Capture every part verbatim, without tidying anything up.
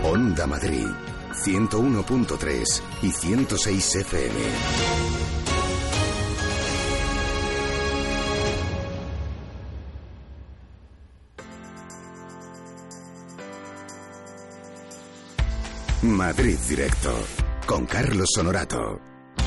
Onda Madrid, ciento uno punto tres y ciento seis F M. Madrid Directo, con Carlos Honorato.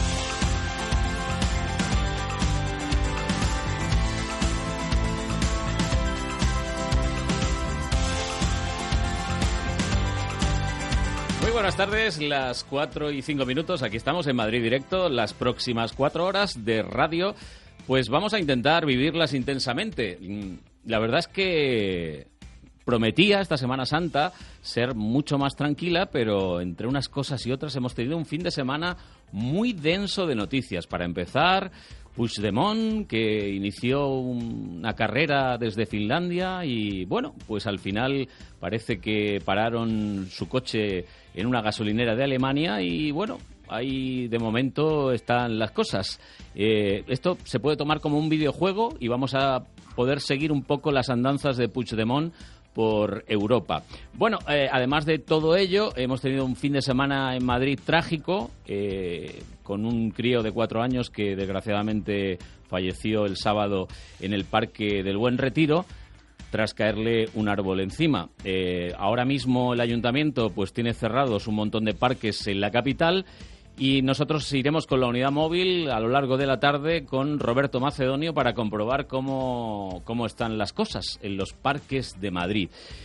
Muy buenas tardes, las cuatro y cinco minutos, aquí estamos en Madrid Directo, las próximas cuatro horas de radio, pues vamos a intentar vivirlas intensamente. La verdad es que prometía esta Semana Santa ser mucho más tranquila, pero entre unas cosas y otras hemos tenido un fin de semana muy denso de noticias. Para empezar, Puigdemont, que inició una carrera desde Finlandia y, bueno, pues al final parece que pararon su coche en una gasolinera de Alemania y, bueno, ahí de momento están las cosas. Eh, esto se puede tomar como un videojuego y vamos a poder seguir un poco las andanzas de Puigdemont por Europa. Bueno, eh, además de todo ello, hemos tenido un fin de semana en Madrid trágico, eh, con un crío de cuatro años que desgraciadamente falleció el sábado en el Parque del Buen Retiro tras caerle un árbol encima. Eh, ahora mismo el ayuntamiento pues tiene cerrados un montón de parques en la capital y nosotros iremos con la unidad móvil a lo largo de la tarde con Roberto Macedonio para comprobar cómo, cómo están las cosas en los parques de Madrid.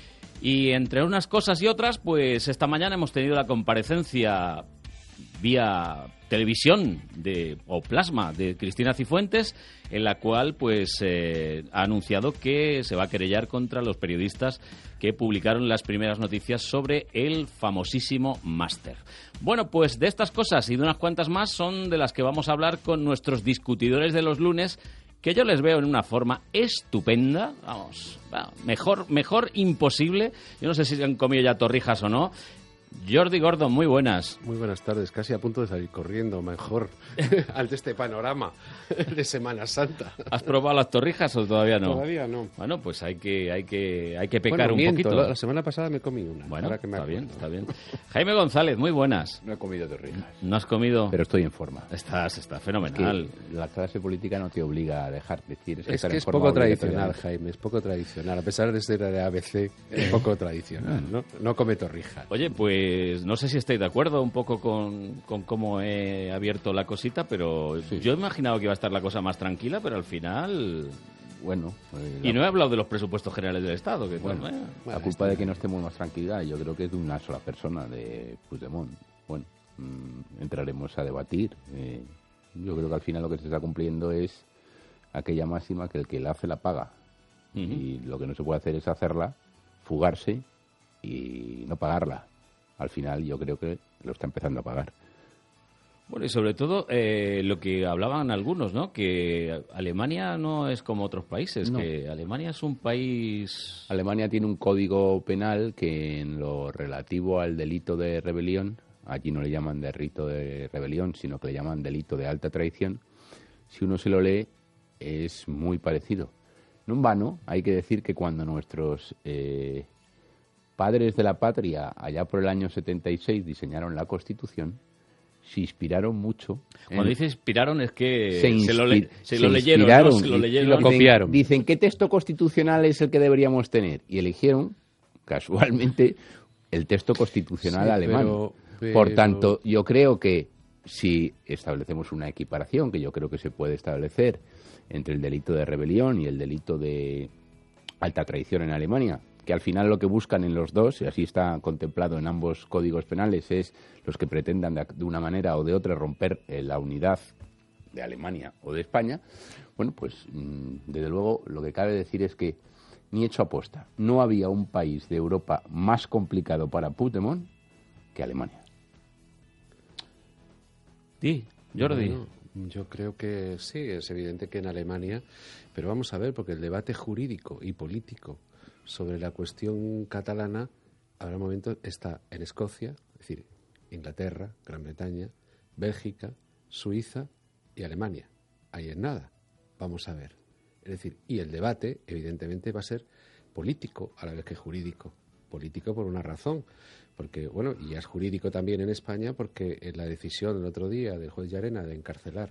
Y entre unas cosas y otras, pues esta mañana hemos tenido la comparecencia vía televisión de, o plasma de Cristina Cifuentes, en la cual pues eh, ha anunciado que se va a querellar contra los periodistas que publicaron las primeras noticias sobre el famosísimo máster. Bueno, pues de estas cosas y de unas cuantas más son de las que vamos a hablar con nuestros discutidores de los lunes, que yo les veo en una forma estupenda, vamos, mejor, mejor imposible. Yo no sé si han comido ya torrijas o no. Jordi Gordon, muy buenas. Muy buenas tardes, casi a punto de salir corriendo, mejor, ante este panorama de Semana Santa. ¿Has probado las torrijas o todavía no? Todavía no. Bueno, pues hay que hay que hay que pecar bueno, un miento, poquito. La semana pasada me comí una. Bueno, ahora que me está acuerdo. bien, está bien. Jaime González, muy buenas. No he comido torrijas. ¿No has comido? Pero estoy en forma. Estás, está fenomenal. Es que la clase política no te obliga a dejar decir. Es que, es, que es poco tradicional, Jaime, es poco tradicional. A pesar de ser de A B C, es poco tradicional, ¿no? No come torrijas. Oye, pues no sé si estáis de acuerdo un poco con, con cómo he abierto la cosita, pero sí. Yo he imaginado que iba a estar la cosa más tranquila, pero al final... Bueno... Eh, y no he hablado de los presupuestos generales del Estado. Que bueno, bueno, la culpa de que no estemos más tranquilidad, yo creo que es de una sola persona, de Puigdemont. Bueno, mmm, entraremos a debatir. Eh, yo creo que al final lo que se está cumpliendo es aquella máxima que el que la hace la paga. Uh-huh. Y lo que no se puede hacer es hacerla, fugarse y no pagarla. Al final yo creo que lo está empezando a pagar. Bueno, y sobre todo eh, lo que hablaban algunos, ¿no? Que Alemania no es como otros países, no. Que Alemania es un país... Alemania tiene un código penal que en lo relativo al delito de rebelión, allí no le llaman delito de rebelión, sino que le llaman delito de alta traición. Si uno se lo lee, es muy parecido. No en vano, hay que decir que cuando nuestros... Eh, padres de la patria, allá por el año setenta y seis, diseñaron la Constitución, se inspiraron mucho. Cuando en... dice inspiraron es que se, se, se, lo, le... se se lo leyeron, ¿no? Se lo leyeron. Y lo copiaron. Dicen, dicen, ¿qué texto constitucional es el que deberíamos tener? Y eligieron, casualmente, el texto constitucional sí, alemán. Pero, pero... Por tanto, yo creo que si establecemos una equiparación, que yo creo que se puede establecer entre el delito de rebelión y el delito de alta traición en Alemania, que al final lo que buscan en los dos, y así está contemplado en ambos códigos penales, es los que pretendan de, de una manera o de otra romper eh, la unidad de Alemania o de España. Bueno, pues mmm, desde luego lo que cabe decir es que, ni hecho aposta, no había un país de Europa más complicado para Puigdemont que Alemania. Sí, Jordi. Bueno, yo creo que sí, es evidente que en Alemania, pero vamos a ver, porque el debate jurídico y político sobre la cuestión catalana, ahora momento está en Escocia, es decir, Inglaterra, Gran Bretaña, Bélgica, Suiza y Alemania. Ahí en nada. Vamos a ver. Es decir, y el debate, evidentemente, va a ser político a la vez que jurídico. Político por una razón, porque, bueno, y ya es jurídico también en España, porque en la decisión el otro día del juez Llarena de encarcelar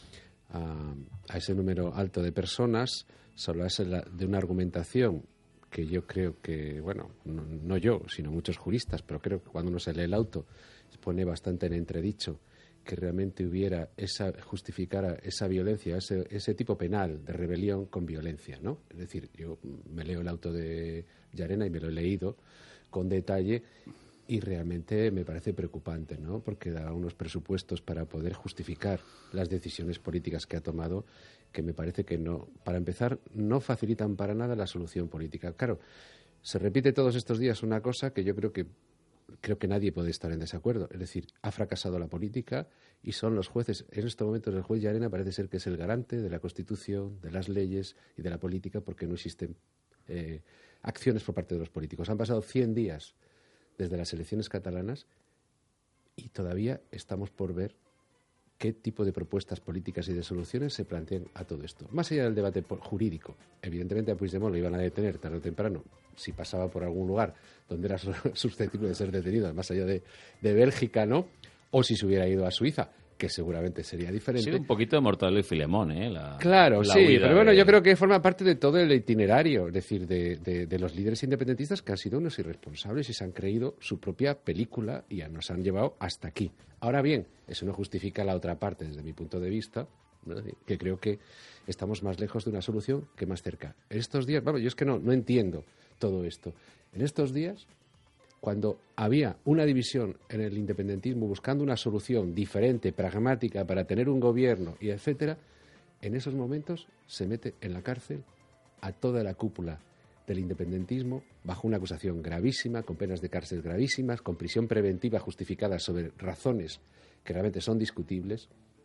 a, a ese número alto de personas, solo es de una argumentación que yo creo que, bueno, no, no yo, sino muchos juristas, pero creo que cuando uno se lee el auto pone bastante en entredicho que realmente hubiera esa, justificara esa violencia, ese, ese tipo penal de rebelión con violencia, ¿no? Es decir, yo me leo el auto de Llarena y me lo he leído con detalle y realmente me parece preocupante, ¿no? Porque da unos presupuestos para poder justificar las decisiones políticas que ha tomado que me parece que no, para empezar, no facilitan para nada la solución política. Claro, se repite todos estos días una cosa que yo creo que creo que nadie puede estar en desacuerdo. Es decir, ha fracasado la política y son los jueces. En estos momentos el juez Llarena parece ser que es el garante de la Constitución, de las leyes y de la política porque no existen eh, acciones por parte de los políticos. Han pasado cien días desde las elecciones catalanas y todavía estamos por ver qué tipo de propuestas políticas y de soluciones se plantean a todo esto. Más allá del debate jurídico, evidentemente a Puigdemont lo iban a detener tarde o temprano si pasaba por algún lugar donde era susceptible de ser detenido, más allá de, de Bélgica, ¿no? O si se hubiera ido a Suiza, que seguramente sería diferente. Sí, un poquito de Mortadelo y Filemón, ¿eh? La, claro, la sí, pero bueno, de... yo creo que forma parte de todo el itinerario, es decir, de, de, de los líderes independentistas que han sido unos irresponsables y se han creído su propia película y ya nos han llevado hasta aquí. Ahora bien, eso no justifica la otra parte, desde mi punto de vista, ¿no? Que creo que estamos más lejos de una solución que más cerca. En estos días, vamos, yo es que no, no entiendo todo esto. En estos días, cuando había una división en el independentismo buscando una solución diferente, pragmática, para tener un gobierno y etcétera, en esos momentos se mete en la cárcel a toda la cúpula del independentismo bajo una acusación gravísima, con penas de cárcel gravísimas, con prisión preventiva justificada sobre razones que realmente son discutibles,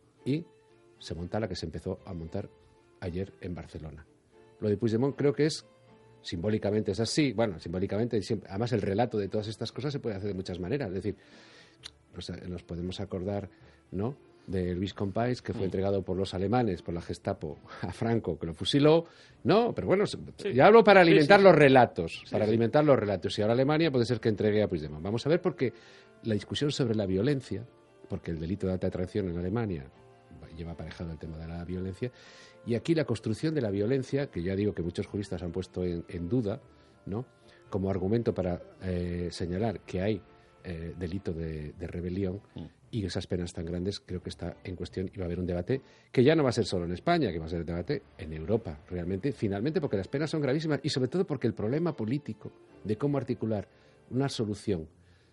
y se monta la que se empezó a montar ayer en Barcelona. Lo de Puigdemont creo que es simbólicamente es así, bueno, simbólicamente, siempre, además el relato de todas estas cosas se puede hacer de muchas maneras, es decir, nos, nos podemos acordar, ¿no?, de Luis Companys, que fue mm. entregado por los alemanes, por la Gestapo, a Franco, que lo fusiló, no, pero bueno, sí. ya hablo para alimentar sí, sí, los relatos, sí, para sí. alimentar los relatos, y ahora Alemania puede ser que entregue a Puigdemont. Vamos a ver, porque la discusión sobre la violencia, porque el delito de alta traición en Alemania lleva aparejado el tema de la violencia, y aquí la construcción de la violencia, que ya digo que muchos juristas han puesto en, en duda, ¿no?, como argumento para eh, señalar que hay eh, delito de, de rebelión mm. y esas penas tan grandes, creo que está en cuestión y va a haber un debate que ya no va a ser solo en España, que va a ser un debate en Europa, realmente, finalmente, porque las penas son gravísimas y sobre todo porque el problema político de cómo articular una solución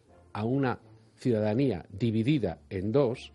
a una ciudadanía dividida en dos,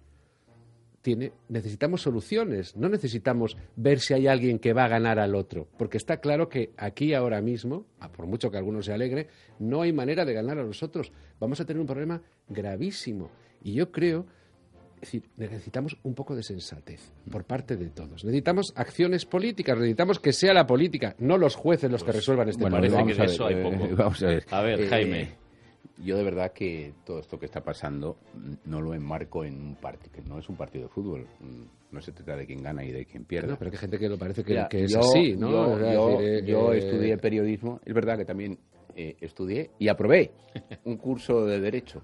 tiene, necesitamos soluciones, no necesitamos ver si hay alguien que va a ganar al otro, porque está claro que aquí ahora mismo, por mucho que alguno se alegre, no hay manera de ganar a los otros. Vamos a tener un problema gravísimo y yo creo, es decir, necesitamos un poco de sensatez por parte de todos. Necesitamos acciones políticas, necesitamos que sea la política, no los jueces los pues, que resuelvan este bueno, problema. Parece que de eso hay poco. Eh, vamos a ver, a ver eh, Jaime. Yo de verdad que todo esto que está pasando no lo enmarco en un partido, que no es un partido de fútbol. No se trata de quién gana y de quién pierde. No, pero hay gente que lo parece que, Mira, que es yo, así, ¿no? Yo, o sea, yo, decir, eh, yo eh, estudié periodismo. Es verdad que también eh, estudié y aprobé un curso de Derecho.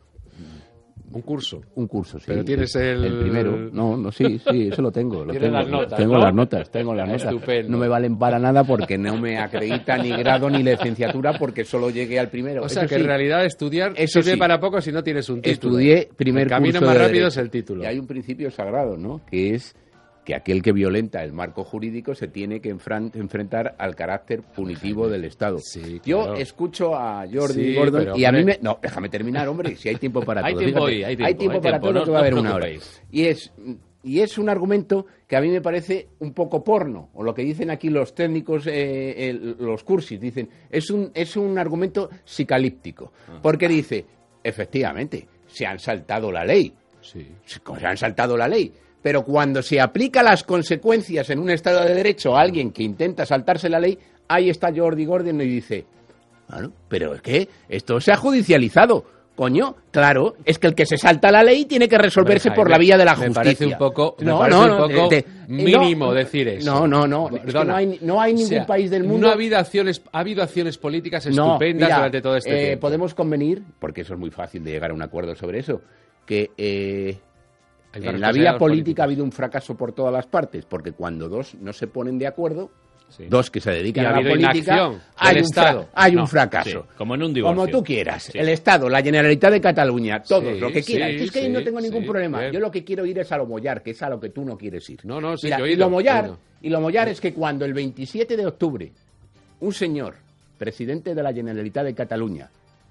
Un curso. Un curso, sí. Pero tienes el... El primero. No, no, sí, sí, eso lo tengo. Lo tienes tengo, las notas, Tengo ¿no? las notas, tengo las notas. Estupendo. No me valen para nada porque no me acredita ni grado ni licenciatura porque solo llegué al primero. O sea, eso que sí, en realidad estudiar eso sirve sí. para poco si no tienes un título. Estudié primer el camino curso más de rápido Derecho. es el título. Y hay un principio sagrado, ¿no?, que es que aquel que violenta el marco jurídico se tiene que enfran- enfrentar al carácter punitivo del Estado. Sí, Yo claro. escucho a Jordi Sí, Gordon pero, y a mí hombre... me... No, déjame terminar, hombre, si hay tiempo para hay todo. Tiempo Fíjate, hoy, hay tiempo, hay tiempo hay para tiempo, todo, no, que va a no haber os una hora. preocupéis. Y es... Y es un argumento que a mí me parece un poco porno, o lo que dicen aquí los técnicos, eh, el, los cursis, dicen, es un, es un argumento psicalíptico, porque dice, efectivamente, se han saltado la ley, Sí. se han saltado la ley, pero cuando se aplica las consecuencias en un Estado de Derecho a alguien que intenta saltarse la ley, ahí está Jordi Gordon y dice, bueno, pero es que esto se ha judicializado. Coño, claro, es que el que se salta la ley tiene que resolverse Hombre, por la vía de la justicia. Me parece un poco, me no, parece no, un no, poco de, de, mínimo no, decir eso. No, no, no. Es que no, hay, no hay ningún o sea, país del mundo. No ha habido acciones, ha habido acciones políticas no, estupendas mira, durante todo este eh, tiempo. Podemos convenir, porque eso es muy fácil de llegar a un acuerdo sobre eso, que eh, en la vía política políticos. ha habido un fracaso por todas las partes, porque cuando dos no se ponen de acuerdo. Sí. Dos que se dedican a la política, hay un, fra hay no, un fracaso. Sí, como en un divorcio. Como tú quieras. Sí. El Estado, la Generalitat de Cataluña, todos, sí, lo que quieran. Sí, es que sí, ahí no tengo ningún sí, problema. bien. Yo lo que quiero ir es a lo mollar, que es a lo que tú no quieres ir. No, no, sí, Mira, yo y ido, lo mollar, ido. y lo mollar es que cuando el veintisiete de octubre un señor, presidente de la Generalitat de Cataluña,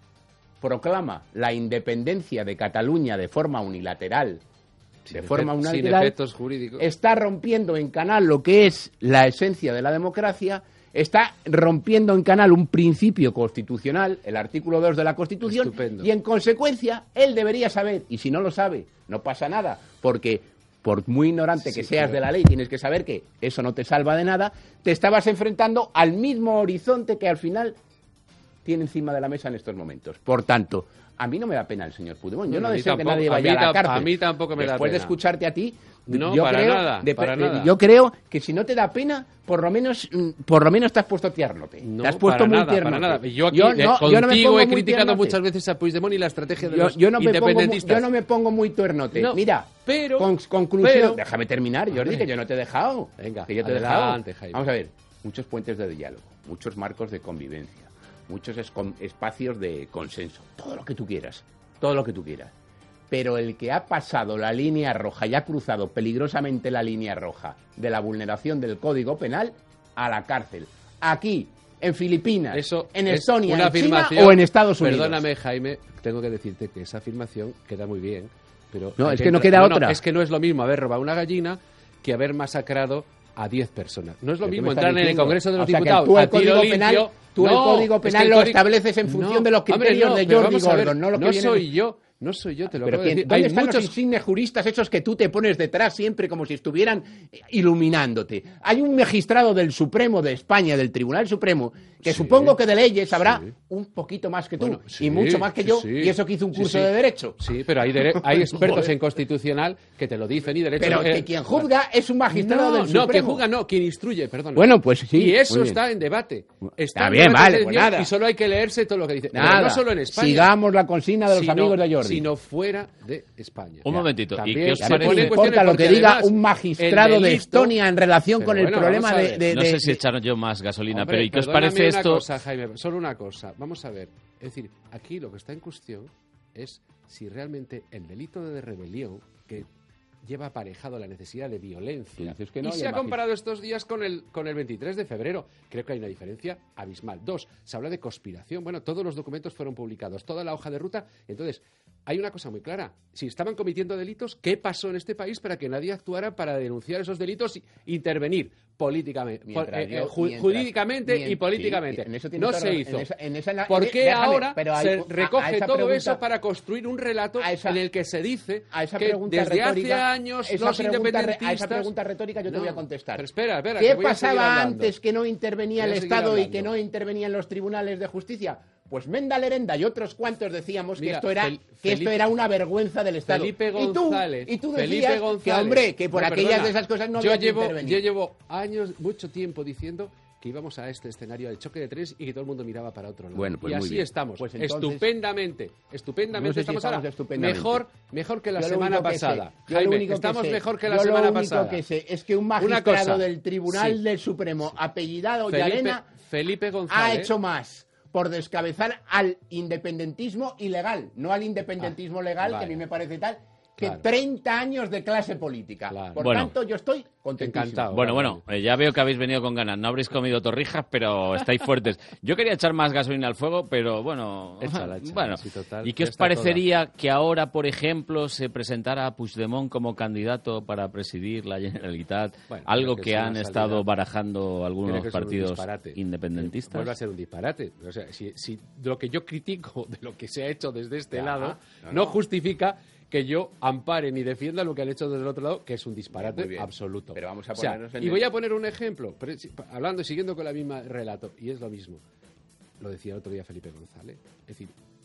proclama la independencia de Cataluña de forma unilateral, Sin de forma efectos, unilateral, sin efectos jurídicos, está rompiendo en canal lo que es la esencia de la democracia. Está rompiendo en canal un principio constitucional, el artículo dos de la Constitución, Estupendo. Y en consecuencia él debería saber, y si no lo sabe, no pasa nada, porque por muy ignorante que sí, seas pero... de la ley, tienes que saber que eso no te salva de nada, te estabas enfrentando al mismo horizonte que al final tiene encima de la mesa en estos momentos. Por tanto, a mí no me da pena el señor Puigdemont. Yo no, no deseo tampoco, que nadie vaya a, a la cárcel. A mí tampoco me Después da pena. Después de escucharte a ti, no, yo para creo, nada, de, para de, nada. Yo creo que si no te da pena, por lo menos, por lo menos te has puesto tiernote. No, te has puesto para muy nada, tiernote. para nada. Yo aquí yo, eh, no, contigo yo no me pongo he muy criticado tiernote. muchas veces a Puigdemont y la estrategia de yo, los yo no independentistas. Me pongo, yo no me pongo muy tiernote. No, Mira, pero, con, conclusión. pero, déjame terminar, Jordi, que yo no te he dejado. Venga, que yo te adelante, he dejado. Jaime. Vamos a ver, muchos puentes de diálogo, muchos marcos de convivencia, muchos espacios de consenso, todo lo que tú quieras, todo lo que tú quieras. Pero el que ha pasado la línea roja y ha cruzado peligrosamente la línea roja de la vulneración del Código Penal, a la cárcel. Aquí, en Filipinas, Eso en es Estonia, una en China afirmación, o en Estados Unidos. Perdóname, Jaime, tengo que decirte que esa afirmación queda muy bien, pero... No, es que, que no entra... queda no, otra. No, es que no es lo mismo haber robado una gallina que haber masacrado a diez personas. No es lo mismo entrar en el Congreso de los o sea, Diputados que tú el a tiro Código limpio... Penal, tú no, el Código Penal es que lo código... estableces en función no, de los criterios hombre, no, de Jordi vamos a ver, Gordon, no lo que no viene soy de... yo. No soy yo, te lo Pero acabo ¿quién, de decir. ¿dónde Hay están muchos... los insignes juristas esos que tú te pones detrás siempre como si estuvieran iluminándote? Hay un magistrado del Supremo de España, del Tribunal Supremo, que sí, supongo que de leyes sabrá sí. un poquito más que tú, bueno, sí, y mucho más que yo, sí, y eso que hizo un curso sí, sí. de Derecho. Sí, pero hay, dere... hay expertos en constitucional que te lo dicen y Derecho... Pero eh... que quien juzga es un magistrado no, del Supremo. No, que juzga no, quien instruye, perdón. Bueno, pues sí. Y eso está en debate. Está, está en bien, debate vale, pues nada. Y solo hay que leerse todo lo que dice. Nada. Pero no solo en España. Sigamos la consigna de los sino, amigos de Jordi. Sino fuera de España. Un ya. momentito. También, ¿Y qué os ya parece? me importa lo que diga además, un magistrado delito, de Estonia en relación con el bueno, problema de, de, No de, sé si de... echaron yo más gasolina, Hombre, pero ¿y qué os perdóname parece una esto? Cosa, Jaime, solo una cosa. Vamos a ver. Es decir, aquí lo que está en cuestión es si realmente el delito de rebelión, que lleva aparejado la necesidad de violencia, dices que no, y y se el ha comparado estos días con el, con el veintitrés de febrero. Creo que hay una diferencia abismal. Dos, se habla de conspiración. Bueno, todos los documentos fueron publicados, toda la hoja de ruta. Entonces, hay una cosa muy clara. Si estaban cometiendo delitos, ¿qué pasó en este país para que nadie actuara para denunciar esos delitos e intervenir políticamente, Mientras eh, yo- ju- mientras- jurídicamente mientras- y políticamente? sí, en eso tienes No toda se razón. hizo. En esa- en esa- ¿Por en- qué déjame, ahora pero hay- se a- a recoge esa todo pregunta- eso para construir un relato a esa- en el que se dice a esa que pregunta desde hace retórica, años esa los pregunta re- independentistas... a esa pregunta retórica yo te No, voy a contestar. Pero espera, espera, ¿Qué que voy a seguir pasaba hablando. antes que no intervenía Voy el a seguir Estado y hablando. que no intervenían los tribunales de justicia? Pues Menda Lerenda y otros cuantos decíamos Mira, que esto era Fel- que Felipe- esto era una vergüenza del Estado. Felipe y tú, González, y tú Felipe decías que González, hombre, que por no, aquellas perdona, de esas cosas no yo había que llevo, intervenir. Yo llevo años, mucho tiempo diciendo que íbamos a este escenario del choque de trenes y que todo el mundo miraba para otro lado. Bueno, pues y muy así bien. estamos, Pues entonces- estupendamente, estupendamente No sé si estamos estamos ahora. estupendamente. Mejor, mejor que la Yo lo semana único que sé- pasada. yo lo Jaime, único que estamos sé- mejor que la yo semana lo pasada. único que sé es que un Una magistrado cosa, del Tribunal sí. del Supremo, apellidado Felipe, Llarena, Felipe González ha hecho más por descabezar al independentismo ilegal, no al independentismo Ah, legal, vale. que a mí me parece tal, que Claro. treinta años de clase política. Claro. Por Bueno. tanto, yo estoy contentísimo. Encantado. Bueno, bueno, eh, ya veo que habéis venido con ganas. No habréis comido torrijas, pero estáis fuertes. Yo quería echar más gasolina al fuego, pero bueno... Échala, échala, bueno. sí, total, ¿Y qué ya os está parecería que ahora, por ejemplo, se presentara a Puigdemont como candidato para presidir la Generalitat? Bueno, algo creo que que es han una estado salida- barajando algunos Creo que es un partidos disparate. independentistas. Vuelve a ser un disparate. O sea, si, si lo que yo critico de lo que se ha hecho desde este Ya, lado no, no, no. justifica que yo ampare ni defienda lo que han hecho desde el otro lado, que es un Muy disparate bien. absoluto. Pero vamos a O sea, ponernos en y el- voy a poner un ejemplo, pero si- hablando y siguiendo con la misma relato, y es lo mismo. Lo decía el otro día Felipe González. Es decir,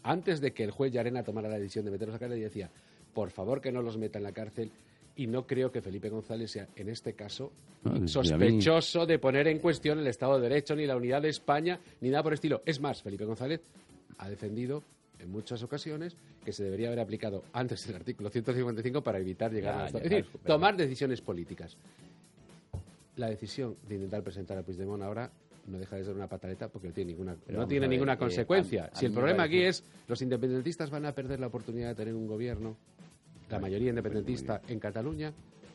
antes de que el juez Llarena tomara la decisión de meterlos a la cárcel, decía, por favor que no los meta en la cárcel, y no creo que Felipe González sea, en este caso, no, sospechoso mí... de poner en cuestión el Estado de Derecho, ni la unidad de España, ni nada por el estilo. Es más, Felipe González ha defendido en muchas ocasiones que se debería haber aplicado antes el artículo ciento cincuenta y cinco para evitar llegar ya, a esto. Es decir, tomar decisiones políticas. La decisión de intentar presentar a Puigdemont ahora no deja de ser una pataleta porque no tiene ninguna, no tiene ninguna consecuencia. A, a si el problema aquí es los independentistas van a perder la oportunidad de tener un gobierno, la mayoría independentista en Cataluña.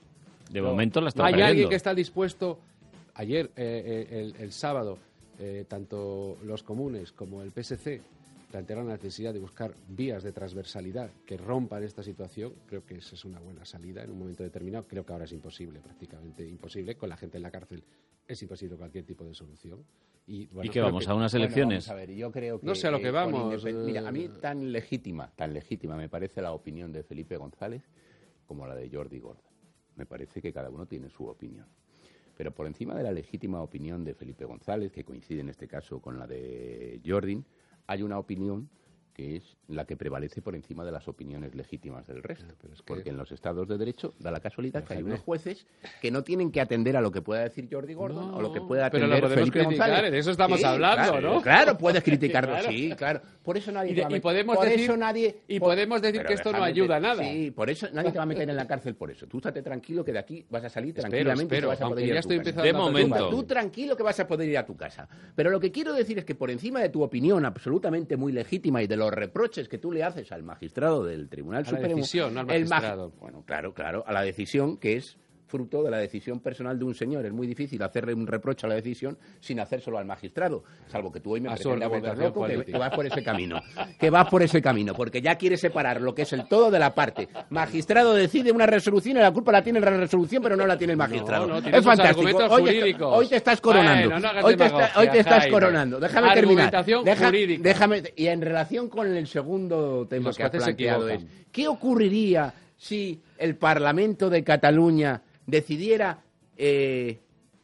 De momento la está Hay perdiendo. alguien que está dispuesto. Ayer, eh, eh, el, el sábado, eh, tanto los comunes como el P S C plantearon la necesidad de buscar vías de transversalidad que rompan esta situación. Creo que esa es una buena salida en un momento determinado. Creo que ahora es imposible, prácticamente imposible. Con la gente en la cárcel es imposible cualquier tipo de solución. ¿Y, bueno, ¿Y qué vamos? Que, ¿a unas elecciones? Bueno, vamos a ver, yo creo que, no sé a lo que vamos. Independ... Mira, a mí tan legítima, tan legítima me parece la opinión de Felipe González como la de Jordi Gordon. Me parece que cada uno tiene su opinión. Pero por encima de la legítima opinión de Felipe González, que coincide en este caso con la de Jordi, hay una opinión que es la que prevalece por encima de las opiniones legítimas del resto. Pero es que... Porque en los estados de derecho da la casualidad que hay unos jueces que no tienen que atender a lo que pueda decir Jordi Gordon no, o lo que pueda atender pero lo Felipe criticar, González. De eso estamos sí, hablando, claro, ¿no? Claro, puedes criticarlo, claro. Sí, claro. Por eso nadie y, te va a meter, y podemos por decir, eso nadie, y por, podemos decir que esto no ayuda a nada. Sí, por eso nadie te va a meter en la cárcel por eso. Tú estate tranquilo que de aquí vas a salir tranquilamente espero, y vas a poder ir a tu casa. De momento. Tú tranquilo que vas a poder ir a tu casa. Pero lo que quiero decir es que por encima de tu opinión absolutamente muy legítima y de los reproches que tú le haces al magistrado del Tribunal a Supremo, la decisión, no al magistrado. El mag... Bueno, claro, claro, a la decisión que es fruto de la decisión personal de un señor. Es muy difícil hacerle un reproche a la decisión sin hacérselo al magistrado, salvo que tú hoy me pretendas volver loco, que, que vas por ese camino, que vas por ese camino, porque ya quieres separar lo que es el todo de la parte. Magistrado decide una resolución y la culpa la tiene la resolución, pero no la tiene el magistrado. No, no, es fantástico. Hoy, hoy te estás coronando. Bueno, no hoy, te está, hoy te estás Jaime. coronando. Déjame terminar. Deja, jurídica. Déjame, y en relación con el segundo tema los que has planteado es, equivocan. ¿qué ocurriría si el Parlamento de Cataluña decidiera eh,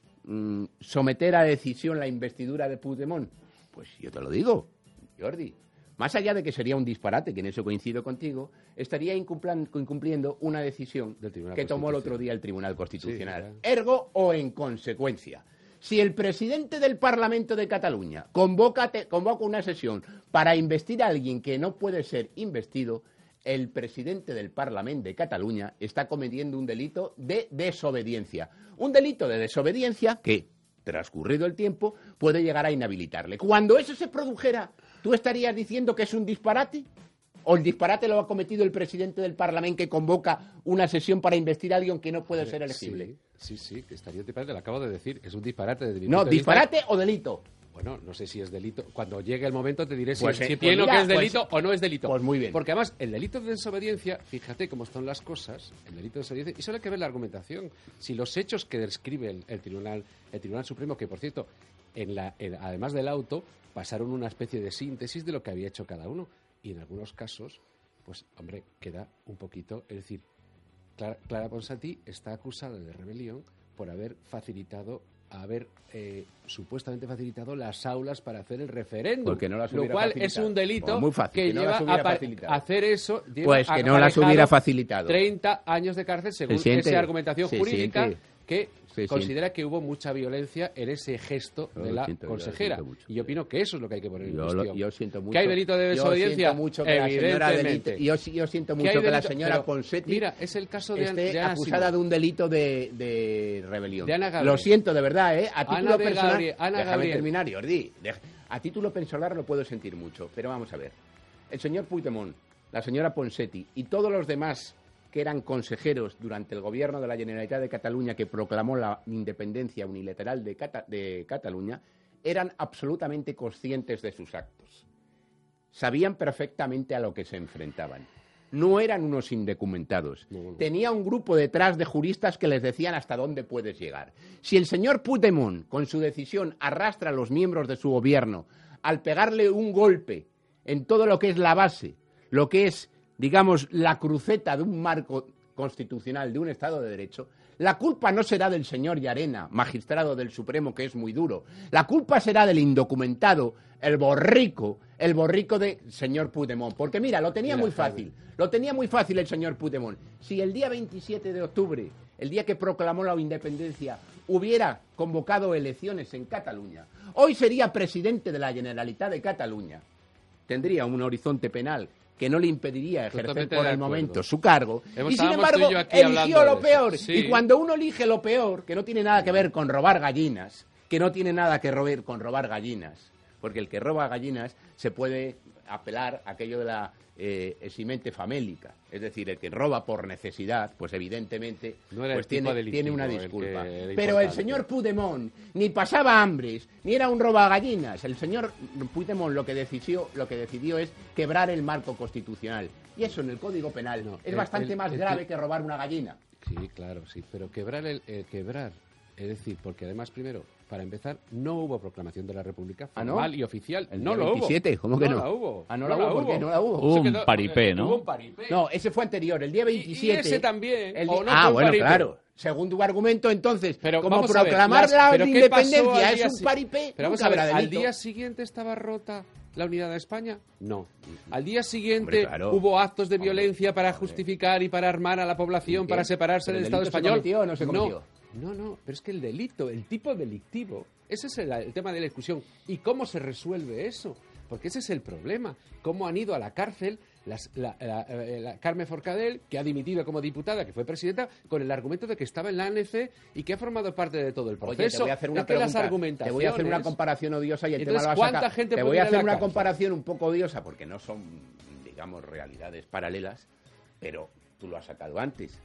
mm, someter a decisión la investidura de Puigdemont? Pues yo te lo digo, Jordi. Más allá de que sería un disparate, que en eso coincido contigo, estaría incumpliendo una decisión que tomó el otro día el Tribunal Constitucional. Sí, claro. Ergo o en consecuencia. Si el presidente del Parlamento de Cataluña convoca, te, convoca una sesión para investir a alguien que no puede ser investido, el presidente del Parlamento de Cataluña está cometiendo un delito de desobediencia. Un delito de desobediencia que, transcurrido el tiempo, puede llegar a inhabilitarle. Cuando eso se produjera, ¿tú estarías diciendo que es un disparate? ¿O el disparate lo ha cometido el presidente del Parlamento que convoca una sesión para investir a alguien que no puede ser elegible? Sí, sí, sí, que estaría un disparate, lo acabo de decir. Es un disparate. Desde mi no, punto de disparate vista. o delito. Bueno, no sé si es delito. Cuando llegue el momento te diré si, pues, si pues pienso mira, que es delito pues, o no es delito. Pues muy bien. Porque además, el delito de desobediencia, fíjate cómo están las cosas, el delito de desobediencia, y solo hay que ver la argumentación. Si los hechos que describe el, el Tribunal el Tribunal Supremo, que por cierto, en la, en, además del auto, pasaron una especie de síntesis de lo que había hecho cada uno. Y en algunos casos, pues, hombre, queda un poquito... Es decir, Clara, Clara Ponsatí está acusada de rebelión por haber facilitado... haber eh, supuestamente facilitado las aulas para hacer el referéndum, porque no las lo cual facilitado. Es un delito pues muy fácil, que, que no lleva a hacer eso lleva pues que no las hubiera facilitado treinta años de cárcel según siente, esa argumentación jurídica siente, que considera siente. que hubo mucha violencia en ese gesto de la siento, consejera yo y yo opino que eso es lo que hay que poner en yo, cuestión. Lo, yo siento mucho, ¿que hay delito de desobediencia? Mucho que evidentemente delito, yo, yo siento mucho que, que la señora Ponsatí mira, es el caso de, esté de Ana acusada Simón. de un delito de, de rebelión. De Ana Gabriel. Lo siento de verdad, ¿eh? A título Ana personal, Gabriel, Ana déjame Gabriel. terminar, Jordi. A título personal lo puedo sentir mucho, pero vamos a ver. El señor Puigdemont, la señora Ponsatí y todos los demás que eran consejeros durante el gobierno de la Generalitat de Cataluña que proclamó la independencia unilateral de, Cata- de Cataluña, eran absolutamente conscientes de sus actos. Sabían perfectamente a lo que se enfrentaban. No eran unos indocumentados. No, no. Tenía un grupo detrás de juristas que les decían hasta dónde puedes llegar. Si el señor Puigdemont, con su decisión, arrastra a los miembros de su gobierno al pegarle un golpe en todo lo que es la base, lo que es, digamos, la cruceta de un marco constitucional, de un Estado de Derecho, la culpa no será del señor Llarena, magistrado del Supremo, que es muy duro. La culpa será del indocumentado, el borrico, el borrico de señor Puigdemont. Porque mira, lo tenía Mira, muy fácil. Lo tenía muy fácil el señor Puigdemont. Si el día veintisiete de octubre, el día que proclamó la independencia, hubiera convocado elecciones en Cataluña, hoy sería presidente de la Generalitat de Cataluña. Tendría un horizonte penal que no le impediría ejercer Totalmente por de el acuerdo. momento su cargo. Hemos- y sin estábamos embargo, tú y yo aquí eligió hablando lo de peor. eso. Sí. Y cuando uno elige lo peor, que no tiene nada que ver con robar gallinas, que no tiene nada que ver con robar gallinas, porque el que roba gallinas se puede apelar a aquello de la eh, eximente famélica, es decir, el que roba por necesidad, pues evidentemente No era el pues tipo tiene, delictivo tiene una el que disculpa. era Pero el importante. señor Puigdemont ni pasaba hambres, ni era un robagallinas. El señor Puigdemont lo que decidió, lo que decidió es quebrar el marco constitucional. Y eso en el Código Penal No, es el- bastante el- más el- grave que robar una gallina. Sí, claro, sí, pero quebrar el, el quebrar, es decir, porque además primero, para empezar, no hubo proclamación de la República ¿Ah, no? formal y oficial. El no día lo veintisiete, hubo. ¿cómo que no? No la hubo. Ah, no la hubo, ¿por qué no la hubo? Hubo Se un quedó- paripé, ¿no? Hubo un paripé. No, ese fue anterior, el día veintisiete. Y ese también, el ¿o di- no ah, fue un bueno, paripé? claro. Según tu argumento, entonces, Pero como vamos a ver, proclamar las- la pero ¿qué pasó independencia al es día un si- paripé, Pero vamos nunca a ver, habrá ¿al delito. día siguiente estaba rota la unidad de España? No. Al día siguiente Hombre, claro. hubo actos de Hombre, violencia para hombre. justificar y para armar a la población, ¿Y qué? para separarse ¿Pero del el Estado delito se español. cometió o no se cometió? No, no, pero es que el delito, el tipo delictivo, ese es el, el tema de la discusión. ¿Y cómo se resuelve eso? Porque ese es el problema. ¿Cómo han ido a la cárcel las- la, la- eh, la Carme Forcadell, que ha dimitido como diputada, que fue presidenta, con el argumento de que estaba en la A N C y que ha formado parte de todo el proceso? Oye, te voy a hacer una es que las pregunta, argumentaciones... te voy a hacer una comparación odiosa y el Entonces, tema lo vas a ¿cuánta sacar. gente Te puede voy ir a a hacer la una cárcel? comparación un poco odiosa porque no son, digamos, realidades paralelas, pero tú lo has sacado antes.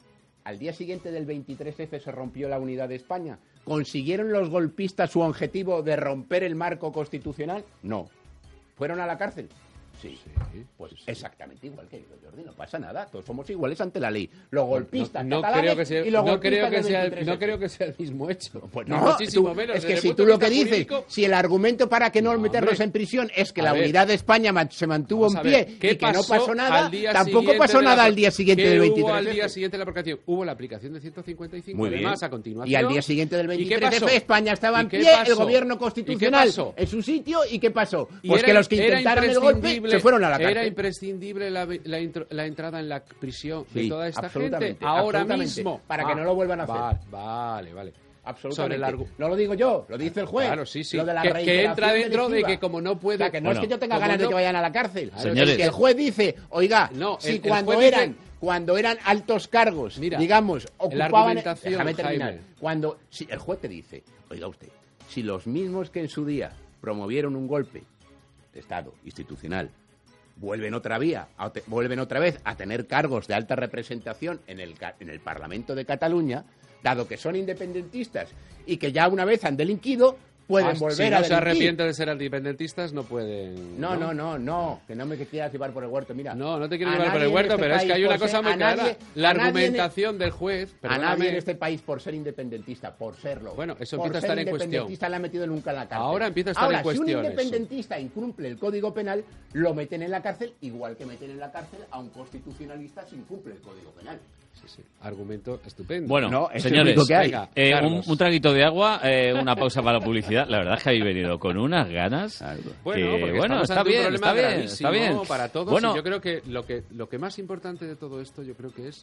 Al día siguiente del veintitrés efe se rompió la unidad de España. ¿Consiguieron los golpistas su objetivo de romper el marco constitucional? No. ¿Fueron a la cárcel? Sí. Sí, Pues sí, sí. exactamente igual que yo, Jordi, no pasa nada, todos somos iguales ante la ley. Los golpistas no, no catalanes creo que sea, y los no golpistas creo que del sea, veintitrés no efe. creo que sea el mismo hecho. Pues Ni no, muchísimo tú- menos. es Desde que el si punto tú de lo que vista dices, jurídico- si el argumento para que no, No, meterlos hombre. en prisión es que A la ver. unidad de España ma- se mantuvo Vamos en a pie ver, ¿qué y que no pasó pasó nada, al día tampoco siguiente pasó de la- nada al día siguiente ¿Qué del hubo veintitrés al día efe? siguiente de la aplicación? Hubo la aplicación de ciento cincuenta y cinco, Muy bien. además, a continuación. Y al día siguiente del ¿Y qué veintitrés efe pasó? España estaba ¿Y en qué pie, el pasó? gobierno ¿Y qué constitucional pasó? en su sitio, ¿y qué pasó? Y Pues era- que los que era intentaron el golpe imprescindible- se fueron a la Era cárcel. imprescindible la, la, intro- la entrada en la prisión de Sí, toda esta absolutamente, gente ahora absolutamente, mismo. para que no lo vuelvan a hacer. Vale, vale, vale. Absolutamente. Sobre el argu- No lo digo yo, lo dice el juez. Claro, sí, sí. Lo de la Que- que reiteración entra dentro de delictiva. que como no puede- O sea, que no Bueno, es que yo tenga como ganas de no- que vayan a la cárcel. Señores. Es que el juez dice, oiga, No, si el- el cuando juez dice- eran cuando eran altos cargos, Mira, digamos, ocupaban... argumentación, Déjame terminar. Jaime. Cuando si el juez te dice, oiga usted, si los mismos que en su día promovieron un golpe de Estado institucional vuelven otra vía, a te- vuelven otra vez a tener cargos de alta representación en el, ca- en el Parlamento de Cataluña, dado que son independentistas y que ya una vez han delinquido, pueden Ah, volver si a no delinquir. se arrepiente de ser independentistas, no pueden... No, no, no, no, que no me quieras llevar por el huerto, mira. No, no te quiero a llevar por nadie el en huerto, este pero es que país hay una por cosa ser- muy a clara. nadie- La a nadie en- argumentación del juez... A perdóname, nadie en este país por ser independentista, por serlo. Bueno, eso por empieza a ser estar en cuestión. independentista le han metido nunca en la cárcel. Ahora empieza a estar Ahora, en cuestión si un eso. independentista incumple el Código Penal, lo meten en la cárcel, igual que meten en la cárcel a un constitucionalista si incumple el Código Penal. Sí, sí. Argumento estupendo. Bueno, No, es el señores, único que hay. Venga, eh, un, Carlos. un traguito de agua, eh, una pausa para la publicidad. La verdad es que habéis venido con unas ganas. Bueno, que, porque bueno, estamos está ante un bien, problema está bien, gravísimo está bien. para todos. Bueno, Y yo creo que lo que lo que más importante de todo esto, yo creo que es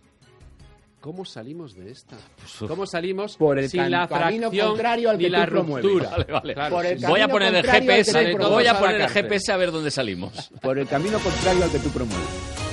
cómo salimos de esta. ¿Cómo salimos Por el sin can- la camino fracción contrario al ni que la tú promueves. ruptura? Vale, vale. Claro, Por el sí, voy a camino poner el contrario al que G P S, tú voy promueves. a poner el a la cárcel. G P S a ver dónde salimos. Por el camino contrario al que tú promueves.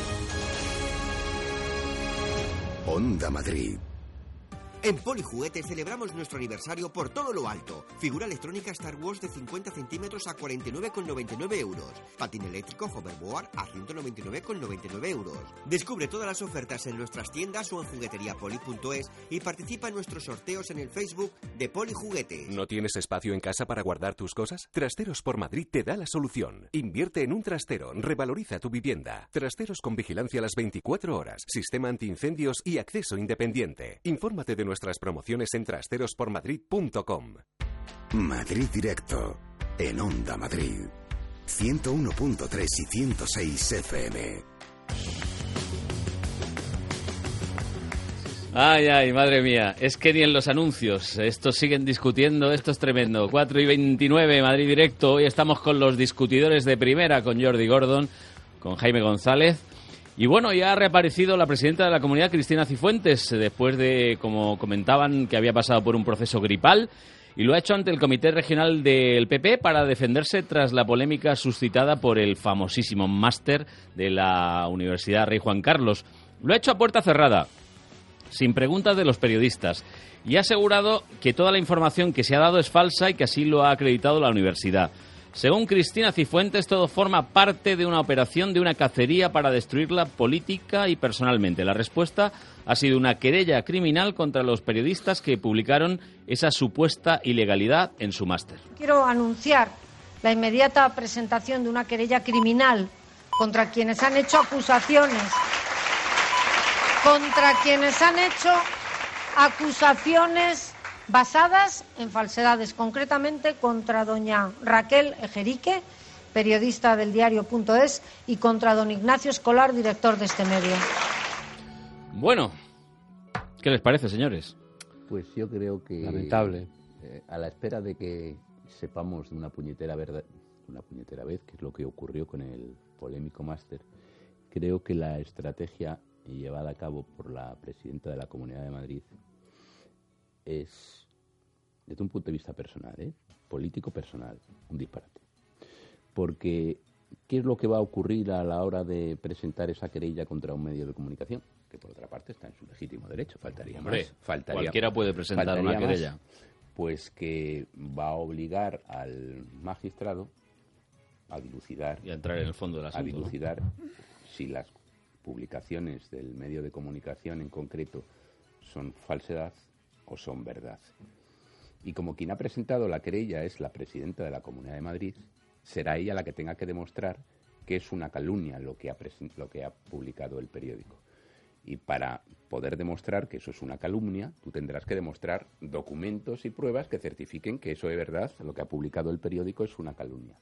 Onda Madrid. En Polijuguete celebramos nuestro aniversario por todo lo alto. Figura electrónica Star Wars de cincuenta centímetros a cuarenta y nueve con noventa y nueve euros. Patín eléctrico Hoverboard a ciento noventa y nueve con noventa y nueve euros. Descubre todas las ofertas en nuestras tiendas o en jugueteriapoli punto es y participa en nuestros sorteos en el Facebook de Polijuguetes. ¿No tienes espacio en casa para guardar tus cosas? Trasteros por Madrid te da la solución. Invierte en un trastero, revaloriza tu vivienda. Trasteros con vigilancia las veinticuatro horas, sistema antiincendios y acceso independiente. Infórmate de nuestras promociones en trasteros por madrid punto com. Madrid Directo. En Onda Madrid. ciento uno punto tres y ciento seis efe eme. Ay, ay, madre mía. Es que ni en los anuncios. Estos siguen discutiendo. Esto es tremendo. cuatro y veintinueve, Madrid Directo. Hoy estamos con los discutidores de primera, con Jordi Gordon, con Jaime González. Y bueno, ya ha reaparecido la presidenta de la Comunidad, Cristina Cifuentes, después de, como comentaban, que había pasado por un proceso gripal. Y lo ha hecho ante el Comité Regional del P P para defenderse tras la polémica suscitada por el famosísimo máster de la Universidad Rey Juan Carlos. Lo ha hecho a puerta cerrada, sin preguntas de los periodistas, y ha asegurado que toda la información que se ha dado es falsa y que así lo ha acreditado la universidad. Según Cristina Cifuentes, todo forma parte de una operación de una cacería para destruirla política y personalmente. La respuesta ha sido una querella criminal contra los periodistas que publicaron esa supuesta ilegalidad en su máster. Quiero anunciar la inmediata presentación de una querella criminal contra quienes han hecho acusaciones, contra quienes han hecho acusaciones basadas en falsedades, concretamente contra doña Raquel Ejerique, periodista del diario punto es, y contra don Ignacio Escolar, director de este medio. Bueno, ¿qué les parece, señores? Pues yo creo que... Lamentable. Eh, a la espera de que sepamos de una puñetera verdad, una puñetera vez, que es lo que ocurrió con el polémico máster, creo que la estrategia llevada a cabo por la presidenta de la Comunidad de Madrid es, desde un punto de vista personal, ¿eh? político personal, un disparate. Porque, ¿qué es lo que va a ocurrir a la hora de presentar esa querella contra un medio de comunicación? Que por otra parte está en su legítimo derecho, faltaría Hombre, más. Faltaría, cualquiera puede presentar una querella. Más, pues que va a obligar al magistrado a dilucidar... Y a entrar en el fondo del asunto. A dilucidar, ¿no?, si las publicaciones del medio de comunicación en concreto son falsedad o son verdad. Y como quien ha presentado la querella es la presidenta de la Comunidad de Madrid, será ella la que tenga que demostrar que es una calumnia lo que ha, presen- lo que ha publicado el periódico. Y para poder demostrar que eso es una calumnia, tú tendrás que demostrar documentos y pruebas que certifiquen que eso es verdad, lo que ha publicado el periódico es una calumnia.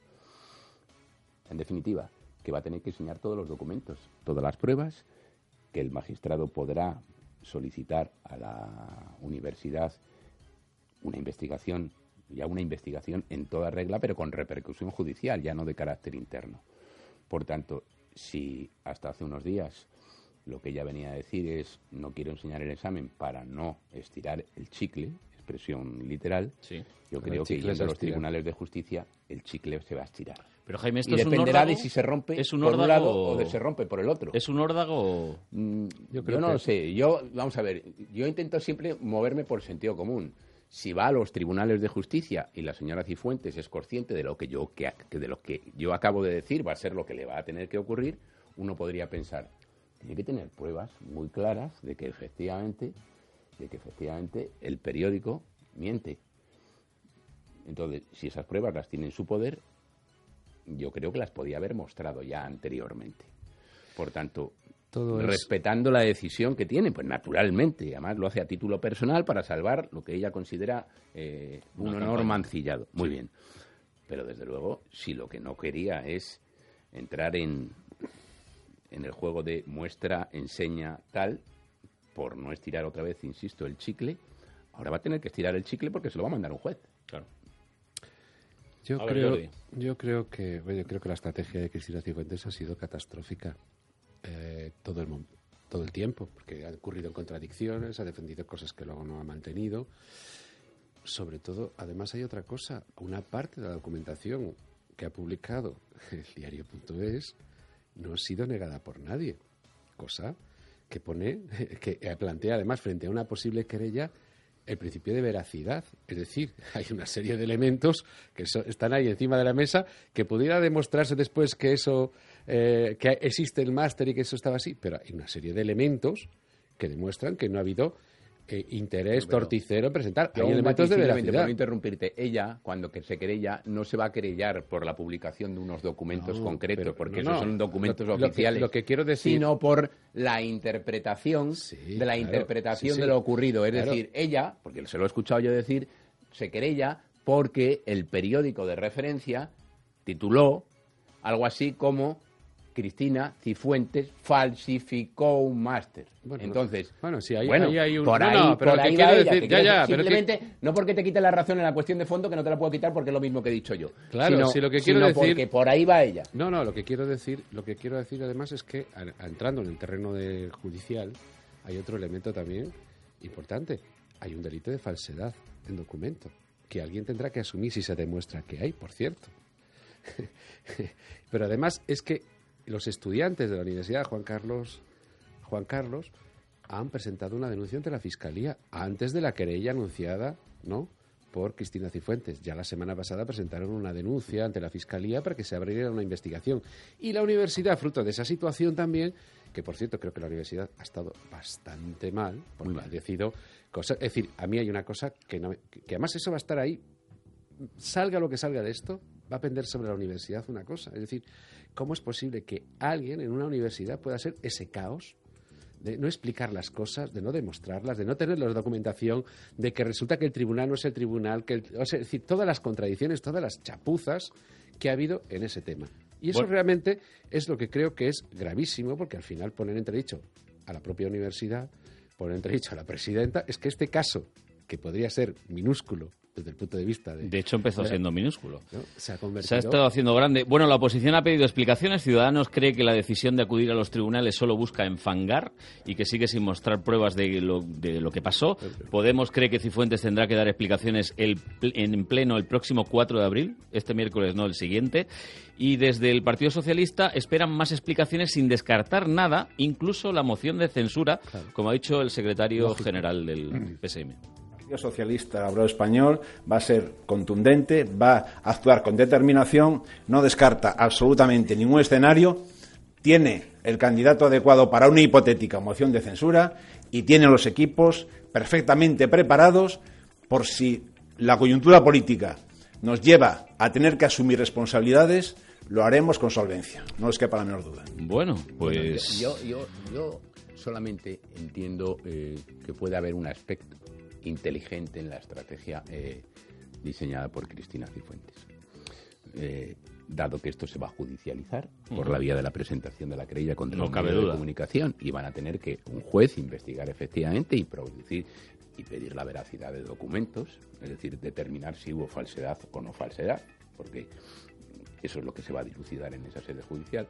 En definitiva, que va a tener que enseñar todos los documentos, todas las pruebas, que el magistrado podrá solicitar a la universidad una investigación, ya una investigación en toda regla, pero con repercusión judicial, ya no de carácter interno. Por tanto, si hasta hace unos días lo que ella venía a decir es no quiero enseñar el examen para no estirar el chicle, expresión literal, sí, yo creo que yendo a los tribunales de justicia el chicle se va a estirar. Pero Jaime, esto y es un dependerá órdago, de si se rompe ¿es un por un lado o... o de se rompe por el otro. ¿Es un órdago? Mm, yo creo yo no que... lo sé. Yo, vamos a ver, yo intento siempre moverme por sentido común. Si va a los tribunales de justicia y la señora Cifuentes es consciente de lo que yo que, que de lo que yo acabo de decir va a ser lo que le va a tener que ocurrir, uno podría pensar, tiene que tener pruebas muy claras de que efectivamente, de que efectivamente el periódico miente. Entonces, si esas pruebas las tiene en su poder, yo creo que las podía haber mostrado ya anteriormente. Por tanto, Todo respetando es... la decisión que tiene, pues naturalmente, además lo hace a título personal para salvar lo que ella considera eh, un honor campaña. mancillado. Muy sí. bien. Pero desde luego, si lo que no quería es entrar en, en el juego de muestra, enseña, tal, por no estirar otra vez, insisto, el chicle, ahora va a tener que estirar el chicle porque se lo va a mandar un juez. Claro. Yo creo, yo creo que bueno, creo que la estrategia de Cristina Cifuentes ha sido catastrófica eh, todo el todo el tiempo, porque ha ocurrido en contradicciones, ha defendido cosas que luego no ha mantenido. Sobre todo, además hay otra cosa, una parte de la documentación que ha publicado el diario punto es no ha sido negada por nadie, cosa que pone, que plantea además frente a una posible querella el principio de veracidad. Es decir, hay una serie de elementos que so, están ahí encima de la mesa que pudiera demostrarse después que eso eh, que existe el máster y que eso estaba así, pero hay una serie de elementos que demuestran que no ha habido eh, interés pero, torticero en presentar. Hay elementos de veracidad. Por interrumpirte, ella, cuando que se querella, no se va a querellar por la publicación de unos documentos no, concretos, pero, porque no, esos son documentos lo, oficiales. Lo que, lo que quiero decir... Sino por la interpretación sí, de la claro, interpretación sí, sí, de lo ocurrido. Es claro. decir, ella, porque se lo he escuchado yo decir, se querella porque el periódico de referencia tituló algo así como Cristina Cifuentes falsificó un máster. Bueno, Entonces, bueno, sí, ahí, bueno, ahí hay un... por ahí, no, no, pero por lo ahí que quiero va ella, decir, que ya, ya, simplemente, pero que... no porque te quite la razón en la cuestión de fondo, que no te la puedo quitar porque es lo mismo que he dicho yo. Claro, sino, si lo que quiero sino decir... porque por ahí va ella. No, no, lo que quiero decir, lo que quiero decir además es que, a, a, entrando en el terreno de judicial, hay otro elemento también importante. Hay un delito de falsedad en documento, que alguien tendrá que asumir si se demuestra que hay, por cierto. Pero además es que los estudiantes de la Universidad Juan Carlos, Juan Carlos han presentado una denuncia ante la Fiscalía antes de la querella anunciada, ¿no?, por Cristina Cifuentes. Ya la semana pasada presentaron una denuncia ante la Fiscalía para que se abriera una investigación. Y la universidad, fruto de esa situación también, que por cierto creo que la universidad ha estado bastante mal, porque mal. ha decidido cosas. Es decir, a mí hay una cosa que, no, que, que además eso va a estar ahí, salga lo que salga de esto, va a pender sobre la universidad una cosa. Es decir, ¿cómo es posible que alguien en una universidad pueda hacer ese caos de no explicar las cosas, de no demostrarlas, de no tener la documentación, de que resulta que el tribunal no es el tribunal, que el, o sea, es decir, todas las contradicciones, todas las chapuzas que ha habido en ese tema? Y eso bueno. realmente es lo que creo que es gravísimo, porque al final poner entredicho a la propia universidad, poner entredicho a la presidenta, es que este caso, que podría ser minúsculo desde el punto de vista de... De hecho, empezó siendo minúsculo. ¿no? Se ha convertido... Se ha estado haciendo grande. Bueno, la oposición ha pedido explicaciones. Ciudadanos cree que la decisión de acudir a los tribunales solo busca enfangar y que sigue sin mostrar pruebas de lo, de lo que pasó. Podemos cree que Cifuentes tendrá que dar explicaciones el, en pleno el próximo cuatro de abril, este miércoles, no el siguiente. Y desde el Partido Socialista esperan más explicaciones sin descartar nada, incluso la moción de censura, claro. como ha dicho el secretario Lógico. general del P S M. El Partido Socialista Obrero Español va a ser contundente, va a actuar con determinación, no descarta absolutamente ningún escenario, tiene el candidato adecuado para una hipotética moción de censura y tiene los equipos perfectamente preparados por si la coyuntura política nos lleva a tener que asumir responsabilidades, lo haremos con solvencia, no les quepa la menor duda. Bueno, pues... Yo, yo, yo solamente entiendo eh, que puede haber un aspecto inteligente en la estrategia eh, diseñada por Cristina Cifuentes. Eh, dado que esto se va a judicializar uh-huh. por la vía de la presentación de la querella contra no un cabe medio duda. de comunicación, y van a tener que un juez investigar efectivamente y producir y pedir la veracidad de documentos, es decir, determinar si hubo falsedad o no falsedad, porque eso es lo que se va a dilucidar en esa sede judicial.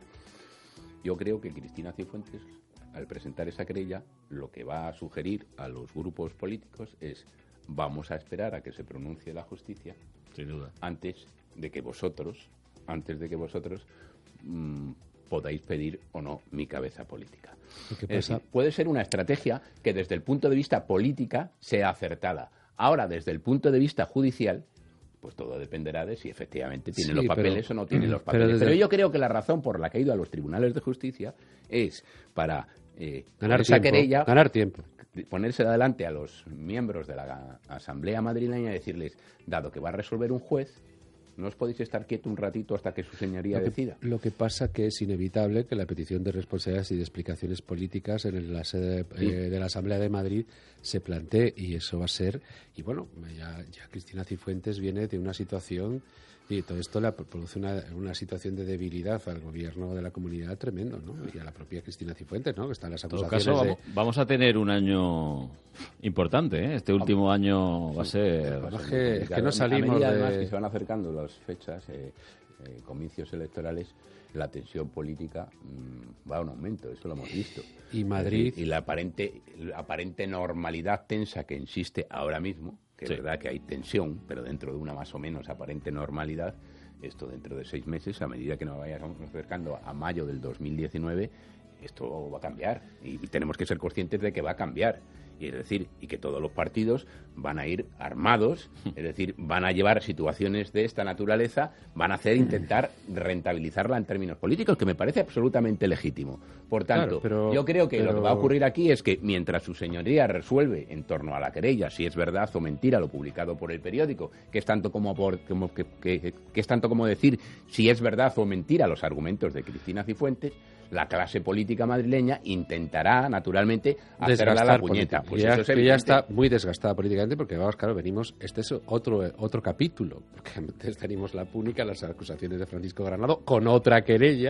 Yo creo que Cristina Cifuentes, al presentar esa querella, lo que va a sugerir a los grupos políticos es: vamos a esperar a que se pronuncie la justicia, sin duda, antes de que vosotros, antes de que vosotros mmm, podáis pedir o no mi cabeza política. ¿Qué es pasa? decir, puede ser una estrategia que desde el punto de vista política sea acertada. Ahora, desde el punto de vista judicial, pues todo dependerá de si efectivamente tiene sí, los papeles pero, o no tiene los papeles. Pero, desde... pero yo creo que la razón por la que ha ido a los tribunales de justicia es para eh, ganar esa tiempo, querella, ganar tiempo, ponerse adelante a los miembros de la Asamblea madrileña y decirles: dado que va a resolver un juez, ¿no os podéis estar quieto un ratito hasta que su señoría lo que, decida? Lo que pasa que es inevitable que la petición de responsabilidades y de explicaciones políticas en la sede sí. eh, de la Asamblea de Madrid se plantee, y eso va a ser... Y bueno, ya, ya Cristina Cifuentes viene de una situación... Y todo esto le produce una, una situación de debilidad al gobierno de la comunidad tremendo, ¿no? Y a la propia Cristina Cifuentes, ¿no? Que están las acusaciones. En todo caso, de... vamos, vamos a tener un año importante, ¿eh? Este último año va a ser... Es que, es que no salimos a medida, de... además, que se van acercando las fechas, eh, eh, comicios electorales, la tensión política mmm, va a un aumento, eso lo hemos visto. Y Madrid... Y la aparente, la aparente normalidad tensa que existe ahora mismo, que sí. es verdad que hay tensión, pero dentro de una más o menos aparente normalidad, esto dentro de seis meses, a medida que nos vayamos acercando a mayo del dos mil diecinueve, esto va a cambiar, y tenemos que ser conscientes de que va a cambiar. Y es decir, y que todos los partidos van a ir armados, es decir, van a llevar situaciones de esta naturaleza, van a hacer intentar rentabilizarla en términos políticos, que me parece absolutamente legítimo. Por tanto, claro, pero, yo creo que pero... lo que va a ocurrir aquí es que mientras su señoría resuelve en torno a la querella si es verdad o mentira lo publicado por el periódico, que es tanto como por como que, que, que es tanto como decir si es verdad o mentira los argumentos de Cristina Cifuentes, la clase política madrileña intentará, naturalmente, hacerla la puñeta. Pues ya, eso es ya está muy desgastada políticamente, porque vamos, claro, venimos, este es otro otro capítulo, porque antes teníamos la púnica, las acusaciones de Francisco Granado, con otra querella,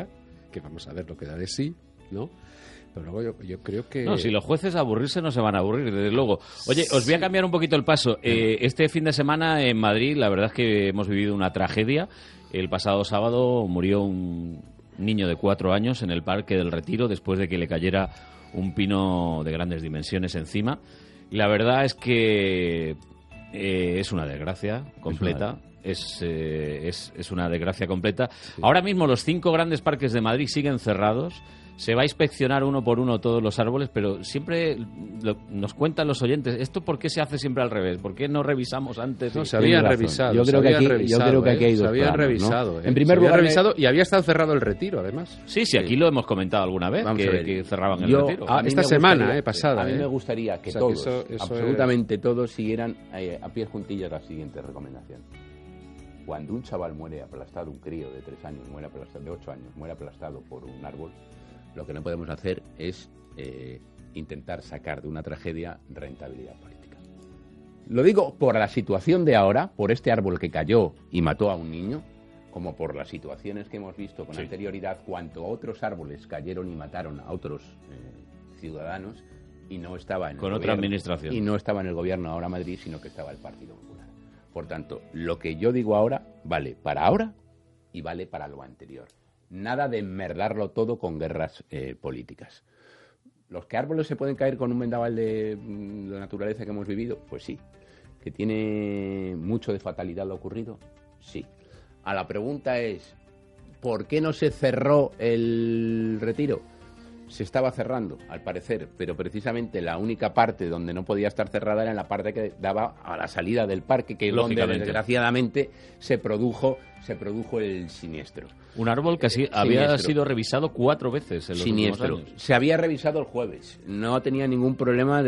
que vamos a ver lo que da de sí, ¿no? Pero luego yo, yo creo que... No, si los jueces a aburrirse no se van a aburrir, desde luego. Oye, os voy a cambiar un poquito el paso. Eh, este fin de semana en Madrid, la verdad es que hemos vivido una tragedia. El pasado sábado murió un niño de cuatro años en el Parque del Retiro después de que le cayera un pino de grandes dimensiones encima. Y la verdad es que eh, es una desgracia completa. Es, eh, es, es una desgracia completa. Sí. Ahora mismo los cinco grandes parques de Madrid siguen cerrados. Se va a inspeccionar uno por uno todos los árboles, pero siempre lo, nos cuentan los oyentes, ¿esto por qué se hace siempre al revés? ¿Por qué no revisamos antes? No, se habían revisado. Yo creo, que aquí, revisado, yo creo que aquí hay dos Se habían planos, revisado. ¿no? ¿eh? En primer se lugar, revisado y había estado cerrado el Retiro, además. Sí, sí, aquí sí. Lo hemos comentado alguna vez, que, que cerraban el yo, Retiro. Ah, esta semana, eh, pasada. A mí eh. me gustaría que o sea, todos, que eso, eso absolutamente es... todos, siguieran eh, a pies juntillas la siguiente recomendación. Cuando un chaval muere aplastado, un crío de tres años, muere aplastado, de ocho años, muere aplastado por un árbol, lo que no podemos hacer es eh, intentar sacar de una tragedia rentabilidad política. Lo digo por la situación de ahora, por este árbol que cayó y mató a un niño, como por las situaciones que hemos visto con sí. anterioridad, cuanto otros árboles cayeron y mataron a otros eh, ciudadanos y no estaba en el con gobierno, otra administración. Y no estaba en el gobierno ahora Madrid, sino que estaba el Partido Popular. Por tanto, lo que yo digo ahora vale para ahora y vale para lo anterior. Nada de enmerdarlo todo con guerras eh, políticas. ¿Los que árboles se pueden caer con un vendaval de, de la naturaleza que hemos vivido? Pues sí. ¿Que tiene mucho de fatalidad lo ocurrido? Sí. A la pregunta es, ¿por qué no se cerró el Retiro? Se estaba cerrando, al parecer, pero precisamente la única parte donde no podía estar cerrada era en la parte que daba a la salida del parque, que es donde desgraciadamente se produjo, se produjo el siniestro. Un árbol que así había sido revisado cuatro veces en los siniestro. últimos años. Se había revisado el jueves. No tenía ningún problema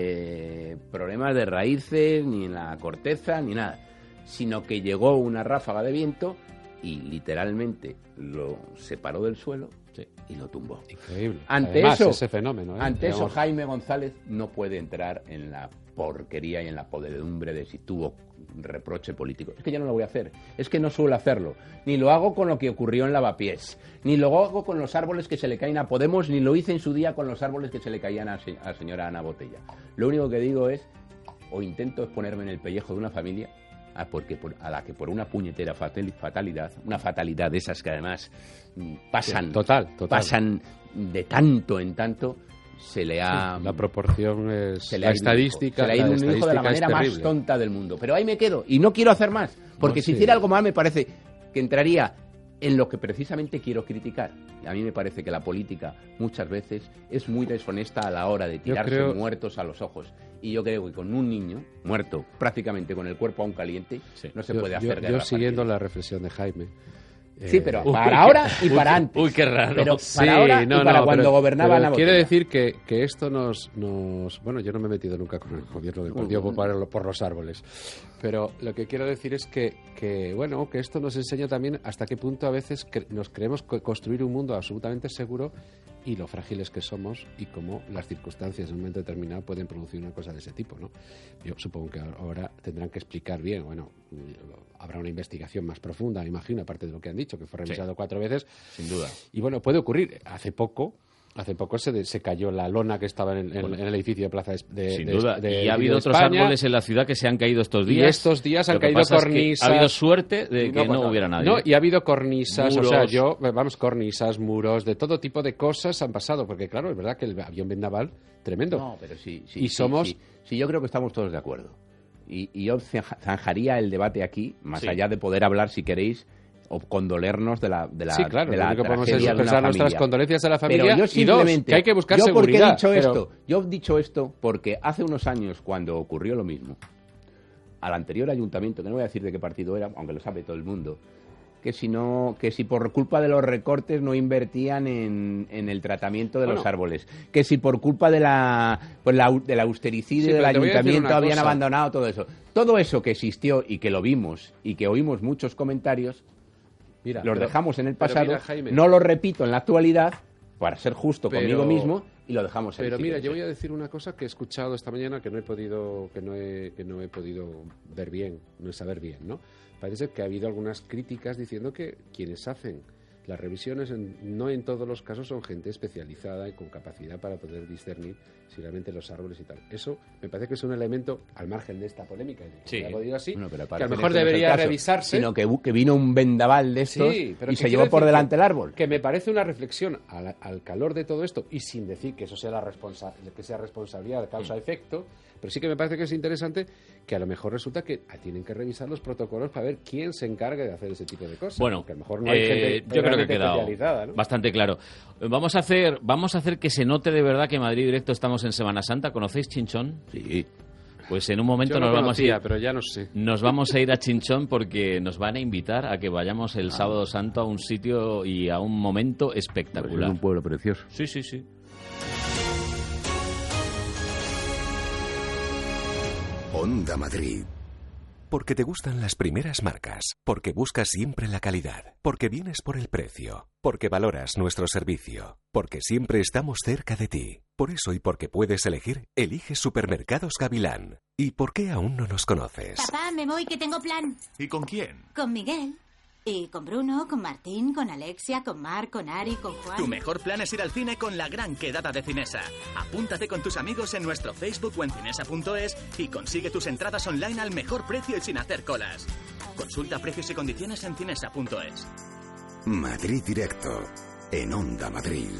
de problemas de raíces, ni en la corteza, ni nada. Sino que llegó una ráfaga de viento y literalmente lo separó del suelo sí. y lo tumbó. Increíble. Ante Además, eso, ese fenómeno, ¿eh? ante Digamos... eso, Jaime González no puede entrar en la porquería y en la podredumbre de si tuvo reproche político. Es que ya no lo voy a hacer. Es que no suelo hacerlo. Ni lo hago con lo que ocurrió en Lavapiés. Ni lo hago con los árboles que se le caen a Podemos, ni lo hice en su día con los árboles que se le caían a, a la señora Ana Botella. Lo único que digo es, o intento es ponerme en el pellejo de una familia a, porque por, a la que por una puñetera fatal, fatalidad, una fatalidad de esas que además pasan, sí, total, total. pasan de tanto en tanto, se le ha... Sí, la proporción es... Se le la ha estadística... Se le ha ido un hijo de la manera más tonta del mundo. Pero ahí me quedo. Y no quiero hacer más. Porque no, si sí. hiciera algo más me parece que entraría en lo que precisamente quiero criticar. Y a mí me parece que la política muchas veces es muy deshonesta a la hora de tirarse creo... muertos a los ojos. Y yo creo que con un niño muerto, prácticamente con el cuerpo aún caliente, sí. no se yo, puede hacer yo, guerra. Yo siguiendo la reflexión de Jaime... Sí, pero eh, para uy, ahora y para uy, antes. Uy, qué raro. Pero sí, para ahora no, y para no, cuando pero, gobernaba pero Ana quiere Botella. decir que, que esto nos, nos... Bueno, yo no me he metido nunca con el gobierno del Partido Popular por, por los árboles. Pero lo que quiero decir es que, que, bueno, que esto nos enseña también hasta qué punto a veces cre- nos creemos co- construir un mundo absolutamente seguro y lo frágiles que somos y cómo las circunstancias en un momento determinado pueden producir una cosa de ese tipo, ¿no? Yo supongo que ahora tendrán que explicar bien, bueno, habrá una investigación más profunda, me imagino, aparte de lo que han dicho, que fue revisado sí. cuatro veces. Sin duda. Y bueno, puede ocurrir. Hace poco... Hace poco se, de, se cayó la lona que estaba en, en, bueno, en el edificio de Plaza de, Sin de, duda. de, de y ha habido otros España. árboles en la ciudad que se han caído estos días. Y estos días han caído cornisas. Es que ha habido suerte de que no, no, no hubiera nadie. No, y ha habido cornisas, muros. O sea, yo, vamos, cornisas, muros, de todo tipo de cosas han pasado. Porque claro, es verdad que el avión vendaval, tremendo. No, pero sí, sí. Y sí, somos... Sí, sí, yo creo que estamos todos de acuerdo. Y, y yo zanjaría el debate aquí, más sí. allá de poder hablar, si queréis, o condolernos de la de la sí, claro, de la lo único que podemos es expresar nuestras condolencias a la familia. Pero yo simplemente, y dos, que hay que buscar yo seguridad. Porque he dicho pero... esto, yo he dicho esto porque hace unos años, cuando ocurrió lo mismo, al anterior ayuntamiento, que no voy a decir de qué partido era, aunque lo sabe todo el mundo, que si no, que si por culpa de los recortes no invertían en, en el tratamiento de bueno, los árboles, que si por culpa de la pues la del austericidio sí, del ayuntamiento habían cosa. abandonado todo eso. Todo eso que existió y que lo vimos y que oímos muchos comentarios, mira, los pero, dejamos en el pasado, mira, Jaime, no lo repito en la actualidad para ser justo pero, conmigo mismo y lo dejamos en Pero el mira, yo voy a decir una cosa que he escuchado esta mañana que no he podido que no he, que no he podido ver bien, no he saber bien, ¿no? Parece que ha habido algunas críticas diciendo que quienes hacen Las revisiones, en, no en todos los casos, son gente especializada y con capacidad para poder discernir si realmente los árboles y tal. Eso me parece que es un elemento, al margen de esta polémica, sí. lo digo así, bueno, que a lo mejor debería caso, revisarse. Sino que, que vino un vendaval de estos sí, pero y se llevó por decir delante que, el árbol. Que me parece una reflexión al, al calor de todo esto, y sin decir que eso sea la responsa, que sea responsabilidad, causa-efecto, pero sí que me parece que es interesante que a lo mejor resulta que tienen que revisar los protocolos para ver quién se encarga de hacer ese tipo de cosas. Bueno, que a lo mejor no hay gente eh, yo creo que ha quedado ¿no? bastante claro. Vamos a hacer, vamos a hacer que se note de verdad que en Madrid Directo estamos en Semana Santa. ¿Conocéis Chinchón? Sí. Pues en un momento Yo nos lo vamos conocía, a ir, pero ya no sé. Nos vamos a ir a Chinchón porque nos van a invitar a que vayamos el ah. sábado santo a un sitio y a un momento espectacular. Pues es un pueblo precioso. Sí, sí, sí. Onda Madrid. Porque te gustan las primeras marcas, porque buscas siempre la calidad, porque vienes por el precio, porque valoras nuestro servicio, porque siempre estamos cerca de ti. Por eso y porque puedes elegir, eliges Supermercados Gavilán. ¿Y por qué aún no nos conoces? Papá, me voy que tengo plan. ¿Y con quién? Con Miguel. Y con Bruno, con Martín, con Alexia, con Marc, con Ari, con Juan. Tu mejor plan es ir al cine con la gran quedada de Cinesa. Apúntate con tus amigos en nuestro Facebook o en cinesa punto es y consigue tus entradas online al mejor precio y sin hacer colas. Consulta precios y condiciones en cinesa punto es. Madrid Directo, en Onda Madrid.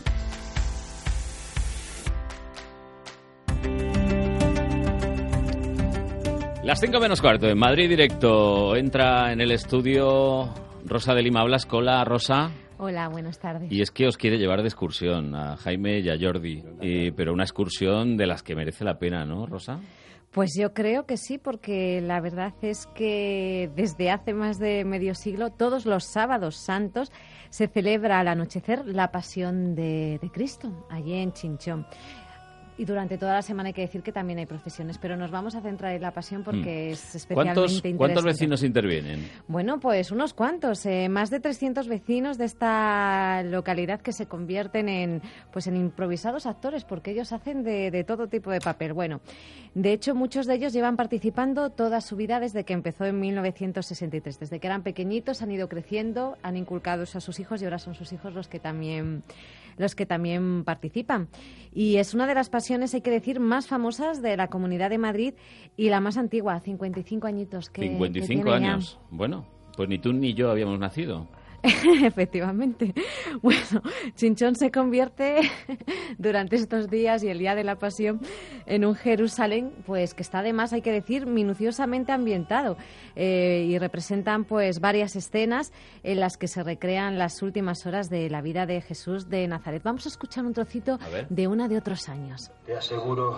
Las cinco menos cuarto en Madrid Directo. Entra en el estudio Rosa de Lima Blasco. Hola, Rosa. Hola, buenas tardes. Y es que os quiere llevar de excursión a Jaime y a Jordi, y, pero una excursión de las que merece la pena, ¿no, Rosa? Pues yo creo que sí, porque la verdad es que desde hace más de medio siglo, todos los sábados santos, se celebra al anochecer la Pasión de, de Cristo, allí en Chinchón. Y durante toda la semana hay que decir que también hay procesiones, pero nos vamos a centrar en la Pasión porque mm. es especialmente ¿Cuántos, interesante. ¿Cuántos vecinos intervienen? Bueno, pues unos cuantos, eh, más de trescientos vecinos de esta localidad que se convierten en, pues en improvisados actores, porque ellos hacen de, de todo tipo de papel. Bueno, de hecho, muchos de ellos llevan participando toda su vida desde que empezó en mil novecientos sesenta y tres. Desde que eran pequeñitos han ido creciendo, han inculcado eso a sus hijos y ahora son sus hijos los que también... los que también participan. Y es una de las pasiones, hay que decir, más famosas de la Comunidad de Madrid y la más antigua, cincuenta y cinco añitos. Que, cincuenta y cinco que años. Ya. Bueno, pues ni tú ni yo habíamos nacido. Efectivamente. Bueno, Chinchón se convierte durante estos días y el Día de la Pasión en un Jerusalén, pues que está además, hay que decir, minuciosamente ambientado, eh, y representan pues varias escenas en las que se recrean las últimas horas de la vida de Jesús de Nazaret. Vamos a escuchar un trocito de una de otros años. Te aseguro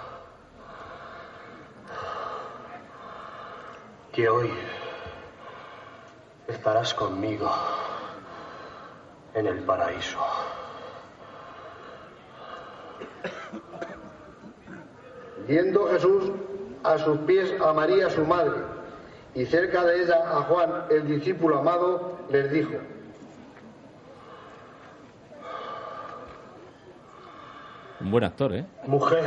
que hoy estarás conmigo en el paraíso. Viendo Jesús a sus pies a María su madre y cerca de ella a Juan el discípulo amado, les dijo: un buen actor, ¿eh? Mujer,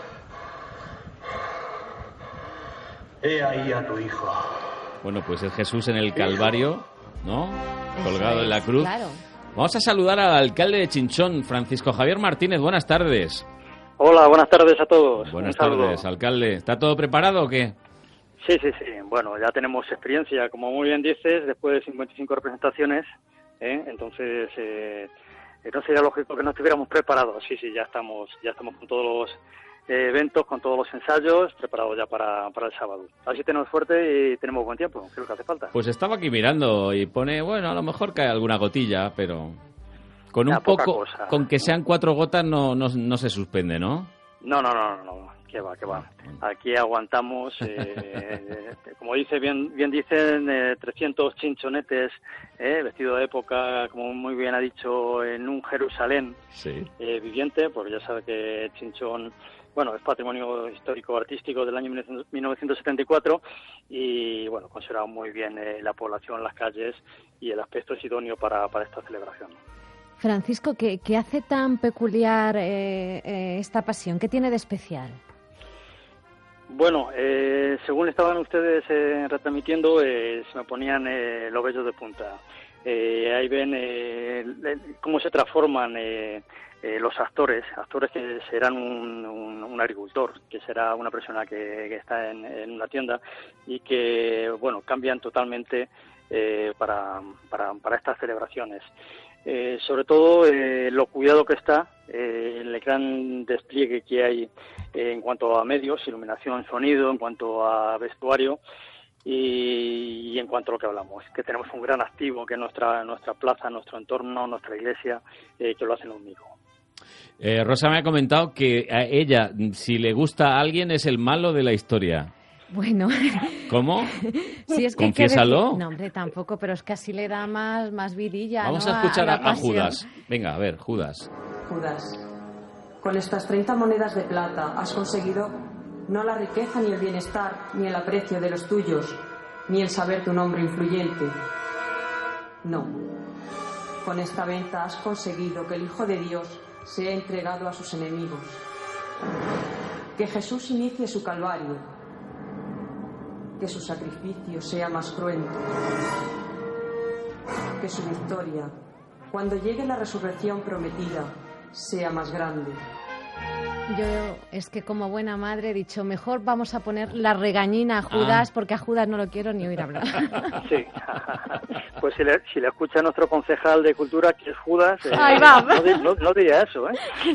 he ahí a tu hijo. Bueno, pues es Jesús en el Calvario, ¿no? Colgado en la cruz. Claro. Vamos a saludar al alcalde de Chinchón, Francisco Javier Martínez. Buenas tardes. Hola, buenas tardes a todos. Buenas tardes, alcalde. ¿Está todo preparado o qué? Sí, sí, sí. Bueno, ya tenemos experiencia, como muy bien dices, después de cincuenta y cinco representaciones, ¿eh? Entonces, eh, no sería lógico que no estuviéramos preparados. Sí, sí, ya estamos, ya estamos con todos los eventos, con todos los ensayos, preparados ya para, para el sábado. Así tenemos suerte y tenemos buen tiempo, que es lo que hace falta. Pues estaba aquí mirando y pone, bueno, a lo mejor cae alguna gotilla, pero con un ya, poco, con que sean cuatro gotas no, no, no se suspende, ¿no? No, no, no, no, no. Que va, que va. Aquí aguantamos, eh, como dice bien bien dicen, eh, trescientos chinchonetes, eh, vestido de época, como muy bien ha dicho, en un Jerusalén sí. eh, viviente, porque ya sabe que Chinchón, bueno, es patrimonio histórico-artístico del año mil novecientos setenta y cuatro y, bueno, conserva muy bien eh, la población, las calles y el aspecto es idóneo para, para esta celebración. Francisco, ¿qué, qué hace tan peculiar eh, eh, esta pasión? ¿Qué tiene de especial? Bueno, eh, según estaban ustedes eh, retransmitiendo, eh, se me ponían eh, los vellos de punta. eh, ahí ven eh, cómo se transforman eh, eh, los actores, actores que serán un, un, un agricultor, que será una persona que, que está en, en una tienda y que, bueno, cambian totalmente eh, para, para, para estas celebraciones. Eh, sobre todo eh, lo cuidado que está, eh, el gran despliegue que hay eh, en cuanto a medios, iluminación, sonido, en cuanto a vestuario y, y en cuanto a lo que hablamos, que tenemos un gran activo que es nuestra, nuestra plaza, nuestro entorno, nuestra iglesia, eh, que lo hacen conmigo. Eh, Rosa me ha comentado que a ella, si le gusta a alguien, es el malo de la historia. Bueno. ¿Cómo? Sí, es que Confiésalo. Que decir... No, hombre, tampoco, pero es que así le da más, más vidilla. Vamos ¿no? a escuchar a, a, a Judas. Venga, a ver, Judas. Judas, con estas treinta monedas de plata has conseguido no la riqueza ni el bienestar, ni el aprecio de los tuyos, ni el saber tu nombre influyente. No. Con esta venta has conseguido que el Hijo de Dios sea entregado a sus enemigos. Que Jesús inicie su calvario. Que su sacrificio sea más cruento, que su victoria, cuando llegue la resurrección prometida, sea más grande. Yo es que como buena madre he dicho, mejor vamos a poner la regañina a Judas, ah. porque a Judas no lo quiero ni oír hablar. Sí, pues si le, si le escucha a nuestro concejal de Cultura, que es Judas, eh, Ahí va. No, no, no diría eso, ¿eh?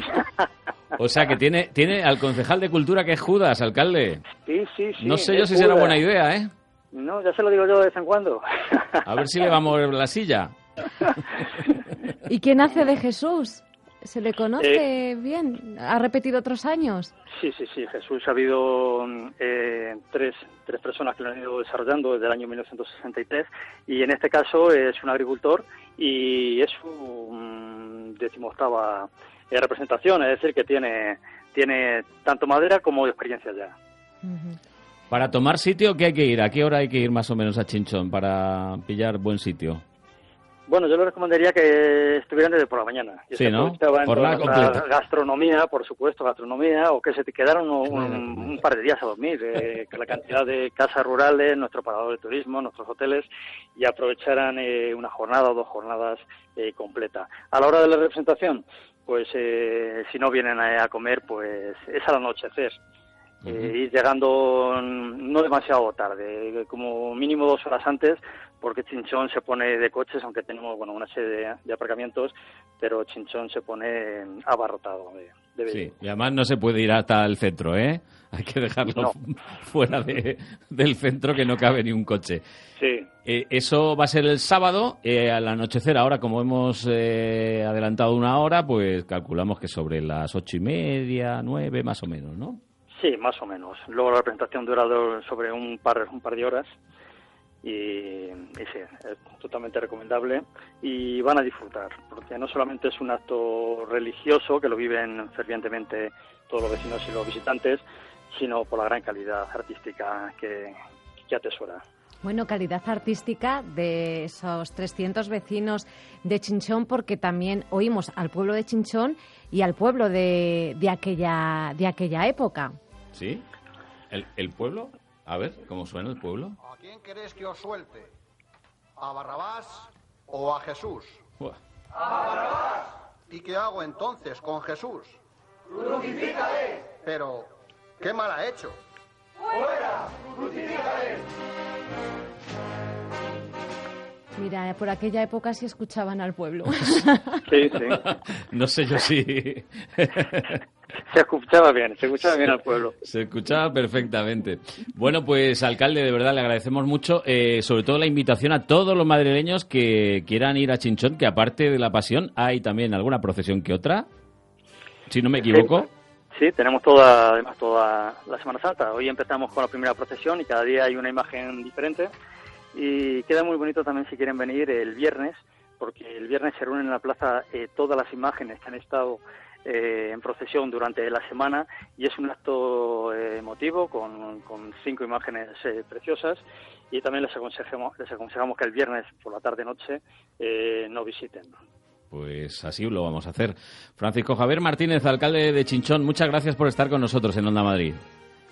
O sea, que tiene tiene al concejal de Cultura que es Judas, alcalde. Sí, sí, sí. No sé yo si será buena idea, ¿eh? No, ya se lo digo yo de vez en cuando. A ver si le va a mover la silla. ¿Y quién hace de Jesús? ¿Se le conoce eh, bien? ¿Ha repetido otros años? Sí, sí, sí. Jesús ha habido eh, tres, tres personas que lo han ido desarrollando desde el año mil novecientos sesenta y tres y en este caso es un agricultor y es su um, decimoctava eh, representación, es decir, que tiene, tiene tanto madera como experiencia ya. Uh-huh. Para tomar sitio, ¿qué hay que ir? ¿A qué hora hay que ir más o menos a Chinchón para pillar buen sitio? Bueno, yo les recomendaría que estuvieran desde por la mañana. Y sí, ¿no? Por la completa. Gastronomía, por supuesto, gastronomía, o que se te quedaron un, un, un par de días a dormir, eh, que la cantidad de casas rurales, nuestro parador de turismo, nuestros hoteles, y aprovecharan eh, una jornada o dos jornadas eh, completa. A la hora de la representación, pues eh, si no vienen a, a comer, pues es al anochecer. Uh-huh. Eh, ir llegando no demasiado tarde, como mínimo dos horas antes, porque Chinchón se pone de coches, aunque tenemos bueno una serie de, de aparcamientos, pero Chinchón se pone abarrotado de, de sí, y además no se puede ir hasta el centro, ¿eh? Hay que dejarlo no. fuera de, del centro, que no cabe ni un coche. Sí. Eh, eso va a ser el sábado, eh, al anochecer. Ahora, como hemos eh, adelantado una hora, pues calculamos que sobre las ocho y media, nueve, más o menos, ¿no? Sí, más o menos. Luego la presentación dura sobre un par, un par de horas y, y sí, es totalmente recomendable y van a disfrutar, porque no solamente es un acto religioso que lo viven fervientemente todos los vecinos y los visitantes, sino por la gran calidad artística que, que atesora. Bueno, calidad artística de esos trescientos vecinos de Chinchón, porque también oímos al pueblo de Chinchón y al pueblo de, de aquella de aquella época. ¿Sí? ¿El, el pueblo? A ver, ¿cómo suena el pueblo? ¿A quién queréis que os suelte? ¿A Barrabás o a Jesús? Uah. ¡A Barrabás! ¿Y qué hago entonces con Jesús? ¡Crucifícale! Pero, ¿qué mal ha hecho? ¡Fuera! ¡Crucifícale! Mira, por aquella época sí escuchaban al pueblo. Sí, sí. No sé yo si... Se escuchaba bien, se escuchaba bien al pueblo. Se escuchaba perfectamente. Bueno, pues, alcalde, de verdad le agradecemos mucho, eh, sobre todo la invitación a todos los madrileños que quieran ir a Chinchón, que aparte de la Pasión hay también alguna procesión que otra, si no me equivoco. Sí, sí, tenemos toda, además toda la Semana Santa. Hoy empezamos con la primera procesión y cada día hay una imagen diferente. Y queda muy bonito también si quieren venir el viernes, porque el viernes se reúnen en la plaza eh, todas las imágenes que han estado eh, en procesión durante la semana y es un acto eh, emotivo con, con cinco imágenes eh, preciosas y también les aconsejamos, les aconsejamos que el viernes por la tarde-noche eh, no visiten. Pues así lo vamos a hacer. Francisco Javier Martínez, alcalde de Chinchón, muchas gracias por estar con nosotros en Onda Madrid.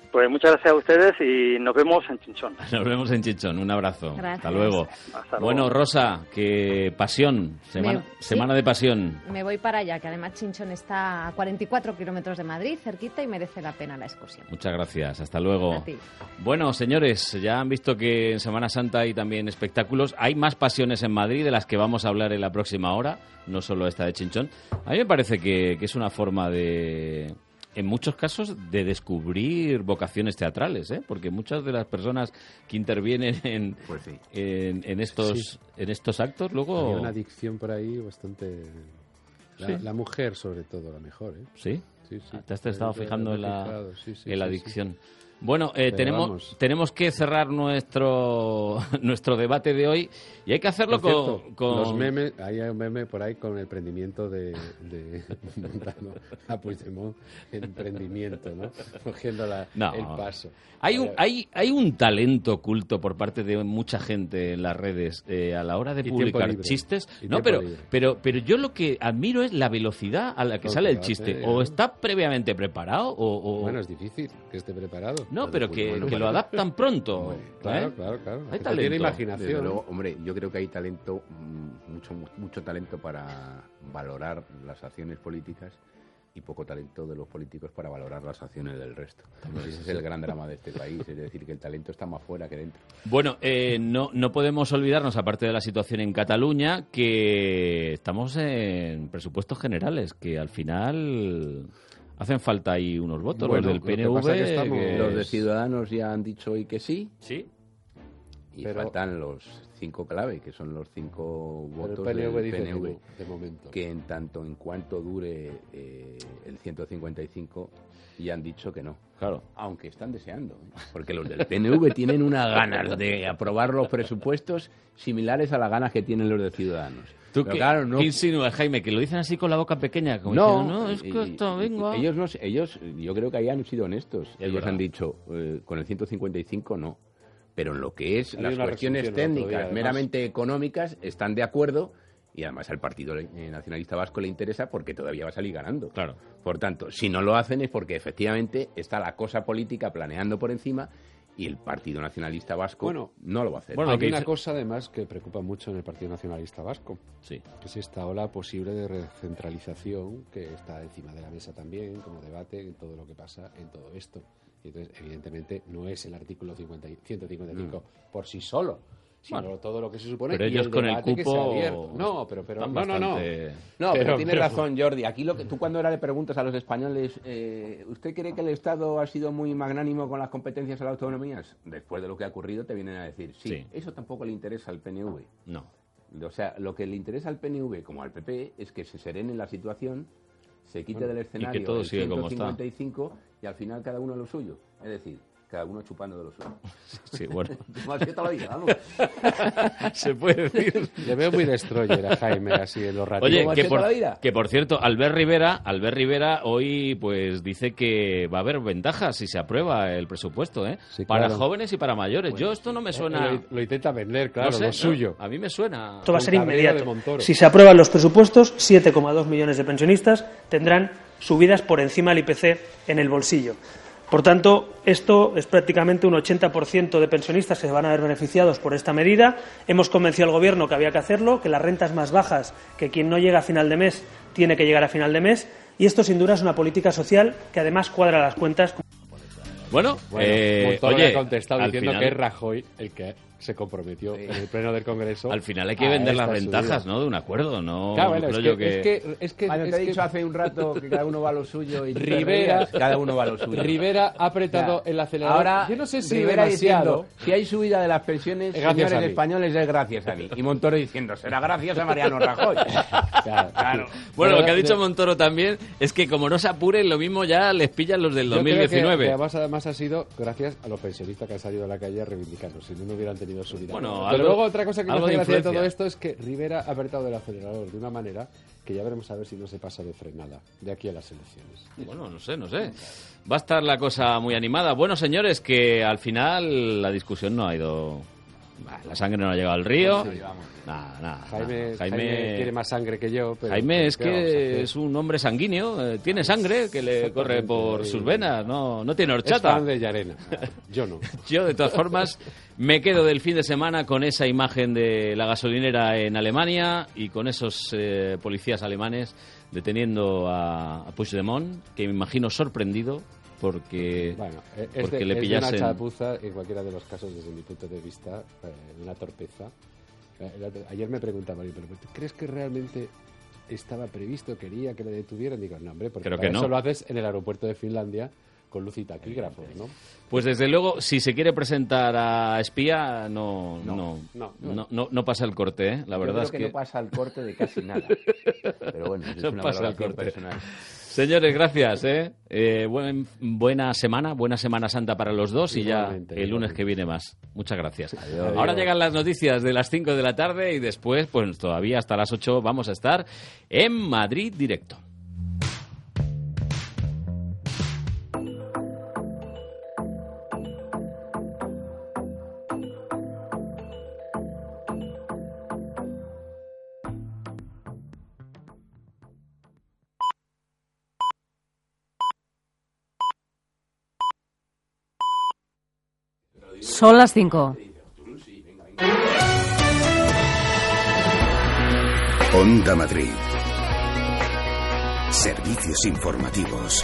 Pues muchas gracias a ustedes y nos vemos en Chinchón. Nos vemos en Chinchón, un abrazo. Gracias. Hasta luego. Hasta luego. Bueno, Rosa, que pasión, semana, Me- semana sí. de pasión. Me voy para allá, que además Chinchón está a cuarenta y cuatro kilómetros de Madrid, cerquita, y merece la pena la excursión. Muchas gracias, hasta luego. A ti. Bueno, señores, ya han visto que en Semana Santa hay también espectáculos. Hay más pasiones en Madrid de las que vamos a hablar en la próxima hora, no solo esta de Chinchón. A mí me parece que, que es una forma de, en muchos casos, de descubrir vocaciones teatrales, ¿eh? Porque muchas de las personas que intervienen en, Pues sí. en, en estos, Sí. en estos actos, luego... Había una adicción por ahí bastante... La, Sí. la mujer, sobre todo, la mejor, ¿eh? ¿Sí? Sí, sí. ¿Te has estado Ahí fijando me he en la, fijado, sí, sí, en la sí, adicción? sí. Bueno, eh, Pero tenemos, vamos. tenemos que cerrar nuestro nuestro debate de hoy y hay que hacerlo Por con, cierto, con- los memes, hay un meme por ahí con el emprendimiento de, de Mondrano a Puigdemont, emprendimiento, ¿no? Cogiendo la, No. el paso. Hay un, Ahora, hay, hay un talento oculto por parte de mucha gente en las redes eh, a la hora de Y tiempo publicar libre. chistes. Y No, tiempo pero, libre. pero, pero yo lo que admiro es la velocidad a la que No, sale que el lo chiste. hace, O ¿eh? está previamente preparado o... o- Bueno, es difícil que esté preparado. no, pero que, Bueno, que lo vale. adaptan pronto. Claro, ¿eh? claro, claro. Hay Que talento. tiene imaginación. Desde luego, hombre, yo creo que hay talento, mm, mucho mucho talento para valorar las acciones políticas y poco talento de los políticos para valorar las acciones del resto. Ese es el gran drama de este país, es decir, que el talento está más fuera que dentro. Bueno, eh, no, no podemos olvidarnos, aparte de la situación en Cataluña, que estamos en presupuestos generales, que al final hacen falta ahí unos votos. Bueno, los del lo que P N V... pasa es que estamos- que Los de es- Ciudadanos ya han dicho hoy que sí. Sí. Y Pero- faltan los cinco clave, que son los cinco Pero el votos P N V del dice P N V, que no, de momento. que en tanto en cuanto dure eh, el ciento cincuenta y cinco ya han dicho que no. Claro. Aunque están deseando, ¿eh? Porque los del P N V tienen unas ganas de aprobar los presupuestos similares a las ganas que tienen los de Ciudadanos. ¿Tú Pero qué, claro, no- qué insinúas, Jaime? Que lo dicen así con la boca pequeña. Como No, diciendo, no, es que y- esto, y- venga. ellos, no, sé- ellos, yo creo que ahí han sido honestos. Es ellos verdad. han dicho, eh, con el ciento cincuenta y cinco no. Pero en lo que es Hay las una cuestiones resolución el otro día, técnicas, además. meramente económicas, están de acuerdo. Y además al Partido eh, Nacionalista Vasco le interesa porque todavía va a salir ganando. Claro. Por tanto, si no lo hacen es porque efectivamente está la cosa política planeando por encima y el Partido Nacionalista Vasco Bueno, no lo va a hacer. bueno, lo Hay que una dice- cosa, además, que preocupa mucho en el Partido Nacionalista Vasco, Sí. que es esta ola posible de recentralización que está encima de la mesa también, como debate en todo lo que pasa en todo esto. Y entonces, evidentemente, no es el artículo cincuenta y- ciento cincuenta y cinco por sí solo, sino Bueno, todo lo que se supone. pero y ellos con el debate que se ha cupo abierto. No, pero, pero están no, no, no. bastante- No, pero, Pero- tienes pero- razón, Jordi. Aquí lo que tú cuando ahora le preguntas a los españoles, eh, ¿usted cree que el Estado ha sido muy magnánimo con las competencias a las autonomías? Después de lo que ha ocurrido te vienen a decir, sí, Sí. eso tampoco le interesa al P N V. No. O sea, lo que le interesa al P N V como al P P es que se serene la situación, se quite Bueno, del y que escenario todo el siga como está. ciento cincuenta y cinco y al final cada uno lo suyo. Es decir, cada uno chupando de lo suyo. Sí, bueno. Como así toda la vida, vamos. Se puede decir. Le veo muy destroyer a Jaime así en los ratos. Oye, ¿Cómo que hace por, toda la vida? que por cierto, Albert Rivera, Albert Rivera hoy pues dice que va a haber ventajas si se aprueba el presupuesto, ¿eh? Sí, para claro. jóvenes y para mayores. Yo esto no me suena... Lo, lo intenta vender, claro, no sé, lo ¿no? suyo. A mí me suena... Esto va a ser Con Cabrera de inmediato. Montoro. Si se aprueban los presupuestos, siete coma dos millones de pensionistas tendrán subidas por encima del I P C en el bolsillo. Por tanto, esto es prácticamente un ochenta por ciento de pensionistas que se van a ver beneficiados por esta medida. Hemos convencido al Gobierno que había que hacerlo, que las rentas más bajas, que quien no llega a final de mes tiene que llegar a final de mes. Y esto, sin duda, es una política social que además cuadra las cuentas. Bueno, Bueno, eh, Montoro oye, le ha contestado al diciendo final- que es Rajoy el que se comprometió en el pleno del Congreso. Al final hay que a vender las esta ventajas, subida. ¿no? De un acuerdo, ¿no? Claro, bueno, creo es yo que, es que, es que, Cuando es te he que dicho hace un rato que cada uno va a lo suyo y tú te Rivera, reías, cada uno va a lo suyo. Rivera ha apretado Ya. el acelerador. Ahora, Yo no sé si Rivera demasiado. diciendo, si hay subida de las pensiones, Es gracias señores a mí. españoles, es gracias a mí. Y Montoro diciendo, será gracias a Mariano Rajoy. Claro. Claro. Bueno, lo que ha de- dicho Montoro también es que como no se apuren, lo mismo ya les pillan los del Yo dos mil creo que- diecinueve. que además, además ha sido gracias a los pensionistas que han salido a la calle a reivindicarlo, si no, no hubieran tenido subida. Bueno, Pero algo- luego otra cosa que me algo hace de gracia de influencia. todo esto es que Rivera ha apretado el acelerador de una manera que ya veremos a ver si no se pasa de frenada de aquí a las elecciones. Bueno, no sé, no sé. Va a estar la cosa muy animada. Bueno, señores, que al final la discusión no ha ido La sangre no ha llegado al río. Sí. Nada, nada. Jaime, nada. Jaime, Jaime tiene más sangre que yo. Pero Jaime es ¿qué vamos a que hacer? es un hombre sanguíneo, eh, tiene sangre que le corre por sus venas, no, no tiene horchata. Es fan de Llarena, yo no. Yo, de todas formas, me quedo del fin de semana con esa imagen de la gasolinera en Alemania y con esos eh, policías alemanes deteniendo a, a Puigdemont, que me imagino sorprendido porque, bueno, es porque de, le es pillasen... de una chapuza, en cualquiera de los casos, desde mi punto de vista, eh, una torpeza. Eh, ayer me preguntaba, ¿pero ¿tú crees que realmente estaba previsto, quería que le detuvieran? Digo, no, hombre, porque Creo para que no. eso lo haces en el aeropuerto de Finlandia con luz y taquígrafos, ¿no? Pues desde luego, si se quiere presentar a espía, no no No, no, no, no, no, no pasa el corte, ¿eh? La Yo verdad creo es que, que... no pasa el corte de casi nada. Pero bueno, eso No es una pasa el valoración corte. personal. Señores, gracias, ¿eh? Eh, buen, buena semana, buena Semana Santa para los dos y ya Igualmente, el lunes igualmente. que viene más. Muchas gracias. Adiós. Ahora llegan las noticias de las cinco de la tarde y después, pues todavía hasta las ocho vamos a estar en Madrid Directo. Son las cinco. Onda Madrid. Servicios informativos.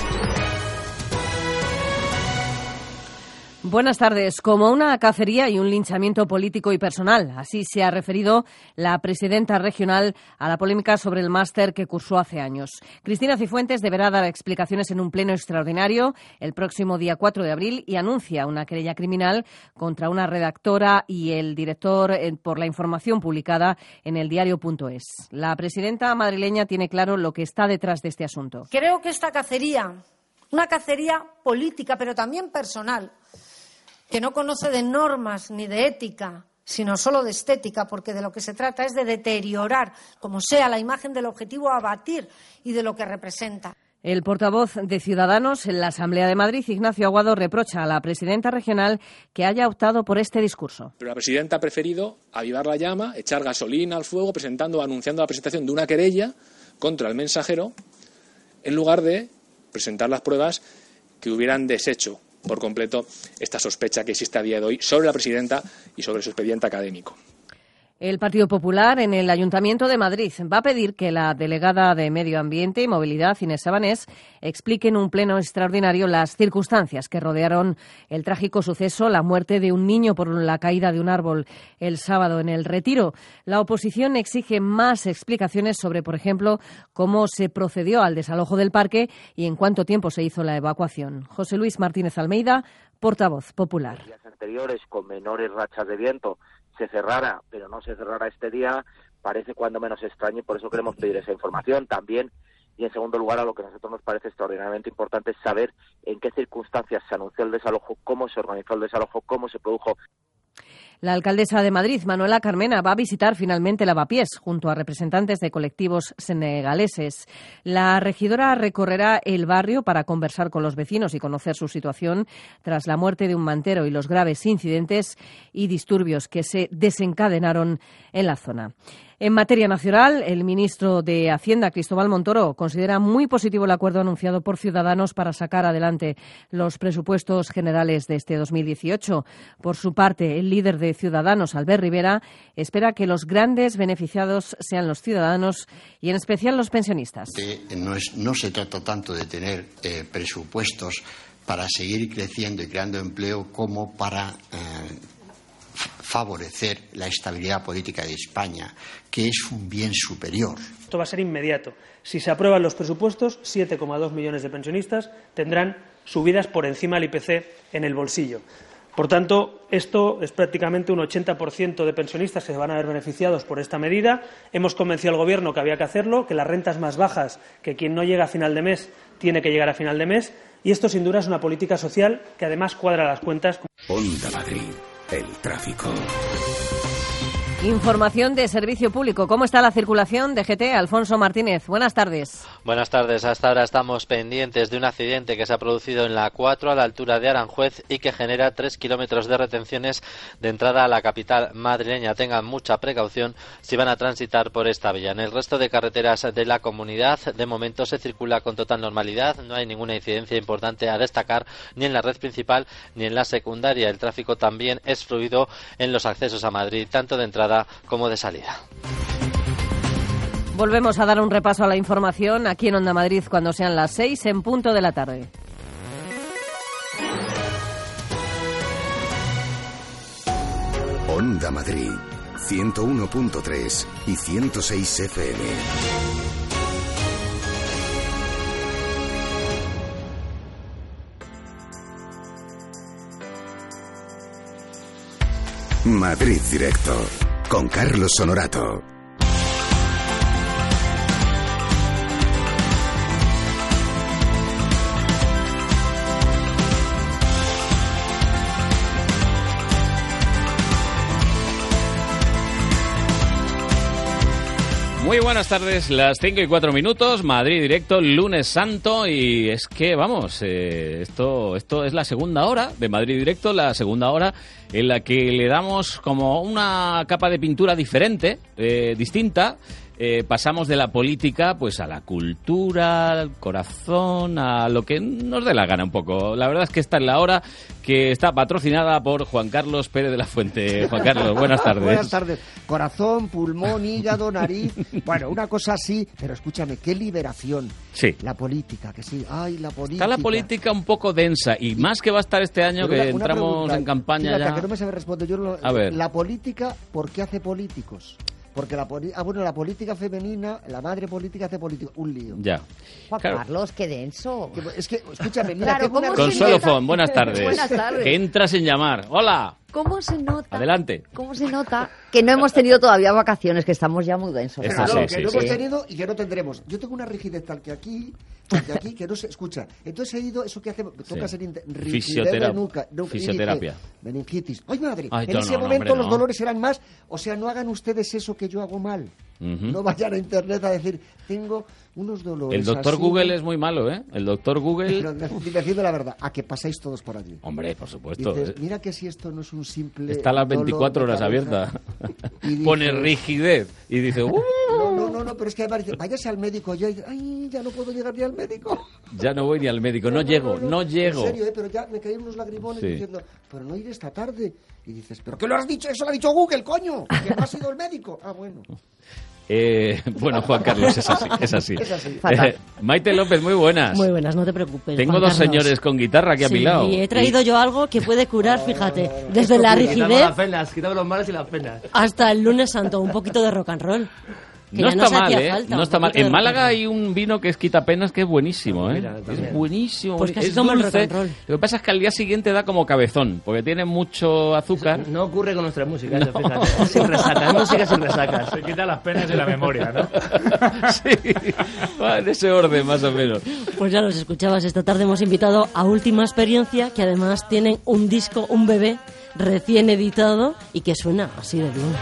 Buenas tardes. Como una cacería y un linchamiento político y personal. Así se ha referido la presidenta regional a la polémica sobre el máster que cursó hace años. Cristina Cifuentes deberá dar explicaciones en un pleno extraordinario el próximo día cuatro de abril y anuncia una querella criminal contra una redactora y el director por la información publicada en el diario punto es. La presidenta madrileña tiene claro lo que está detrás de este asunto. Creo que esta cacería, una cacería política, pero también personal, que no conoce de normas ni de ética, sino solo de estética, porque de lo que se trata es de deteriorar, como sea, la imagen del objetivo a abatir y de lo que representa. El portavoz de Ciudadanos en la Asamblea de Madrid, Ignacio Aguado, reprocha a la presidenta regional que haya optado por este discurso. Pero la presidenta ha preferido avivar la llama, echar gasolina al fuego, presentando, anunciando la presentación de una querella contra el Mensajero, en lugar de presentar las pruebas que hubieran deshecho por completo esta sospecha que existe a día de hoy sobre la presidenta y sobre su expediente académico. El Partido Popular en el Ayuntamiento de Madrid va a pedir que la delegada de Medio Ambiente y Movilidad, Inés Sabanés, explique en un pleno extraordinario las circunstancias que rodearon el trágico suceso, la muerte de un niño por la caída de un árbol el sábado en el Retiro. La oposición exige más explicaciones sobre, por ejemplo, cómo se procedió al desalojo del parque y en cuánto tiempo se hizo la evacuación. José Luis Martínez Almeida, portavoz popular. Días anteriores, con menores rachas de viento, se cerrara, pero no se cerrara este día, parece cuando menos extraño y por eso queremos pedir esa información también. Y en segundo lugar, a lo que a nosotros nos parece extraordinariamente importante es saber en qué circunstancias se anunció el desalojo, cómo se organizó el desalojo, cómo se produjo. La alcaldesa de Madrid, Manuela Carmena, va a visitar finalmente Lavapiés junto a representantes de colectivos senegaleses. La regidora recorrerá el barrio para conversar con los vecinos y conocer su situación tras la muerte de un mantero y los graves incidentes y disturbios que se desencadenaron en la zona. En materia nacional, el ministro de Hacienda, Cristóbal Montoro, considera muy positivo el acuerdo anunciado por Ciudadanos para sacar adelante los presupuestos generales de este dos mil dieciocho. Por su parte, el líder de Ciudadanos, Albert Rivera, espera que los grandes beneficiados sean los ciudadanos y, en especial, los pensionistas. No, es, no se trata tanto de tener eh, presupuestos para seguir creciendo y creando empleo como para Eh, favorecer la estabilidad política de España, que es un bien superior. Esto va a ser inmediato. Si se aprueban los presupuestos, siete coma dos millones de pensionistas tendrán subidas por encima del I P C en el bolsillo. Por tanto, esto es prácticamente un ochenta por ciento de pensionistas que se van a ver beneficiados por esta medida. Hemos convencido al Gobierno que había que hacerlo, que las rentas más bajas, que quien no llega a final de mes tiene que llegar a final de mes. Y esto, sin duda, es una política social que además cuadra las cuentas. Onda Madrid. El tráfico. Información de servicio público. ¿Cómo está la circulación de G T? Alfonso Martínez, buenas tardes. Buenas tardes. Hasta ahora estamos pendientes de un accidente que se ha producido en la cuatro a la altura de Aranjuez y que genera tres kilómetros de retenciones de entrada a la capital madrileña. Tengan mucha precaución si van a transitar por esta vía. En el resto de carreteras de la comunidad, de momento se circula con total normalidad. No hay ninguna incidencia importante a destacar ni en la red principal ni en la secundaria. El tráfico también es fluido en los accesos a Madrid, tanto de entrada como de salida. Volvemos a dar un repaso a la información aquí en Onda Madrid cuando sean las seis en punto de la tarde. Onda Madrid, ciento uno punto tres y ciento seis F M. Madrid Directo, con Carlos Honorato. Muy buenas tardes, las cinco y cuatro minutos, Madrid Directo, lunes santo, y es que, vamos, eh, esto, esto es la segunda hora de Madrid Directo, la segunda hora en la que le damos como una capa de pintura diferente, eh, distinta. Eh, pasamos de la política pues a la cultura, al corazón, a lo que nos dé la gana un poco. La verdad es que esta es la hora que está patrocinada por Juan Carlos Pérez de la Fuente. Juan Carlos, buenas tardes. Buenas tardes. Corazón, pulmón, hígado, nariz. Bueno, una cosa así, pero escúchame, qué liberación. Sí. La política, que sí. Ay, la política. Está la política un poco densa y más que va a estar este año pero que una, una entramos pregunta, en campaña fíjate, ya. Que no me sabe responder. Yo lo, a ver. La política, ¿por qué hace políticos? Porque la, poli- ah, bueno, la política femenina, la madre política hace política. Un lío. Ya. Juan claro. Carlos, qué denso. Que, es que, escúchame, mira. Claro, una... Consuelo Fon, buenas tardes. Buenas tardes. Que entras sin llamar. Hola. ¿Cómo se nota? Adelante. ¿Cómo se nota que no hemos tenido todavía vacaciones, que estamos ya muy densos? Eso, no, sí, que sí, no sí. hemos tenido y que no tendremos. Yo tengo una rigidez tal que aquí, de aquí, que no se escucha. Entonces he ido, eso que hace, toca ser inter... Fisioterapia. Nuca, nuca, Fisioterapia. Dije, meningitis. ¡Ay, madre! Ay, en no, ese no, momento hombre, los no. dolores eran más. O sea, no hagan ustedes eso que yo hago mal. Uh-huh. No vayan a internet a decir, tengo unos dolores. El doctor así, Google es muy malo, ¿eh? El doctor Google... Pero decid la verdad, a que pasáis todos por allí. Hombre, por supuesto. Dices, mira que si esto no es un simple... Está a las veinticuatro horas abierta. Dices, pone rigidez y dice... Uh, no, no, no, no, pero es que además dice, váyase al médico ya y ay, ya no puedo llegar ni al médico. Ya no voy ni al médico, no, no llego, no, no, no llego. En serio, ¿eh? Pero ya me caían unos lagrimones sí. diciendo, pero no iré esta tarde. Y dices, ¿pero qué lo has dicho? Eso lo ha dicho Google, coño, que no ha sido el médico. Ah, bueno. Eh, bueno, Juan Carlos, es así, es así. Es así. Eh, Maite López, muy buenas. Muy buenas, no te preocupes. Tengo Juan dos Carlos. señores con guitarra aquí sí, a mi lado. Y he traído y... yo algo que puede curar, fíjate, desde Esto la rigidez. rigidez. Quitamos las penas, quitamos los males y las penas. Hasta el lunes santo, un poquito de rock and roll. Que no está está mal, ¿eh? Falta, no está mal. En Málaga rock. hay un vino que es quitapenas que es buenísimo, ¿eh? Mira, es buenísimo. Pues casi es como el dulce. rock and roll. Lo que pasa es que al día siguiente da como cabezón, porque tiene mucho azúcar. No ocurre con nuestra música, no. fíjate. Sin resaca, es música sin resaca. Se quita las penas y la memoria, ¿no? Sí, va en ese orden más o menos. Pues ya los escuchabas, esta tarde hemos invitado a Última Experiencia, que además tienen un disco, un bebé, recién editado y que suena así de bien.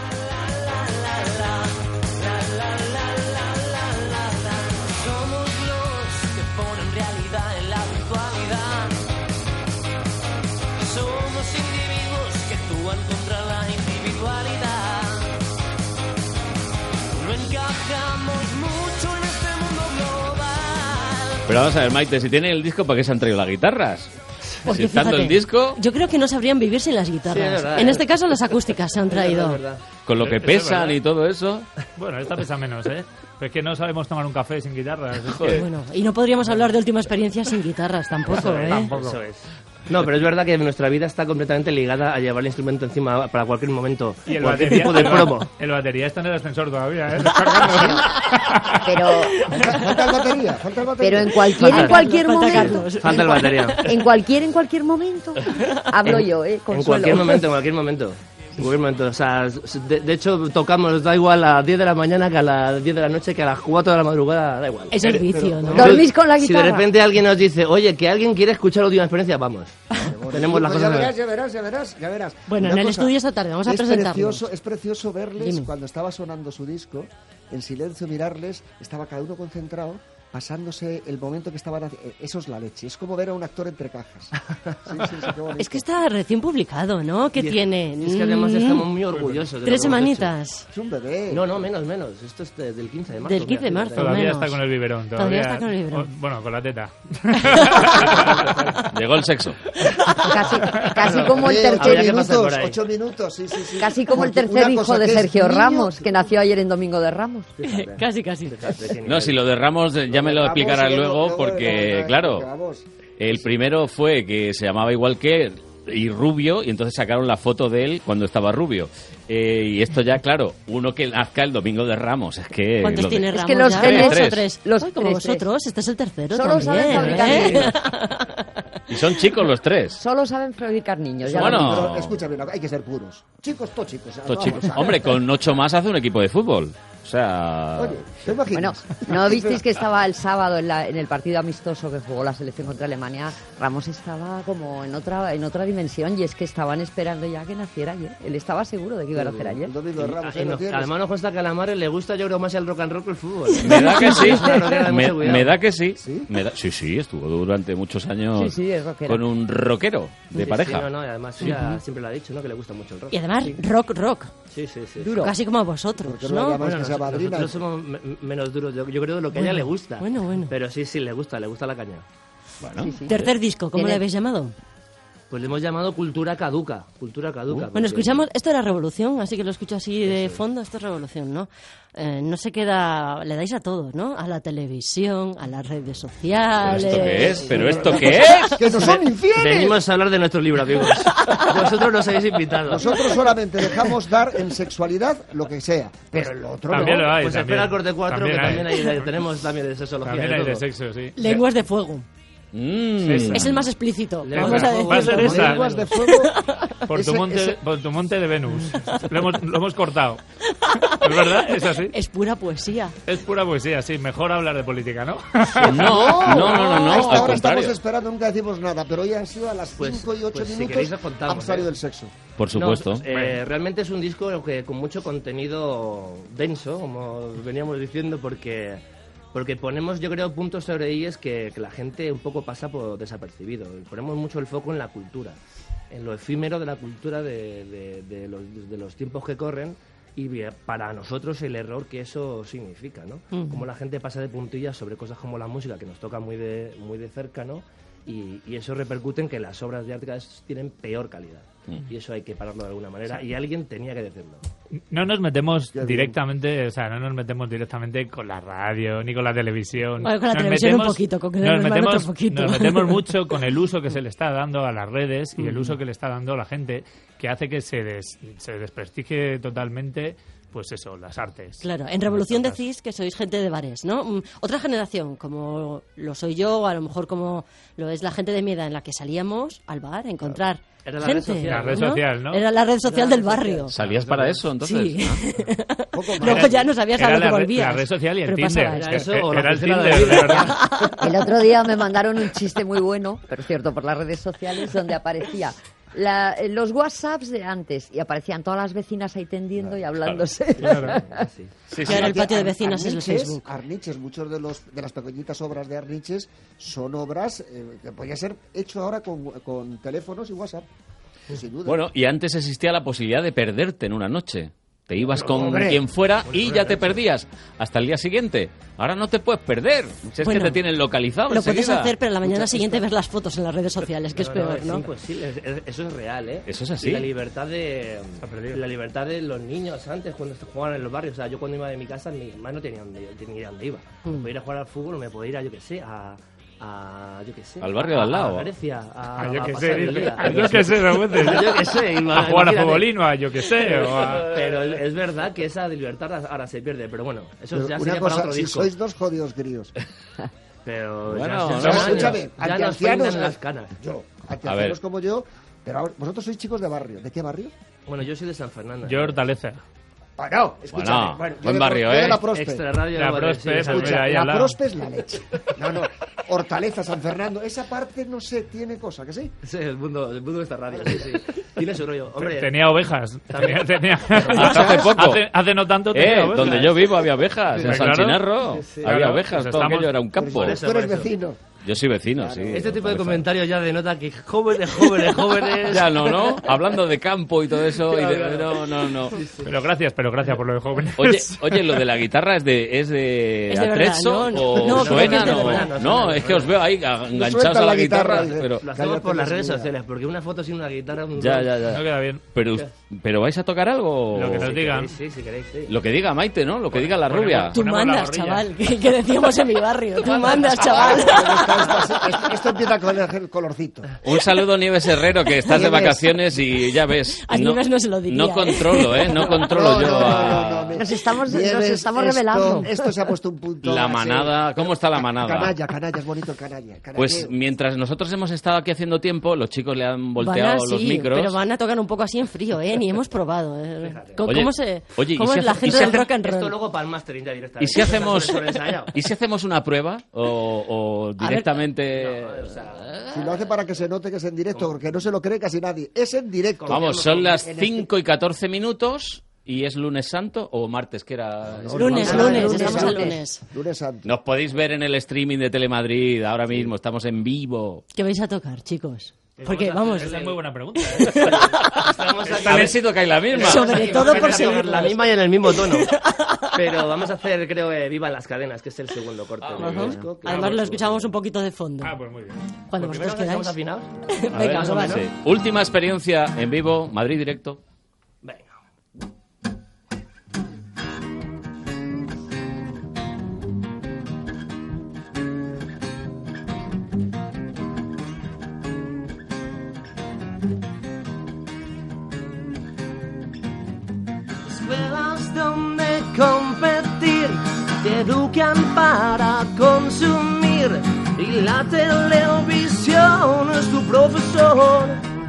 Pero vamos a ver, Maite, si tienen el disco, ¿para qué se han traído las guitarras? Porque si estando fíjate, el disco... yo creo que no sabrían vivir sin las guitarras. Sí, verdad, en eh. este caso las acústicas se han traído. Es verdad, es verdad. Con lo que pesan y todo eso. Bueno, esta pesa menos, ¿eh? Pero es que no sabemos tomar un café sin guitarras. Es que... Bueno, y no podríamos hablar de Última Experiencia sin guitarras tampoco, eso es, ¿eh? Tampoco. Eso es. No, pero es verdad que nuestra vida está completamente ligada a llevar el instrumento encima para cualquier momento. Y el cualquier batería, tipo de promo. El batería está en el ascensor todavía, ¿eh? Pero... Falta el batería, falta el batería. Pero en cualquier, falta, en cualquier falta momento... Carlos. Falta el batería. En cualquier, en cualquier momento. Hablo en, yo, ¿eh? Consuelo. En cualquier momento, en cualquier momento. En cualquier momento. O sea, de, de hecho, tocamos, da igual a las diez de la mañana que a las diez de la noche, que a las cuatro de la madrugada, da igual. Es el vicio, ¿no? ¿Dormís con la guitarra? Si de repente alguien nos dice, oye, que alguien quiere escuchar la Última Experiencia, vamos. tenemos las pues cosas... Ya verás, ya verás, ya verás, ya verás. Bueno, Una en el cosa, estudio esta tarde, vamos a es presentarnos. Precioso, es precioso verles, Dime. cuando estaba sonando su disco, en silencio mirarles, estaba cada uno concentrado, pasándose el momento que estaban haciendo. Eso es la leche, es como ver a un actor entre cajas. Sí, sí, sí, qué bonito. Es que está recién publicado, ¿no? ¿Qué Y es- tiene? Es que además Mm, estamos muy orgullosos. de Tres lo que hemos semanitas. hecho. Es un bebé. No, no, menos, menos. Esto es de- del quince de marzo. Del quince de marzo, Todavía menos. está con el biberón. Todavía Todavía, está con el biberón. o- bueno, con la teta. Llegó el sexo. Casi, casi como el Oye, tercer ocho que pasar minutos, por ahí. ocho minutos, sí, sí, sí. Casi como el Porque tercer una hijo cosa de que es Sergio niño, Ramos, que nació ayer en Domingo de Ramos. Casi, casi. No, si lo de Ramos eh, ya me lo Ramos, explicarás luego- luego, luego- porque, luego- claro, vamos. el primero fue que se llamaba igual que él y rubio, y entonces sacaron la foto de él cuando estaba rubio. Eh, y esto ya, claro, uno que nazca el Domingo de Ramos, es que... ¿Cuántos lo de- tiene Es Ramos que los ya? genes- ¿Dos o Tres. tres? Los Ay, como tres, tres. vosotros, este es el tercero Solo saben también. fabricar ¿eh? niños. Y son chicos los tres. Solo saben fabricar niños. ya Bueno. lo digo. Pero escúchame, no, hay que ser puros. Chicos, todos chicos. Estos vamos chicos. a- Hombre, con ocho más hace un equipo de fútbol. O sea... Oye, ¿te Bueno, imaginas? ¿no visteis que estaba el sábado en, la- en el partido amistoso que jugó la selección contra Alemania? Ramos estaba como en otra en otra dimensión, y es que estaban esperando ya que naciera ayer. Él estaba seguro de que iba a nacer ayer. El Domingo de Ramos, Y ahí lo nos- tienes. además nos consta que a la madre le gusta, yo creo, más el rock and roll que el fútbol. Me da que sí. Claro, que era de me, mucho cuidado. me da que sí. ¿Sí? Me da- sí, sí, estuvo durante muchos años Sí, sí, es rockera. con un rockero de Sí, pareja. sí, no, no, y además ella siempre lo ha dicho, ¿no? Que le gusta mucho el rock. Y además, rock, rock. Sí, sí, sí. Duro. Casi como a vosotros, Porque no ¿no? llamáis Bueno, que sea nos- madrina. nosotros somos me- menos duros, yo, yo creo, de lo que a Bueno, ella le gusta. bueno, bueno. Pero sí, sí, le gusta, le gusta la caña. Bueno, Sí, sí. Tercer disco, ¿cómo Tiene- le habéis llamado? Pues le hemos llamado Cultura Caduca. Cultura Caduca. Bueno, porque- escuchamos, esto era Revolución, así que lo escucho así de fondo, esto es Revolución, ¿no? Eh, no se queda, le dais a todo, ¿no? A la televisión, a las redes ¿Pero sociales. esto qué es? ¿Pero esto qué es? ¡Que no son infieles! Venimos a hablar de nuestro libro, amigos. Vosotros nos habéis invitado. Nosotros solamente dejamos dar en sexualidad lo que sea, pero el otro También no. lo hay. Pues también. espera el corte cuatro, También que hay. también hay, tenemos también de sexología. También de hay de todo. sexo, sí. Lenguas de fuego. Mm. Es el más explícito. Lenguas Vamos a de decir. Va a ser esa. Lenguas de fuego. Por tu, Ese- monte, ese- por tu monte de Venus. Lo hemos, lo hemos cortado. ¿Es verdad? ¿Es así? Es pura poesía. Es pura poesía, sí. Mejor hablar de política, ¿no? No, no, no, no, no, Hasta al ahora estamos contrario. esperando, nunca decimos nada, pero hoy han sido a las Pues- cinco y ocho pues si minutos, queréis os contamos, han salido ¿eh? del sexo. Por supuesto. No, eh, realmente es un disco que con mucho contenido denso, como veníamos diciendo, porque porque ponemos, yo creo, puntos sobre ellos que, que la gente un poco pasa por desapercibido. Y ponemos mucho el foco en la cultura, en lo efímero de la cultura de, de- de los, de los tiempos que corren, y bien, para nosotros el error que eso significa, ¿no? Ujú. Como la gente pasa de puntillas sobre cosas como la música, que nos toca muy de, muy de cerca, ¿no? Y, y eso repercute en que las obras de arte cada vez tienen peor calidad. Y eso hay que pararlo de alguna manera. Y alguien tenía que decirlo. No nos metemos Ya digo. directamente, o sea, no nos metemos directamente con la radio ni con la televisión. Bueno, con la Nos televisión un poquito, con que nos nos mande metemos, otro poquito. nos metemos mucho con el uso que se le está dando a las redes y el Mm. uso que le está dando a la gente, que hace que se, des- se desprestigie totalmente, pues eso, las artes. Claro, en Revolución decís que sois gente de bares, ¿no? Mm, Otra generación, como lo soy yo, o a lo mejor como lo es la gente de mi edad, en la que salíamos al bar a encontrar Era la red gente. social. La red social, ¿no? Era la red social Era la del red barrio. ¿Salías para eso, entonces? Sí. Ah. Luego ya no sabías a Era lo que la, re- volvías. la red social y el Pero pasaba Tinder. eso. Era eso Es que o la era el oficina Tinder, de- de verdad. El otro día me mandaron un chiste muy bueno, pero cierto, por las redes sociales, donde aparecía la- los WhatsApps de antes y aparecían todas las vecinas ahí tendiendo y hablándose. Claro. Sí. Sí, Y sí. ahora el patio de Ar- vecinas es el Arniches, Facebook. Arniches, muchos de los de las pequeñitas obras de Arniches son obras eh, que podría ser hecho ahora con, con teléfonos y WhatsApp. Sin duda. Bueno, y antes existía la posibilidad de perderte en una noche. Te ibas con Hombre. quien fuera y ya te perdías hasta el día siguiente. Ahora no te puedes perder. Si es Bueno, que te tienen localizado Lo puedes enseguida. hacer, pero la mañana siguiente ver las fotos en las redes sociales, que es No, peor, es ¿no? imposible, es- es- eso es real, ¿eh? Eso es así. Y la libertad de la libertad de los niños antes, cuando se jugaban en los barrios. O sea, yo cuando iba de mi casa, mi mamá no tenía dónde, ni idea dónde iba. Mm. Me podía ir a jugar al fútbol o me podía ir a, yo qué sé, a... a yo qué sé. Al barrio de al lado. A Grecia. A, Ah, yo a qué pasar sé, el dice. día. A yo qué sé, me cuentes. Yo qué sé. A ima- jugar a imagínate. futbolín o a yo qué sé. O a... Pero es es verdad que esa libertad ahora- ahora se pierde. Pero bueno, eso Pero ya una sería para cosa, otro si disco. sois dos jodidos gríos. Pero Bueno, ya, no, ya no, son años, escúchame, ya nos antiancianos, peinan las canas. yo, A ver. antiancianos como yo, pero ahora, vosotros sois chicos de barrio. ¿De qué barrio? Bueno, yo soy de San Fernando. Yo hortaleza. Bueno, escúchame. Bueno, Bueno, yo buen de- barrio, yo de ¿eh? la Prospe. Extra radio. La no, Prospe, sí, pues Escucha, mira, ahí al la lado. Prospe es la leche. No, no. Hortaleza, San Fernando, esa parte no sé, tiene cosa, ¿que sí? Sí, el mundo, el mundo de esta radio, sí, sí. Tiene su rollo. Hombre, Tenía ovejas. Tenía, tenía... Hace poco. Hace, hace no tanto tenía Eh, ovejas. donde yo vivo había ovejas, en Claro. San Chinarro. Sí, sí. Había Claro, ovejas, pues todo estamos- aquello era un campo. por eso, Tú eres por eso. vecino. Yo soy vecino, sí. Este tipo de comentarios ya denota que jóvenes, jóvenes, jóvenes... Ya no, ¿no? Hablando de campo y todo eso. y de- Claro, No, no, no. Pero gracias, pero gracias por lo de jóvenes. Oye, oye, lo de la guitarra es de, es de, Es de Atrezzo verdad, no, o no, suena, creo que es de no, verdad, no, no, suena, es que os veo ahí enganchados sueltan a la la guitarra, guitarra, pero Lo hacemos por las redes sociales, porque una foto sin una guitarra... Un ya, gol. ya, ya. No queda bien. Pero, pero vais a tocar algo. Lo que nos Si digan. queréis, sí, si queréis, sí. Lo que diga Maite, ¿no? Lo que diga la Ponemos- rubia. Tú Ponemos la mandas, gorrilla. chaval, que, que decíamos en mi barrio. Tú mandas, chaval. Esto, esto- esto empieza a coger colorcito. Un saludo, Nieves Herrero, que estás de Nieves. vacaciones y ya ves. A Nieves no se lo diría, No ¿eh? controlo, ¿eh? No controlo No, yo no, no, a no, no, Nos estamos, nos Nieves, estamos esto- revelando. Esto se ha puesto un punto. la así. manada. ¿Cómo está la manada? Canalla, canalla, es bonito el canalla. canalleo. Pues mientras nosotros hemos estado aquí haciendo tiempo, los chicos le han Van a, volteado los sí, micros. pero van a tocar un poco así en frío, ¿eh? Ni hemos probado. ¿eh? ¿Cómo, Oye, cómo se, oye, ¿y cómo si es la hace- gente y si del hace- rock and roll? Esto luego para el mastering ya directamente. ¿Y si hacemos, Sobre ensayado. ¿Y si hacemos una prueba? O, o directamente. O sea, Si lo hace para que se note que es en directo, porque no se lo cree casi nadie. Es en directo. Vamos, son las En este- cinco y catorce minutos. ¿Y es lunes santo o martes? Que era. Lunes, Ah, lunes, lunes estamos santo. al lunes. Lunes santo. Nos podéis ver en el streaming de Telemadrid ahora mismo. Estamos en vivo. ¿Qué vais a tocar, chicos? Porque, vamos, Esa es muy buena pregunta. ¿eh? estamos aquí- A ver si tocáis la misma. sobre todo por La seguirlos. misma y en el mismo tono. Pero vamos a hacer, creo, eh, Viva las cadenas, que es el segundo corte. Ah, del Ajá. disco, que- Además lo escuchamos un poquito de fondo. Ah, pues muy bien. Cuando Pues vosotros primero queráis. ¿Estamos afinados? A ver, Venga, va, ¿no? sí. Última experiencia en vivo, Madrid directo. Venga. Escuelas donde competir, te educan para consumir y la televisión es tu profesor.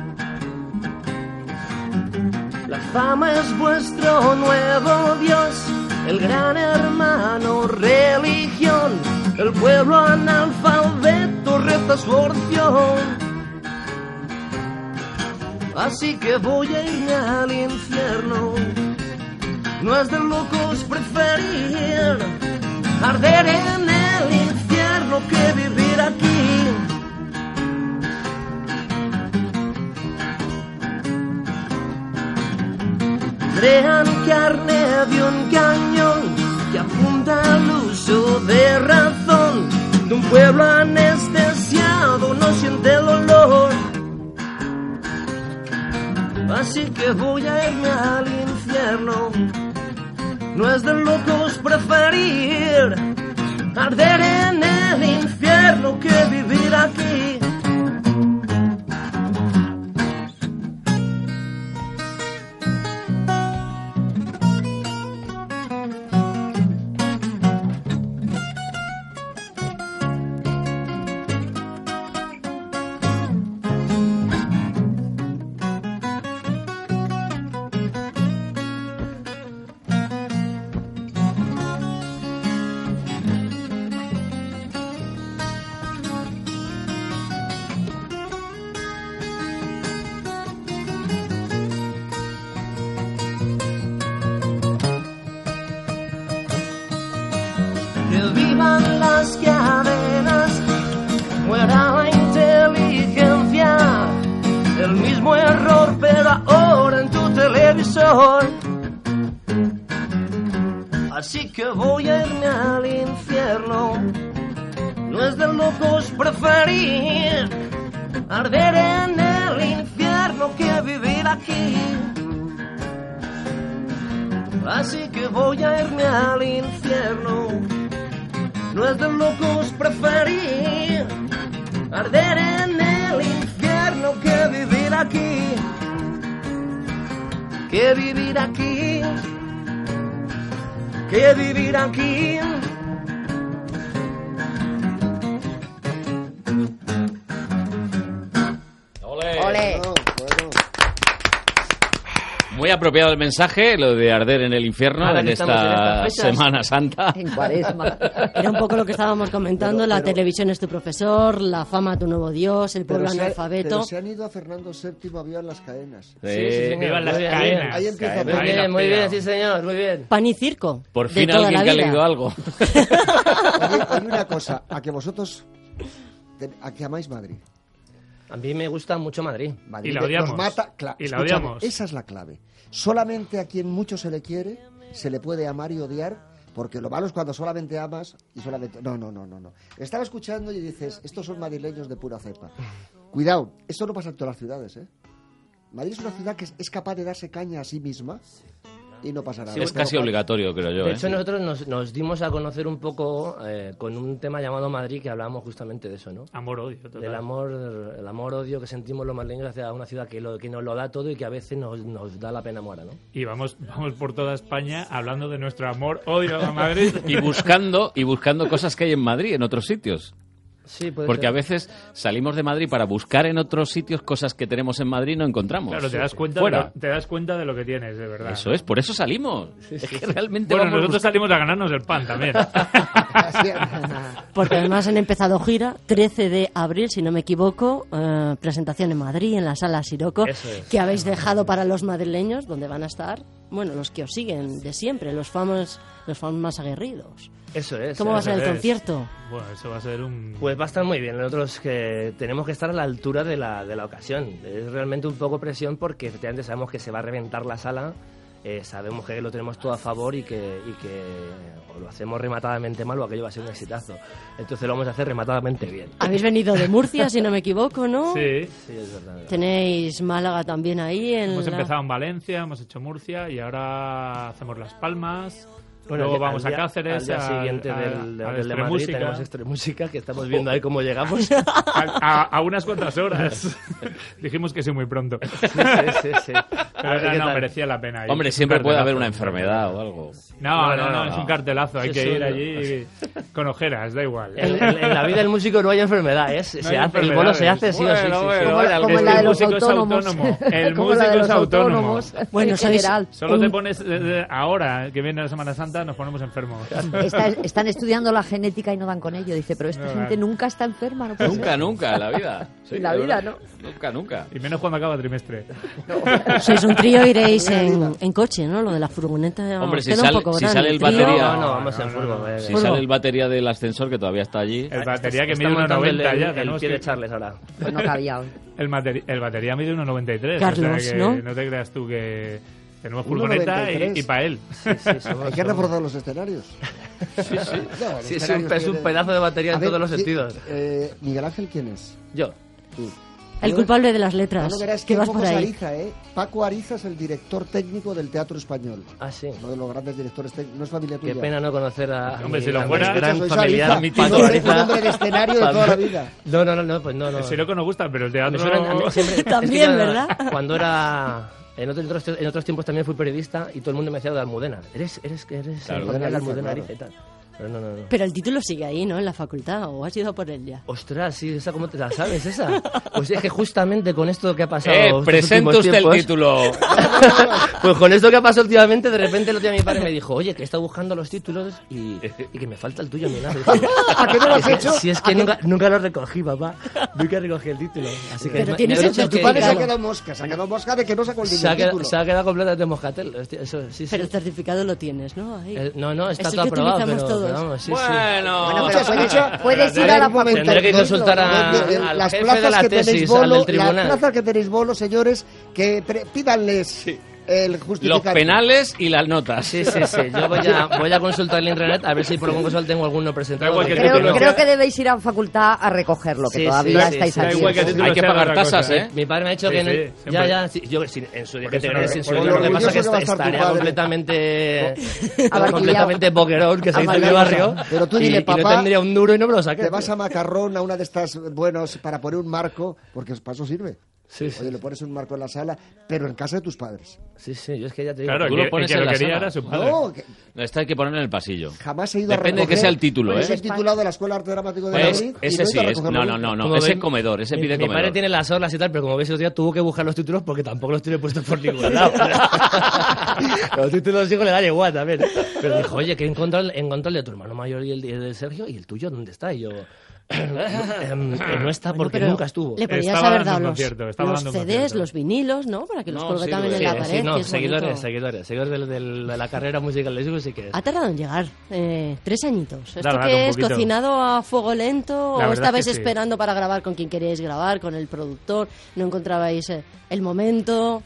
La fama es vuestro nuevo Dios, el gran hermano religión, el pueblo analfabeto reza su oración. Así que voy a irme al infierno. No es de locos preferir arder en el infierno que vivir aquí. Crean carne de un cañón que apunta al uso de razón. De un pueblo anestesiado no siente el olor. Así que voy a irme al infierno. No es de locos preferir arder en el infierno que vivir aquí. Que vivan las cadenas, muera la inteligencia. El mismo error, pero ahora en tu televisor. Así que voy a irme al infierno. No es de locos preferir arder en el infierno que vivir aquí. Así que voy a irme al infierno. No es de locos preferir arder en el infierno que vivir aquí. Que vivir aquí. Que vivir aquí. ¡Ole! Ole. Bueno, bueno. Muy apropiado el mensaje, lo de arder en el infierno Ahora en que esta, estamos en estas fechas. Semana Santa. En Cuaresma. Era un poco lo que estábamos comentando, Pero- la pero- televisión es tu profesor, la fama tu nuevo dios, el pueblo Pero se, analfabeto. pero se han ido a Fernando séptimo a vivar las cadenas. Sí, sí, señor. Vivan las Muy bien. cadenas. Ahí empieza Cadenas. todo. Muy bien, muy Ahí bien, nos sí pega. señor, muy bien. Pan y circo. Por de fin toda alguien la que ha vida. leído algo. Oye, oye, una cosa, a que vosotros, te- a que amáis Madrid. A mí me gusta mucho Madrid. Madrid Y la nos odiamos. mata, cla- Y la escúchame, odiamos. Esa es la clave. Solamente a quien mucho se le quiere, se le puede amar y odiar, porque lo malo es cuando solamente amas y solamente... No, no, no, no, no. Estaba escuchando y dices, estos son madrileños de pura cepa. Cuidado, esto no pasa en todas las ciudades, ¿eh? Madrid es una ciudad que es- es capaz de darse caña a sí misma y no pasa nada. Es casi obligatorio, creo yo. De ¿eh? hecho, nosotros nos, nos dimos a conocer un poco eh, con un tema llamado Madrid, que hablábamos justamente de eso, ¿no? Amor-odio, total. Del amor, el amor-odio que sentimos los madrileños hacia una ciudad que, lo, que nos lo da todo y que a veces nos, nos da la pena muera, ¿no? Y vamos, vamos por toda España hablando de nuestro amor-odio a Madrid. Y buscando, y buscando cosas que hay en Madrid, en otros sitios. Sí, puede Porque ser. a veces salimos de Madrid para buscar en otros sitios cosas que tenemos en Madrid y no encontramos. Claro, te das cuenta, de Fuera. lo, te das cuenta de lo que tienes, de verdad. Eso es, por eso salimos. Es que realmente Bueno, vamos nosotros buscando- salimos a ganarnos el pan también. Porque además han empezado gira, trece de abril, si no me equivoco, eh, presentación en Madrid, en la Sala Siroco, Eso es. que habéis dejado para los madrileños, donde van a estar, bueno, los que os siguen de siempre, los fans, los fans más aguerridos. Eso es. ¿Cómo va a ser el es. concierto? Bueno, eso va a ser un... Pues va a estar muy bien. Nosotros que tenemos que estar a la altura de la, de la ocasión. Es realmente un poco presión porque efectivamente sabemos que se va a reventar la sala. Eh, sabemos que lo tenemos todo a favor y que, y que o lo hacemos rematadamente mal o aquello va a ser un exitazo. Entonces lo vamos a hacer rematadamente bien. Habéis venido de Murcia, si no me equivoco, ¿no? Sí. Sí, es verdad. Tenéis Málaga también ahí. En Hemos la- empezado en Valencia, hemos hecho Murcia y ahora hacemos Las Palmas. Bueno, Luego al vamos día- a Cáceres, al día a- siguiente a- del, a del, la del de Madrid Extremúsica. tenemos Extremúsica, que estamos viendo ahí cómo llegamos. a, a- a unas cuantas horas. Dijimos que sí muy pronto. Sí, sí, sí, sí. Pero A ver no, qué no, tal. merecía la pena ir. Hombre, Es un siempre puede cartelazo. haber una enfermedad o algo. No, no, no, No, no, es no. un cartelazo. Hay Sí, que sí, ir no. allí con ojeras, da igual. En, en- en la vida del músico no hay enfermedades. No se hay hace, el bono se hace sí o sí. Bueno, sí, sí. bueno, Como la- el como que la es de los músico es autónomos. autónomo. El Como músico la de es los autónomo. autónomos. Bueno, En sois general. Solo te un- pones eh, ahora que viene la Semana Santa nos ponemos enfermos. Está- están estudiando la genética y no dan con ello. Dice, pero esta No, gente no. nunca está enferma. No puede Nunca, ser. nunca en la vida. Sí, En la de vida, verdad. Nunca, nunca. Y menos cuando acaba el trimestre. Sois un trío, iréis en, en coche, ¿no? Lo de la furgoneta Hombre, os si queda sale- un poco si grande. sale el trío. batería- No, no, vamos en furgo. eh. Si Furgo. sale el batería del ascensor, que todavía está allí. El batería que Está mide montando el, uno noventa el, ya. el tenemos pie que- de Charles ahora. Pues no cabía hoy. El, materi- el batería mide uno noventa y tres. Carlos, o sea que ¿no? no te creas tú que tenemos uno furgoneta noventa y tres. y, y para él. Sí, sí, somos- Hay que somos- reforzar los escenarios. Sí, sí. No, los Sí, es un, escenarios es un tienen- pedazo de batería A en ver, todos los ¿quién- sentidos. eh, Miguel Ángel, ¿quién es? Yo. Tú. El Yo- culpable de las letras. No, no, verás que que vas poco por se ahí. Ariza, ¿eh? Paco Ariza es el director técnico del Teatro Español. Ah, sí. Uno de los grandes directores técnicos. No es familia tuya. Qué pena no conocer a Hombre, mi- si lo a mi fuera- gran Sois familiar Ariza, Paco un hombre- Ariza. un hombre de escenario de toda la vida. No, no, no, no, pues no, no. El siroco nos gusta, pero el Me teatro... suena- a mí siempre- es que También, yo, ¿verdad? Cuando era... En otros, en otros- en otros tiempos también fui periodista y todo el mundo me decía de Almudena. Eres, eres, eres Claro, el familiar de Ariza, Almudena claro. Ariza y tal. Pero no, no, no. Pero el título sigue ahí, ¿no? En la facultad. ¿O has ido por él ya? Ostras, sí, esa cómo te la sabes, esa. Pues es que justamente con esto que ha pasado... Eh, estos presente últimos usted el tiempos- título. Pues con esto que ha pasado últimamente, de repente el otro día mi padre me dijo, oye, que he estado buscando los títulos y, y que me falta el tuyo, mi nada. ¿A qué no lo has Es que- hecho? Si es ¿A que qué- nunca, nunca lo recogí, papá. Nunca recogí el título. Así que Pero me- tienes me el he dicho Tu que- padre se ha certificado. quedado mosca. Se ha quedado mosca de que no sacó el se ha, quedado, título. se ha quedado completamente moscatel. Hostia, Eso, sí, sí. Pero el certificado lo tienes, ¿no? Ahí. Eh, no, no, está Es el todo que aprobado, utilizamos pero, todos. pero vamos, sí, sí. Bueno, Bueno, pero puedes, Escucha, puedes ir a la un momento, Tendré que no, consultar a- no, no, al las jefe plazas de la que tenéis tesis, bolo, al del las tribunal. plazas que tenéis bolo, señores, que pre- pídanles el los justificante. penales y las notas. Sí, sí, sí. Yo voy a, voy a consultar en internet a ver si por algún casual tengo alguno presentado. Da igual que Porque Creo, título no. creo que debéis ir a facultad a recogerlo, que Sí, todavía sí, estáis sí, a da tiempo. igual que título Hay que sea pagar otra tasas, cosa. ¿eh? Mi padre me ha dicho Sí, que... no- sí, ya, siempre. ya, sí, yo sin- en su día que Porque te eso no- crees en su por día, lo lo que pasa es que orgulloso que va a esta- estar tu estaría padre. completamente... Abarquillado. completamente boquerón, que se dice en mi Amargado. barrio. Pero tú y- dile, y no papá, tendría un duro y no me lo saqué. Te vas a Macarrón, a una de estas buenos para poner un marco, porque para eso sirve. Sí, sí. Oye, le pones un marco en la sala, pero en casa de tus padres. Sí, sí, yo es que ya te digo. Claro, tú lo pones que en lo la quería sala. era su padre. No, que... Esta hay que ponerlo en el pasillo. Jamás he ido Depende a recoger... de que sea el título, ¿eh? Es el titulado de la Escuela de Arte Dramático de Pues, Madrid. ese no sí es. No, no, no, no. Como Ese veis, es comedor, ese mi, pide mi comedor. Mi padre tiene las orlas y tal, pero como ves, el otro día tuvo que buscar los títulos porque tampoco los tiene puestos por ningún lado. Los títulos de los hijos le dan igual también. Pero dijo, oye, que he encontrado, he encontrado el de tu hermano mayor y el de, el de Sergio, ¿y el tuyo dónde está? Y yo... no, no está porque bueno, nunca estuvo. Le podrías haber dado los, los C Ds, los vinilos, ¿no? Para que los no, colgue sí, también sí, en la sí, pared. no, que es seguidores, bonito. seguidores, seguidores del, del, de la carrera musical de Sigo, sí que es. Ha tardado en llegar, eh, tres añitos. ¿Esto Claro, qué claro, es? un poquito. ¿Cocinado a fuego lento? La ¿O verdad estabais es que sí. esperando para grabar con quien queríais grabar, con el productor? ¿No encontrabais eh, el momento?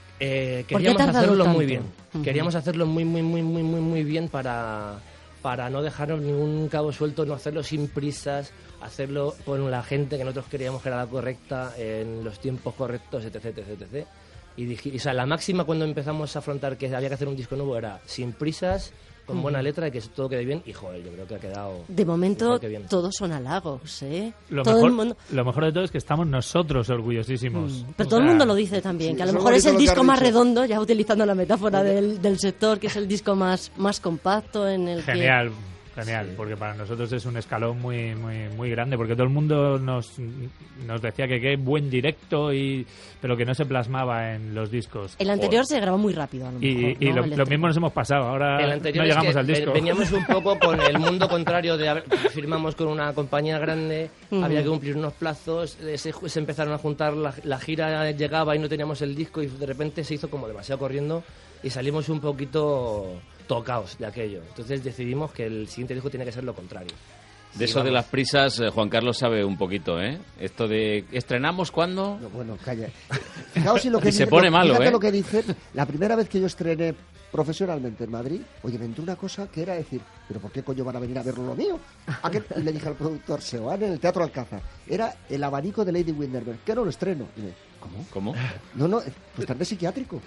Eh, ¿Por qué ha queríamos tardado hacerlo tanto? muy bien. Ujú. Queríamos hacerlo muy, muy, muy, muy, muy, muy bien para, para no dejarnos ningún cabo suelto, no hacerlo sin prisas, hacerlo con la gente que nosotros queríamos que era la correcta, en los tiempos correctos, etc, etc, etcétera. Y dije, o sea, la máxima cuando empezamos a afrontar que había que hacer un disco nuevo era sin prisas, con buena letra y que todo quede bien. Y joder, yo creo que ha quedado... De momento mejor que bien. todos son halagos, ¿eh? Lo todo mejor, el mundo... lo mejor de todo es que estamos nosotros orgullosísimos. Pero O todo el sea, mundo lo dice también, Sí, que a lo eso mejor es es el bonito lo que disco has más dicho. redondo, ya utilizando la metáfora del, del sector, que es el disco más, más compacto en el Genial. Genial, porque para nosotros es un escalón muy muy muy grande, porque todo el mundo nos, nos decía que qué buen directo, y pero que no se plasmaba en los discos. que... El anterior se grabó muy rápido, a lo Y, mejor, y ¿no? lo, El lo este. mismo nos hemos pasado, ahora El anterior no es llegamos que al disco. veníamos un poco con el mundo contrario de haber, firmamos con una compañía grande, Ujú. había que cumplir unos plazos, eh, se, se empezaron a juntar, la, la gira llegaba y no teníamos el disco y de repente se hizo como demasiado corriendo y salimos un poquito tocaos de aquello. Entonces decidimos que el siguiente disco tiene que ser lo contrario. De Y eso de vamos. las prisas, eh, Juan Carlos sabe un poquito, ¿eh? Esto de ¿estrenamos cuándo? No, bueno, calla. Fijaos si lo que Y se dice- pone malo, fíjate ¿eh? lo que dicen. La primera vez que yo estrené profesionalmente en Madrid, oye, me entró una cosa que era decir, ¿pero por qué coño van a venir a verlo lo mío? ¿A qué? Y le dije al productor, se van en el Teatro Alcázar. Era El abanico de Lady Windermere, que no lo estreno. Y me, ¿cómo? ¿Cómo? No, no, pues estás de psiquiátrico.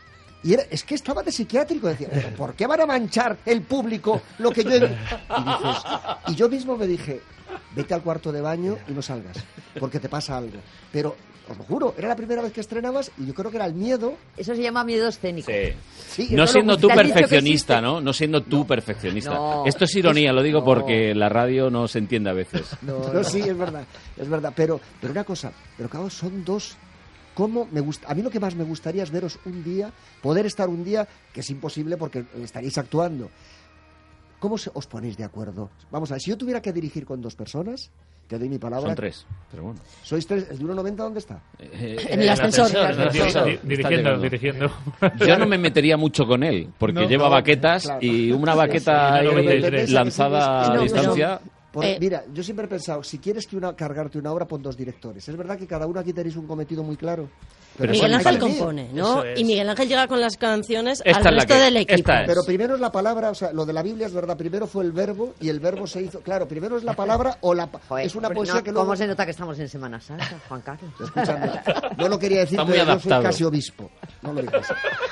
Y era, es que estaba de psiquiátrico. Decía, ¿pero por qué van a manchar el público lo que yo he... Y, dices, y yo mismo me dije, vete al cuarto de baño y no salgas, porque te pasa algo. Pero, os lo juro, era la primera vez que estrenabas y yo creo que era el miedo. Eso se llama miedo escénico. Sí. Sí, No eso siendo lo- tú te han dicho que perfeccionista, existe. ¿no? No siendo tú perfeccionista. No. Esto es ironía, lo digo No. porque la radio no se entiende a veces. No, no, sí, es verdad, es verdad. Pero, pero una cosa, pero claro, son dos. ¿Cómo me gusta? A mí lo que más me gustaría es veros un día, poder estar un día, que es imposible porque estaréis actuando. ¿Cómo se- os ponéis de acuerdo? Vamos a ver, si yo tuviera que dirigir con dos personas, te doy mi palabra. Son tres, pero bueno. ¿Sois tres? ¿El de uno noventa dónde está? En el ascensor. En el ascensor. Di- Está dirigiendo, llegando. dirigiendo. Yo no me metería mucho con él, porque No, lleva no, baquetas claro. y una Sí, baqueta sí, ahí no, noventa y tres, lanzada no, a no, distancia. Por- Eh. Mira, yo siempre he pensado, si quieres que una, cargarte una obra, pon dos directores. Es verdad que cada uno aquí tenéis un cometido muy claro. Pero Miguel bueno, Ángel hay que venir. compone, ¿no? Eso es. Y Miguel Ángel llega con las canciones Esta al es la resto que- del equipo. esta es. Pero primero es la palabra, o sea, lo de la Biblia es verdad, primero fue el verbo y el verbo se hizo, claro, primero es la palabra o la pa- Joder, es una pero poesía no, que luego... ¿Cómo se nota que estamos en Semana Santa, Juan Carlos? Escúchame, no lo quería decir, Está muy pero yo soy adaptado. casi obispo. No lo digas.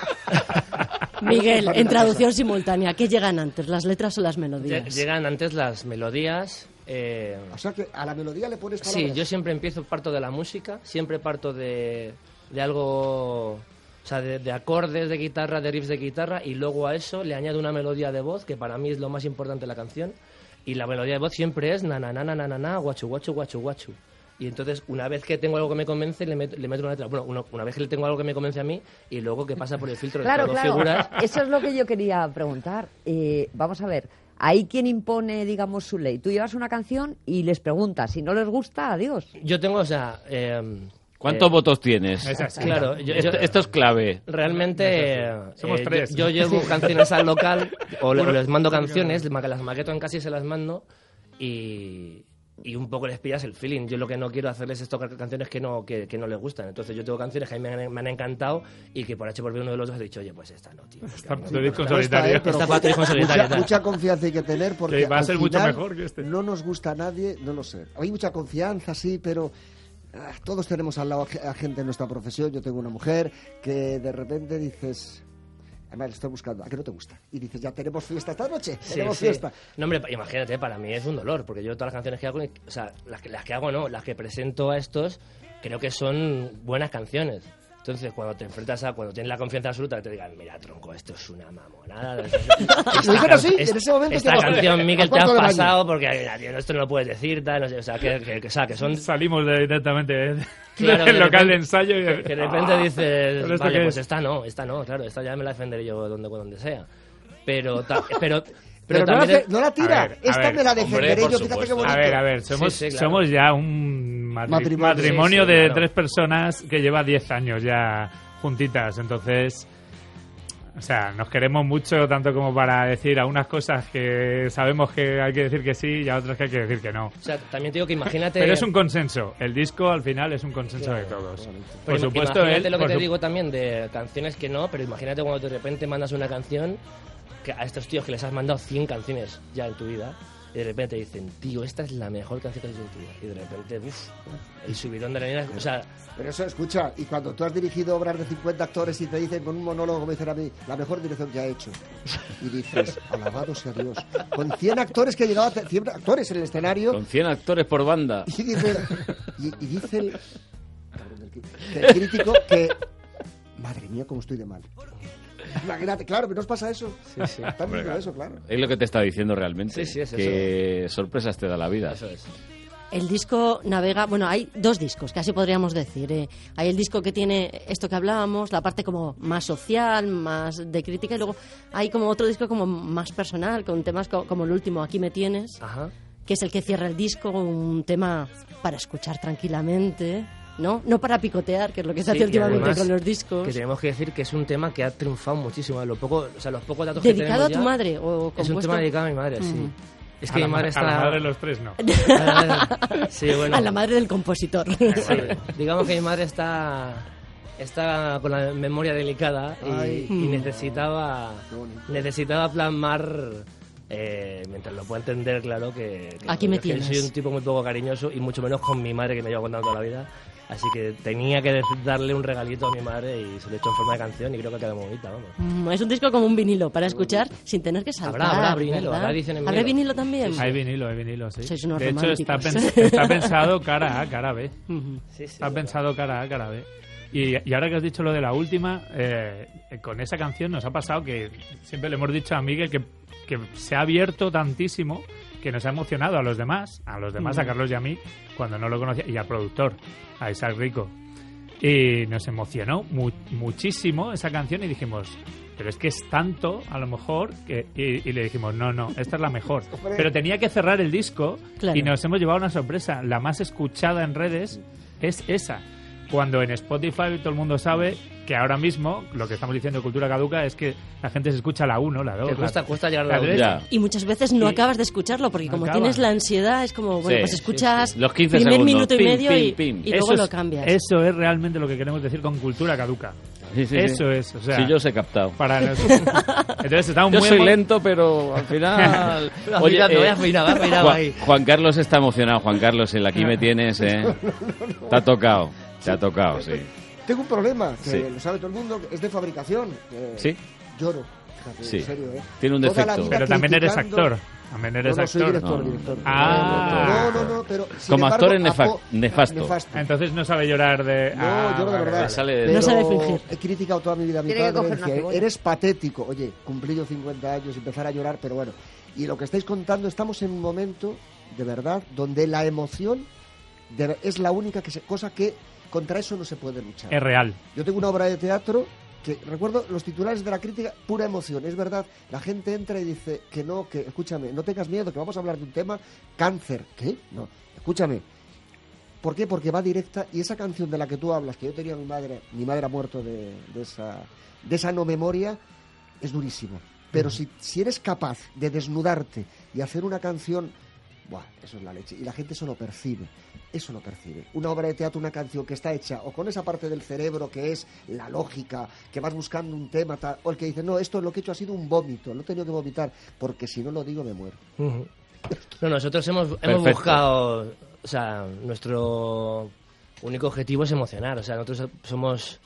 Miguel, Vale, en una traducción simultánea, ¿qué llegan antes, las letras o las Lle- melodías? Llegan antes las melodías. eh, O sea que a la melodía le pones Sí, palabras. yo siempre empiezo, parto de la música, siempre parto de, de algo, o sea, de, de acordes de guitarra, de riffs de guitarra, y luego a eso le añado una melodía de voz, que para mí es lo más importante de la canción, y la melodía de voz siempre es na na na na na na na, guachu guachu guachu guachu. Y entonces, una vez que tengo algo que me convence, le meto, le meto una letra. Bueno, una, una vez que le tengo algo que me convence a mí, y luego que pasa por el filtro de Claro, estas dos claro. figuras. Eso es lo que yo quería preguntar. Eh, vamos a ver. Hay quien impone, digamos, su ley. Tú llevas una canción y les preguntas. Si no les gusta, adiós. Yo tengo, o sea... eh, ¿Cuántos eh, votos tienes? Es así. Claro, yo- esto, yo- esto es clave. Realmente, eh, Somos eh, tres. yo, yo llevo canciones al local, o le- les mando canciones, ma- las maqueto en casa y se las mando, y, y un poco les pillas el feeling. Yo lo que no quiero hacerles es tocar canciones que no, que, que no les gustan. Entonces yo tengo canciones que a mí me han, me han encantado y que por H por B uno de los dos he dicho, oye, pues esta no, tío. Esta, Tu disco en No está, solitario. ¿eh? Pero Esta para tu hijo en solitario, mucha, tal. mucha confianza hay que tener porque Que va a al ser mucho final mejor que este. no nos gusta a nadie, no lo sé. Hay mucha confianza, sí, pero ah, todos tenemos al lado a ge- a gente en nuestra profesión. Yo tengo una mujer que de repente dices... Además, le estoy buscando, ¿a qué no te gusta? Y dices, ya tenemos fiesta esta noche, Sí, tenemos sí. fiesta. No, hombre, imagínate, para mí es un dolor, porque yo todas las canciones que hago, o sea, las que, las que hago no, las que presento a estos, creo que son buenas canciones. Entonces, cuando te enfrentas a, cuando tienes la confianza absoluta, te digan, mira, tronco, esto es una mamonada. Lo dijeron así, en ese momento. Esta que canción, no, Miguel, te has pasado porque tío, esto no lo puedes decir, tal, no sé, o sea, que, que, que, o sea, que son... Salimos de, directamente de, claro, del de local repente, de ensayo y... Que, que de repente ¡Ah! dices, vale, pues es? esta no, esta no, claro, esta ya me la defenderé yo donde, donde sea. Pero, ta, pero Pero, Pero no, la, también no la tira. A ver, a Esta ver, me la defenderé hombre, yo, fíjate qué bonito. A ver, a ver, somos, Sí, sí, claro. somos ya un matri- Matrimonio. matrimonio Sí, sí, de claro. tres personas que lleva diez años ya juntitas, entonces... O sea, nos queremos mucho tanto como para decir a unas cosas que sabemos que hay que decir que sí y a otras que hay que decir que no. O sea, también te digo que imagínate... Pero es un consenso. El disco al final es un consenso Claro, de todos. Pero Por supuesto, imagínate él... lo que por te su- digo también de canciones que no, pero imagínate cuando de repente mandas una canción que a estos tíos que les has mandado cien canciones ya en tu vida y de repente dicen, tío, esta es la mejor canción que has hecho en tu vida. Y de repente, uff, el subidón de la nena, o sea... Pero eso, escucha, y cuando tú has dirigido obras de cincuenta actores y te dicen con un monólogo, como dicen a mí, la mejor dirección que ha hecho, y dices, alabado sea Dios, con cien actores que ha llegado a te- cien actores en el escenario, Con cien actores por banda. y dice, y, y dice el, cabrón del cri- que el crítico que, madre mía, cómo estoy de mal. Imagínate, claro, pero nos pasa eso. Sí, sí. Están Hombre, viendo eso, claro. Es lo que te está diciendo realmente. Sí, sí, es que sorpresas te da la vida. Eso es. El disco navega, bueno, hay dos discos, casi podríamos decir. eh. Hay el disco que tiene esto que hablábamos, la parte como más social, más de crítica, y luego hay como otro disco como más personal, con temas co- como el último, Aquí me tienes, Ajá. que es el que cierra el disco, un tema para escuchar tranquilamente, ¿no? No para picotear, que es lo que se Sí, hace y últimamente además con los discos. Que tenemos que decir que es un tema que ha triunfado muchísimo. Lo poco, o sea, los pocos datos que ¿Dedicado a tenemos tu ya, madre o Es un compuesto? tema dedicado a mi madre, sí. Mm. Es A que la mi madre ma- está... A la madre de los tres, no. Sí, bueno. A la madre del compositor. Sí, digamos que mi madre está está con la memoria delicada y, Ay. y necesitaba necesitaba plasmar eh, mientras lo pueda entender, claro, que, que, Aquí me que tienes. soy un tipo muy poco cariñoso y mucho menos con mi madre, que me lleva contando toda la vida. Así que tenía que dec- darle un regalito a mi madre y se lo he hecho en forma de canción y creo que ha quedado muy bonita, vamos. Mm, Es un disco como un vinilo para escuchar sin tener que saltar. Habrá, habrá vinilo, ¿verdad? habrá edición en ¿Habrá vinilo. vinilo también? Hay vinilo, hay vinilo, sí. Sois unos de hecho, está, románticos. pens- está pensado cara A, cara B. Ujú. Sí, sí, Está verdad. pensado cara A, cara B. Y, y ahora que has dicho lo de la última, eh, con esa canción nos ha pasado que siempre le hemos dicho a Miguel que, que se ha abierto tantísimo que nos ha emocionado a los demás, a los demás, Mm. a Carlos y a mí, cuando no lo conocía, y al productor, a Isaac Rico. Y nos emocionó mu- muchísimo esa canción y dijimos, pero es que es tanto, a lo mejor, que, y, y le dijimos, no, no, esta es la mejor. Pero tenía que cerrar el disco Claro. y nos hemos llevado una sorpresa. La más escuchada en redes es esa. Cuando en Spotify todo el mundo sabe que ahora mismo lo que estamos diciendo de Cultura Caduca es que la gente se escucha la uno, la dos. Que cuesta- la, cuesta llegar a la tres. Ya. Y muchas veces no Y- acabas de escucharlo porque como acaba. tienes la ansiedad es como, bueno, Sí, pues sí, escuchas sí. Los quince primer segundos, minuto y pim, medio pim, y, pim. y luego Eso lo es- cambias. Eso es realmente lo que queremos decir con Cultura Caduca. Sí, sí, sí. Eso es, o sea... Sí, yo os he captado. Para nos- Entonces estamos Yo muy soy emo- lento, pero al final... Oye, eh, voy a afinar, voy a afinar Juan, ahí. Juan Carlos está emocionado. Juan Carlos, el aquí me tienes, ¿eh? Te ha tocado, te ha tocado, sí. Tengo un problema, que Sí. lo sabe todo el mundo, que es de fabricación. que ¿Sí? Lloro, fíjate, Sí. en serio, ¿eh? Tiene un Toda la defecto. vida Pero también eres criticando- actor. También eres No, no, soy actor. director, No. director. Ah. No, no, no, pero... sin Como embargo, actor es nefa- apo- nefasto. nefasto. Entonces no sabe llorar de... No, Ah, yo de vale, verdad. vale. sale de- Pero No sabe fingir. He criticado toda mi vida a mi Tiene que padre. coger una decía, cebolla. eres patético. Oye, cumplí yo cincuenta años y empezar a llorar, pero bueno. Y lo que estáis contando, estamos en un momento, de verdad, donde la emoción de- es la única que se- cosa que contra eso no se puede luchar. Es real. Yo tengo una obra de teatro que, recuerdo los titulares de la crítica, pura emoción. Es verdad, la gente entra y dice que no, que escúchame, no tengas miedo, que vamos a hablar de un tema, cáncer. ¿Qué? No, escúchame. ¿Por qué? Porque va directa y esa canción de la que tú hablas, que yo tenía a mi madre, mi madre ha muerto de, de esa, de esa no memoria, es durísimo. Pero si, si eres capaz de desnudarte y hacer una canción, ¡buah! Eso es la leche. Y la gente eso lo percibe. Eso lo percibe. Una obra de teatro, una canción que está hecha o con esa parte del cerebro que es la lógica, que vas buscando un tema, tal, o el que dice, no, esto lo que he hecho ha sido un vómito, lo he tenido que vomitar, porque si no lo digo me muero. Ujú. No, nosotros hemos, hemos Perfecto. buscado, o sea, nuestro único objetivo es emocionar, o sea, nosotros somos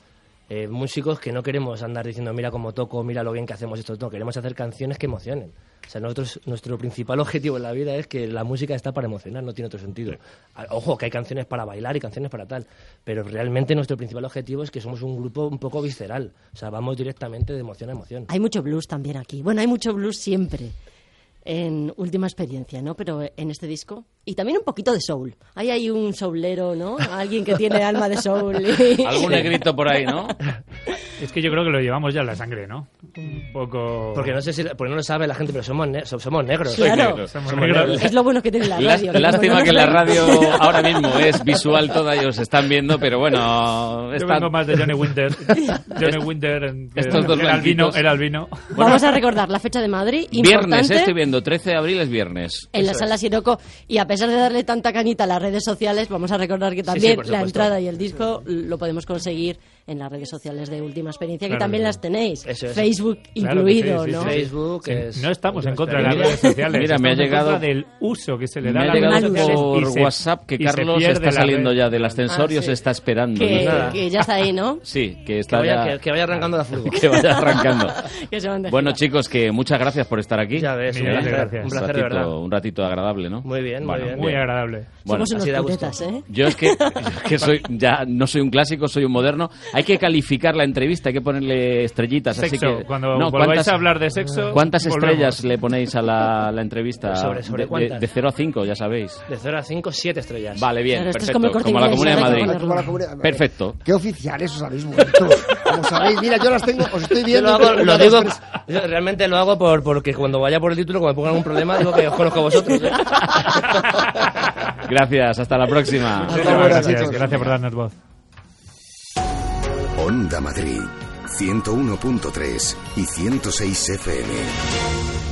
eh, músicos que no queremos andar diciendo mira cómo toco, mira lo bien que hacemos esto, no, queremos hacer canciones que emocionen. O sea, nosotros, nuestro principal objetivo en la vida es que la música está para emocionar, no tiene otro sentido. Ojo, que hay canciones para bailar y canciones para tal, pero realmente nuestro principal objetivo es que somos un grupo un poco visceral. O sea, vamos directamente de emoción a emoción. Hay mucho blues también aquí. Bueno, hay mucho blues siempre en Última Experiencia, ¿no? Pero en este disco. Y también un poquito de soul. Ahí hay un soulero, ¿no? Alguien que tiene alma de soul. Y... algún negrito por ahí, ¿no? Es que yo creo que lo llevamos ya en la sangre, ¿no? Un poco... Porque no sé si porque no lo sabe la gente, pero somos, ne somos negros. Claro, negros. Somos somos negros. negros. Es lo bueno que tiene la radio. Lástima que la radio ahora mismo es visual toda, ellos están viendo, pero bueno... Yo vengo más de Johnny Winter. Johnny Winter, en, estos dos era albino, blanquitos. era albino. Bueno, vamos a recordar la fecha de Madrid, viernes, importante, estoy viendo, trece de abril es viernes. en la Eso Sala es. Siroco. Y a pesar de darle tanta cañita a las redes sociales, vamos a recordar que Sí, también sí, por la supuesto. entrada y el disco lo podemos conseguir en las redes sociales de Última Experiencia, que Claro también que las sí. tenéis. Eso es. Facebook Claro que incluido, sí, sí, ¿no? sí. Facebook Sí, es... no estamos en contra de las Mira, redes sociales. mira, me ha estamos en llegado- contra del uso que se le da Me a ha las redes llegado sociales por y se- WhatsApp que y se Carlos pierde está la saliendo red. ya del ascensor y Ah, os sí. está esperando. Que, Nada. que ya está ahí, ¿no? Sí, que Que está vaya, ya... que, que vaya arrancando la furgo. que vaya arrancando. Que se van de Bueno, gira. chicos, que muchas gracias por estar aquí. Ya ves, un Mira, placer, gracias. un Un placer de ratito, verdad. un ratito agradable, ¿no? Muy bien, muy Bueno, bien. Muy agradable. Bueno, Somos así da unos gusto. putetas, ¿eh? yo es que, yo es que soy ya no soy un clásico, soy un moderno. Hay que calificar la entrevista, hay que ponerle estrellitas. Sexo. Así que, Cuando no, volváis ¿cuántas- a hablar de sexo, ¿Cuántas volvemos. estrellas le ponéis a la, la entrevista? ¿Sobre- sobre de, cuántas? de cero a cinco, ya sabéis. De cero a cinco, siete estrellas. Vale, bien, Claro, esto es perfecto. como el Corte Como la Inglés, Comunidad de hay que Madrid. ponerlo. Como la comunidad- Perfecto. Qué oficiales os habéis vuelto. Como sabéis, mira, yo las tengo, os estoy Yo viendo. lo, y hago, tengo lo una, digo, dos, tres. yo realmente lo hago por, porque cuando vaya por el título, cuando me pongan algún problema, digo que os conozco a vosotros. ¿eh? Gracias, hasta la próxima. Hasta Muchas luego, gracias, chicos. gracias por darnos voz. Onda Madrid, ciento uno punto tres y ciento seis F M.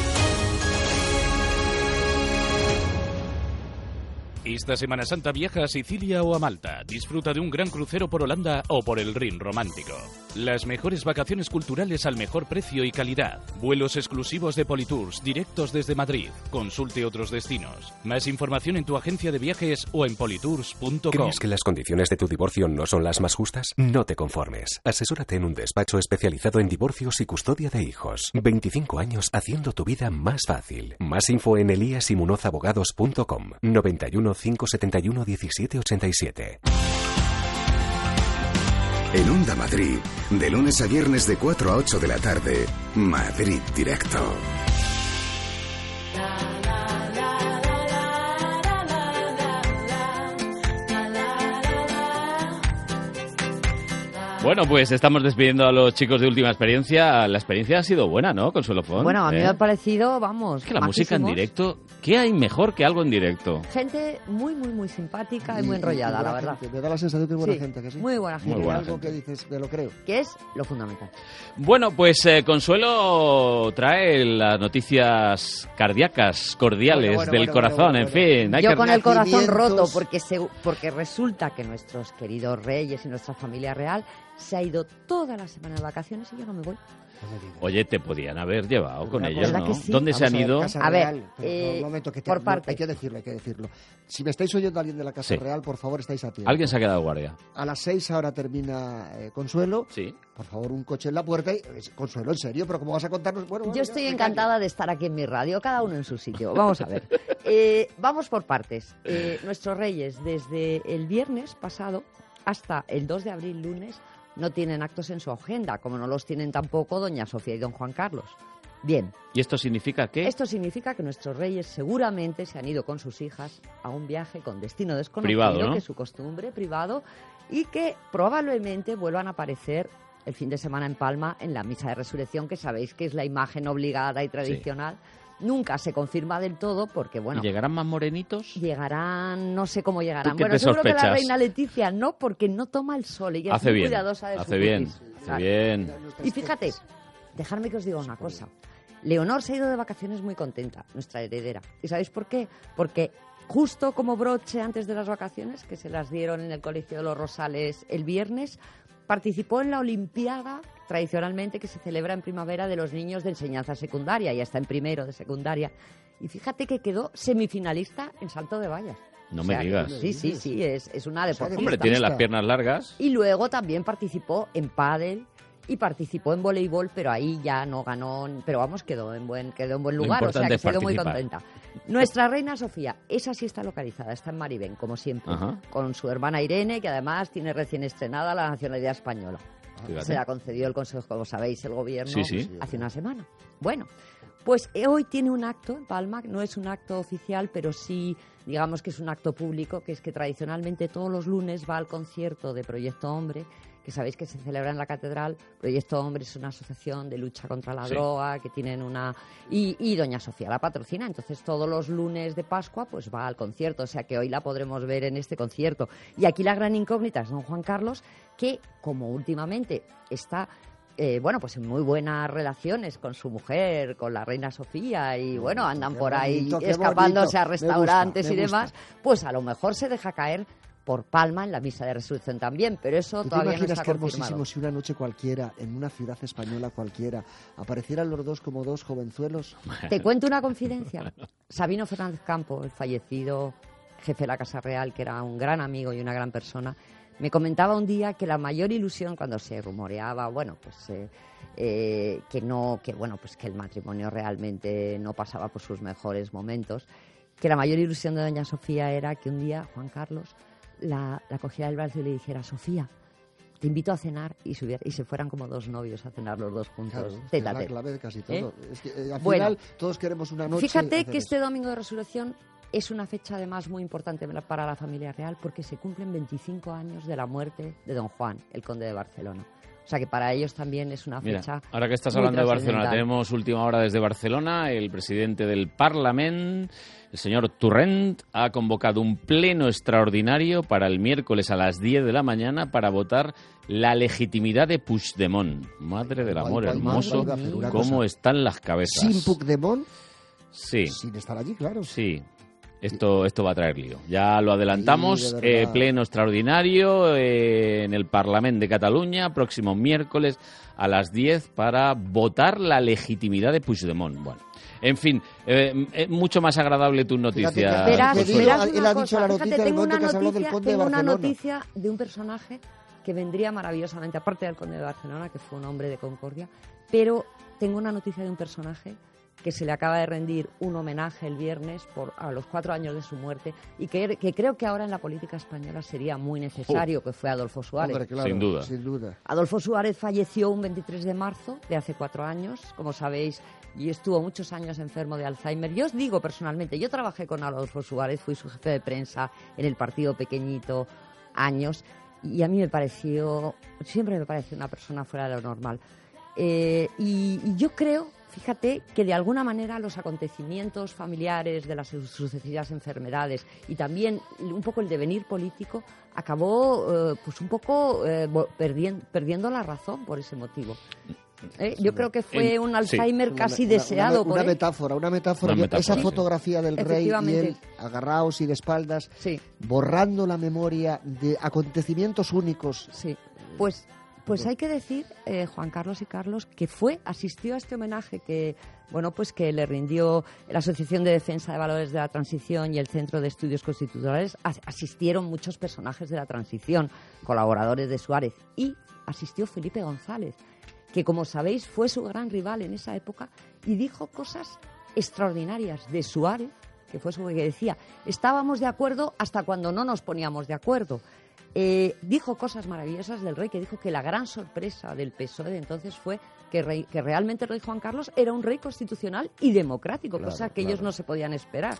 Esta Semana Santa viaja a Sicilia o a Malta. Disfruta de un gran crucero por Holanda o por el Rin romántico. Las mejores vacaciones culturales al mejor precio y calidad. Vuelos exclusivos de Politours directos desde Madrid. Consulte otros destinos. Más información en tu agencia de viajes o en politours punto com. ¿Crees que las condiciones de tu divorcio no son las más justas? No te conformes. Asesórate en un despacho especializado en divorcios y custodia de hijos. veinticinco años haciendo tu vida más fácil. Más info en elías y munoz abogados punto com. noventa y uno, cinco setenta y uno, diecisiete ochenta y siete. En Onda Madrid, de lunes a viernes de cuatro a ocho de la tarde, Madrid Directo. Bueno, pues estamos despidiendo a los chicos de Última Experiencia. La experiencia ha sido buena, ¿no? Consuelo Font. Bueno, a mí ¿Eh? me ha parecido, vamos, Es que la música en majísimos. directo, ¿qué hay mejor que algo en directo? Gente muy, muy, muy simpática y, Y- muy y enrollada, la buena verdad. gente. Me da la sensación que es buena Sí, gente, que sí. muy buena gente. Muy buena Algo gente. que dices, me lo creo. Que es lo fundamental. Bueno, pues eh, Consuelo trae las noticias cardíacas, cordiales Bueno, bueno, del bueno, corazón, bueno, en bueno, fin. Hay Yo que... con el corazón Nacimientos. roto porque, se- porque resulta que nuestros queridos reyes y nuestra familia real se ha ido toda la semana de vacaciones y yo no me voy. Oye, te podían haber llevado con Una ellos, cosa ¿no? que sí. ¿Dónde se Vamos han a ver, ido? Casa A ver, Real, pero, eh, no, un momento, que te- por no, parte. hay que decirlo, hay que decirlo. Si me estáis oyendo alguien de la Casa Sí. Real, por favor, estáis a tiempo. Alguien se ha quedado guardia. A las seis ahora termina eh, Consuelo. Sí. Por favor, un coche en la puerta. Y, es- Consuelo, en serio, pero ¿cómo vas a contarnos? Bueno, bueno, Yo ya, estoy me encantada de estar aquí en mi radio, cada uno en su sitio. Vamos a ver. Eh, vamos por partes. Eh, nuestros reyes, desde el viernes pasado hasta el dos de abril, lunes, no tienen actos en su agenda, como no los tienen tampoco doña Sofía y don Juan Carlos. Bien, ¿Y esto significa qué? esto significa que nuestros reyes seguramente se han ido con sus hijas a un viaje con destino desconocido, Privado, ¿no? que es su costumbre, privado, y que probablemente vuelvan a aparecer el fin de semana en Palma en la misa de resurrección, que sabéis que es la imagen obligada y tradicional. Nunca se confirma del todo porque, bueno, ¿Y llegarán más morenitos? llegarán, no sé cómo llegarán. ¿Tú qué Bueno, te seguro que la sospechas? reina Leticia no, porque no toma el sol. Ella Hace es muy bien, cuidadosa de hace su bien, cutis. hace bien. Y fíjate, dejadme que os diga una cosa. Leonor se ha ido de vacaciones muy contenta, nuestra heredera. ¿Y sabéis por qué? Porque justo como broche antes de las vacaciones, que se las dieron en el Colegio de los Rosales el viernes, participó en la Olimpiada, tradicionalmente, que se celebra en primavera de los niños de enseñanza secundaria. Ya está en primero de secundaria. Y fíjate que quedó semifinalista en salto de vallas. No O me sea, digas. Sí, sí, sí, es, es una deportista. Hombre, tiene las piernas largas. Y luego también participó en pádel y participó en voleibol, pero ahí ya no ganó, pero vamos, quedó en buen, quedó en buen Lo lugar, o sea importante que es se quedó muy participar. contenta. Nuestra reina Sofía, esa sí está localizada, está en Maribén, como siempre, Ajá. con su hermana Irene, que además tiene recién estrenada la nacionalidad española. Fíjate. Se la concedió el Consejo, como sabéis, el gobierno Sí, sí. hace una semana. Bueno, pues eh, hoy tiene un acto en Palma, no es un acto oficial, pero sí, digamos que es un acto público, que es que tradicionalmente todos los lunes va al concierto de Proyecto Hombre, que sabéis que se celebra en la Catedral. Proyecto Hombre es una asociación de lucha contra la Sí. droga, que tienen una... Y, y Doña Sofía la patrocina, entonces todos los lunes de Pascua pues va al concierto, o sea que hoy la podremos ver en este concierto. Y aquí la gran incógnita es don Juan Carlos, que como últimamente está... Eh, bueno, pues en muy buenas relaciones con su mujer, con la reina Sofía, y bueno, andan qué por ahí bonito, qué escapándose bonito. a Me restaurantes gusta, y me demás, pues a lo mejor se deja caer por Palma en la misa de resurrección también, pero eso ¿Tú te todavía no imaginas está qué confirmado. hermosísimo si una noche cualquiera, en una ciudad española cualquiera, aparecieran los dos como dos jovenzuelos? Te cuento una confidencia. Sabino Fernández Campo, el fallecido jefe de la Casa Real, que era un gran amigo y una gran persona, me comentaba un día que la mayor ilusión cuando se rumoreaba, bueno, pues eh, eh, que no, que bueno, pues que el matrimonio realmente no pasaba por sus mejores momentos, que la mayor ilusión de doña Sofía era que un día Juan Carlos la, la cogiera del brazo y le dijera: Sofía, te invito a cenar, y, subiera, y se fueran como dos novios a cenar los dos juntos. Claro, tete es a la tete. clave de casi todo. ¿Eh? Es que, eh, al Bueno, final todos queremos una noche. fíjate hacer que eso. este domingo de resurrección es una fecha además muy importante para la familia real, porque se cumplen veinticinco años de la muerte de don Juan, el conde de Barcelona. O sea que para ellos también es una Mira, fecha. ahora que estás muy hablando de Barcelona, trascendental. tenemos última hora desde Barcelona. El presidente del Parlament, el señor Torrent, ha convocado un pleno extraordinario para el miércoles a las diez de la mañana para votar la legitimidad de Puigdemont. Madre del amor Guay, guay, hermoso, guay, guay, una cómo cosa. están las cabezas. Sin Puigdemont, Sí. sin estar allí, claro. Sí. Esto, esto va a traer lío. Ya lo adelantamos, Sí, de verdad. eh, pleno extraordinario eh, en el Parlament de Cataluña, próximo miércoles a las diez para votar la legitimidad de Puigdemont. Bueno, en fin, eh, eh, mucho más agradable tu noticia. Fíjate, Verás, Te digo, verás él una ha dicho cosa, la fíjate, noticia del tengo momento una que has hablado del noticia, conde de tengo una Barcelona. noticia de un personaje que vendría maravillosamente, aparte del conde de Barcelona, que fue un hombre de concordia, pero tengo una noticia de un personaje que se le acaba de rendir un homenaje el viernes por a los cuatro años de su muerte, y que, que creo que ahora en la política española sería muy necesario, que fue Adolfo Suárez. Hombre, claro, Sin duda. sin duda. Adolfo Suárez falleció un veintitrés de marzo de hace cuatro años, como sabéis, y estuvo muchos años enfermo de Alzheimer. Yo os digo personalmente, yo trabajé con Adolfo Suárez, fui su jefe de prensa en el partido pequeñito años, y a mí me pareció, siempre me pareció una persona fuera de lo normal. Eh, y, y yo creo, fíjate, que de alguna manera los acontecimientos familiares de las sucesivas enfermedades y también un poco el devenir político acabó eh, pues un poco eh, perdiendo, perdiendo la razón por ese motivo. ¿Eh? Yo creo que fue un Alzheimer Sí. casi Una- una- deseado Una, por una él. metáfora, una metáfora. Una Yo- metáfora, esa sí. fotografía del rey y Efectivamente. él agarrados y de espaldas, Sí. borrando la memoria de acontecimientos únicos. Sí, pues, pues hay que decir, eh, Juan Carlos y Carlos, que fue, asistió a este homenaje que, bueno, pues que le rindió la Asociación de Defensa de Valores de la Transición y el Centro de Estudios Constitucionales. As- asistieron muchos personajes de la transición, colaboradores de Suárez, y asistió Felipe González, que, como sabéis, fue su gran rival en esa época, y dijo cosas extraordinarias de Suárez, que fue su que decía, estábamos de acuerdo hasta cuando no nos poníamos de acuerdo. Eh, dijo cosas maravillosas del rey, que dijo que la gran sorpresa del P S O E de entonces fue que, rey, que realmente el rey Juan Carlos era un rey constitucional y democrático, Claro, cosa que claro. ellos no se podían esperar.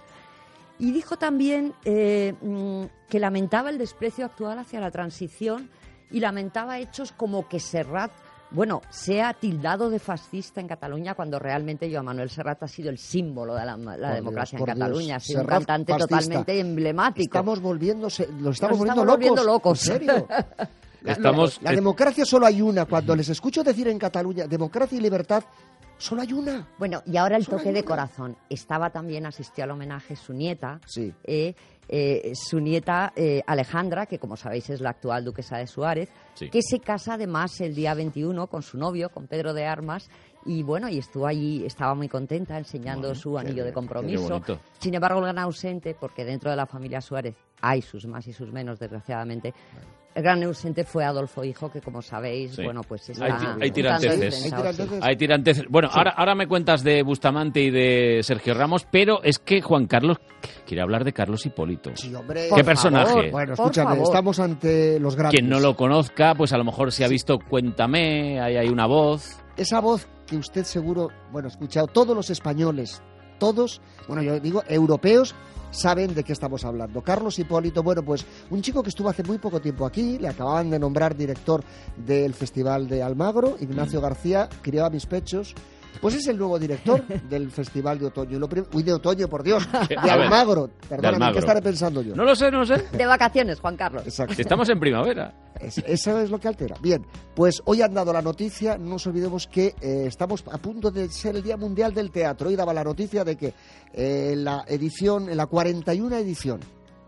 Y dijo también eh, mm, que lamentaba el desprecio actual hacia la transición y lamentaba hechos como que Serrat, bueno, sea tildado de fascista en Cataluña, cuando realmente Joan Manuel Serrat ha sido el símbolo de la, la Por democracia Dios, en por Dios. Cataluña, ha sido un Serrat cantante fascista. totalmente emblemático. Estamos volviéndose, lo estamos, Nos volviendo, estamos volviendo locos. ¿En serio? La- Estamos- la, la democracia solo hay una. Cuando les escucho decir en Cataluña democracia y libertad, Solo hay una. Bueno, y ahora el Solo toque hay de una. corazón. Estaba también, asistió al homenaje su nieta, Sí. eh, eh, su nieta eh, Alejandra, que como sabéis es la actual duquesa de Suárez, Sí. que se casa además el día veintiuno con su novio, con Pedro de Armas, y bueno, y estuvo allí, estaba muy contenta enseñando Bueno, su qué anillo bien, de qué compromiso. bonito. Sin embargo, el gran ausente, porque dentro de la familia Suárez hay sus más y sus menos, desgraciadamente, el gran ausente fue Adolfo Hijo, que como sabéis, Sí. bueno, pues está Hay, ti- hay un tanto tiranteces. descensado, sí. Hay tiranteces. Bueno, Sí. ahora, ahora me cuentas de Bustamante y de Sergio Ramos, pero es que Juan Carlos quiere hablar de Carlos Hipólito. Sí, hombre. ¿Qué Por personaje? favor. Bueno, Por escúchame, favor. estamos ante los grandes. Quien no lo conozca, pues a lo mejor si ha visto Cuéntame, ahí hay una voz. Esa voz que usted seguro, bueno, ha escuchado, todos los españoles, todos, bueno, yo digo, europeos, saben de qué estamos hablando. Carlos Hipólito, bueno, pues un chico que estuvo hace muy poco tiempo aquí, le acababan de nombrar director del Festival de Almagro, Ignacio García, crió a mis pechos. Pues es el nuevo director del Festival de Otoño. Y lo prim- Uy, de Otoño, por Dios, de A ver, Almagro. de Perdóname, Almagro. ¿qué estaré pensando yo? No lo sé, no lo sé. De vacaciones, Juan Carlos. Exacto. Si estamos en primavera. Es- eso es lo que altera. Bien, pues hoy han dado la noticia, no nos olvidemos que eh, estamos a punto de ser el Día Mundial del Teatro. Hoy daba la noticia de que eh, la edición, en la cuarenta y una edición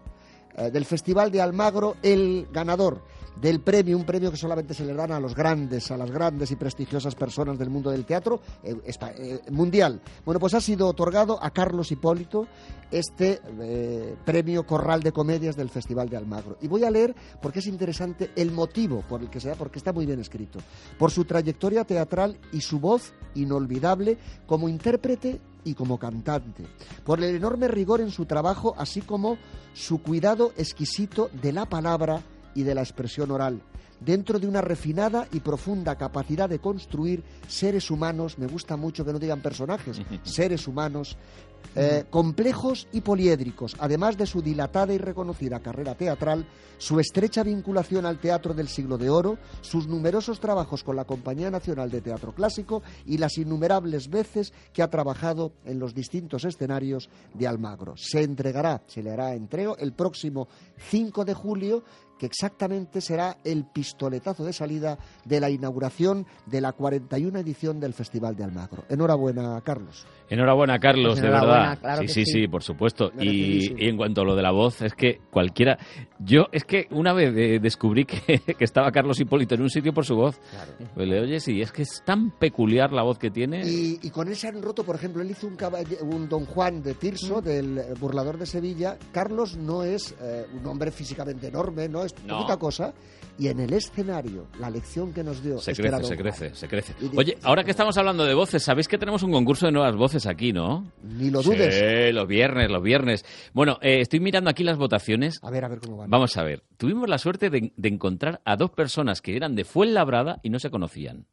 eh, del Festival de Almagro, el ganador del premio, un premio que solamente se le dan a los grandes, a las grandes y prestigiosas personas del mundo del teatro eh, espa- eh, mundial. Bueno, pues ha sido otorgado a Carlos Hipólito este eh, premio Corral de Comedias del Festival de Almagro. Y voy a leer, porque es interesante, el motivo por el que se da, porque está muy bien escrito. Por su trayectoria teatral y su voz inolvidable como intérprete y como cantante, por el enorme rigor en su trabajo, así como su cuidado exquisito de la palabra y de la expresión oral, dentro de una refinada y profunda capacidad de construir seres humanos, me gusta mucho que no digan personajes, seres humanos, eh, complejos y poliédricos, además de su dilatada y reconocida carrera teatral, su estrecha vinculación al teatro del siglo de oro, sus numerosos trabajos con la Compañía Nacional de Teatro Clásico y las innumerables veces que ha trabajado en los distintos escenarios de Almagro. Se entregará, se le hará entrega el próximo cinco de julio, que exactamente será el pistoletazo de salida de la inauguración de la cuarenta y una edición del Festival de Almagro. Enhorabuena, Carlos. Enhorabuena, Carlos, Pues de enhorabuena, verdad. claro sí, que sí, sí. sí, por supuesto. Y, Merecidísimo. y en cuanto a lo de la voz, es que cualquiera... Yo es que una vez eh, descubrí que, que estaba Carlos Hipólito en un sitio por su voz. Pues le oye, sí, es que es tan peculiar la voz que tiene. Y, y con él se han roto, por ejemplo, él hizo un, caballe- un Don Juan de Tirso, del eh, burlador de Sevilla. Carlos no es eh, un hombre físicamente enorme, no es No. poquita cosa. Y en el escenario, la lección que nos dio... Se este era crece, Don se Juan. crece, se crece. Y dice, Oye, ahora que estamos hablando de voces, ¿sabéis que tenemos un concurso de nuevas voces aquí, no? Ni lo dudes. Sí, los viernes, los viernes. Bueno, eh, estoy mirando aquí las votaciones. A ver, a ver cómo van. Vamos a ver. Tuvimos la suerte de, de encontrar a dos personas que eran de Fuenlabrada y no se conocían.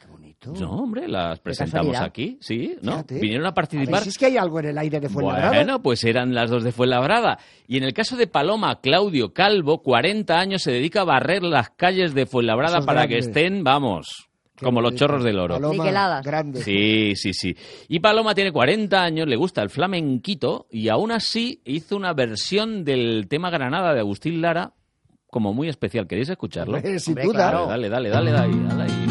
No, hombre, las presentamos casualidad. aquí, sí, ¿no? Fíjate. Vinieron a A ver participar. si es que hay algo en el aire de Fuenlabrada. Bueno, pues eran las dos de Fuenlabrada. Y en el caso de Paloma Claudio Calvo, cuarenta años, se dedica a barrer las calles de Fuenlabrada Eso es para grande. que estén, vamos, Qué como los bonito. chorros del oro. Paloma, Niqueladas. grande. Sí, sí, sí. Y Paloma tiene cuarenta años, le gusta el flamenquito y aún así hizo una versión del tema Granada de Agustín Lara como muy especial. ¿Queréis escucharlo? Hombre, sin Hombre, duda. claro. Dale, dale, dale, dale, dale ahí.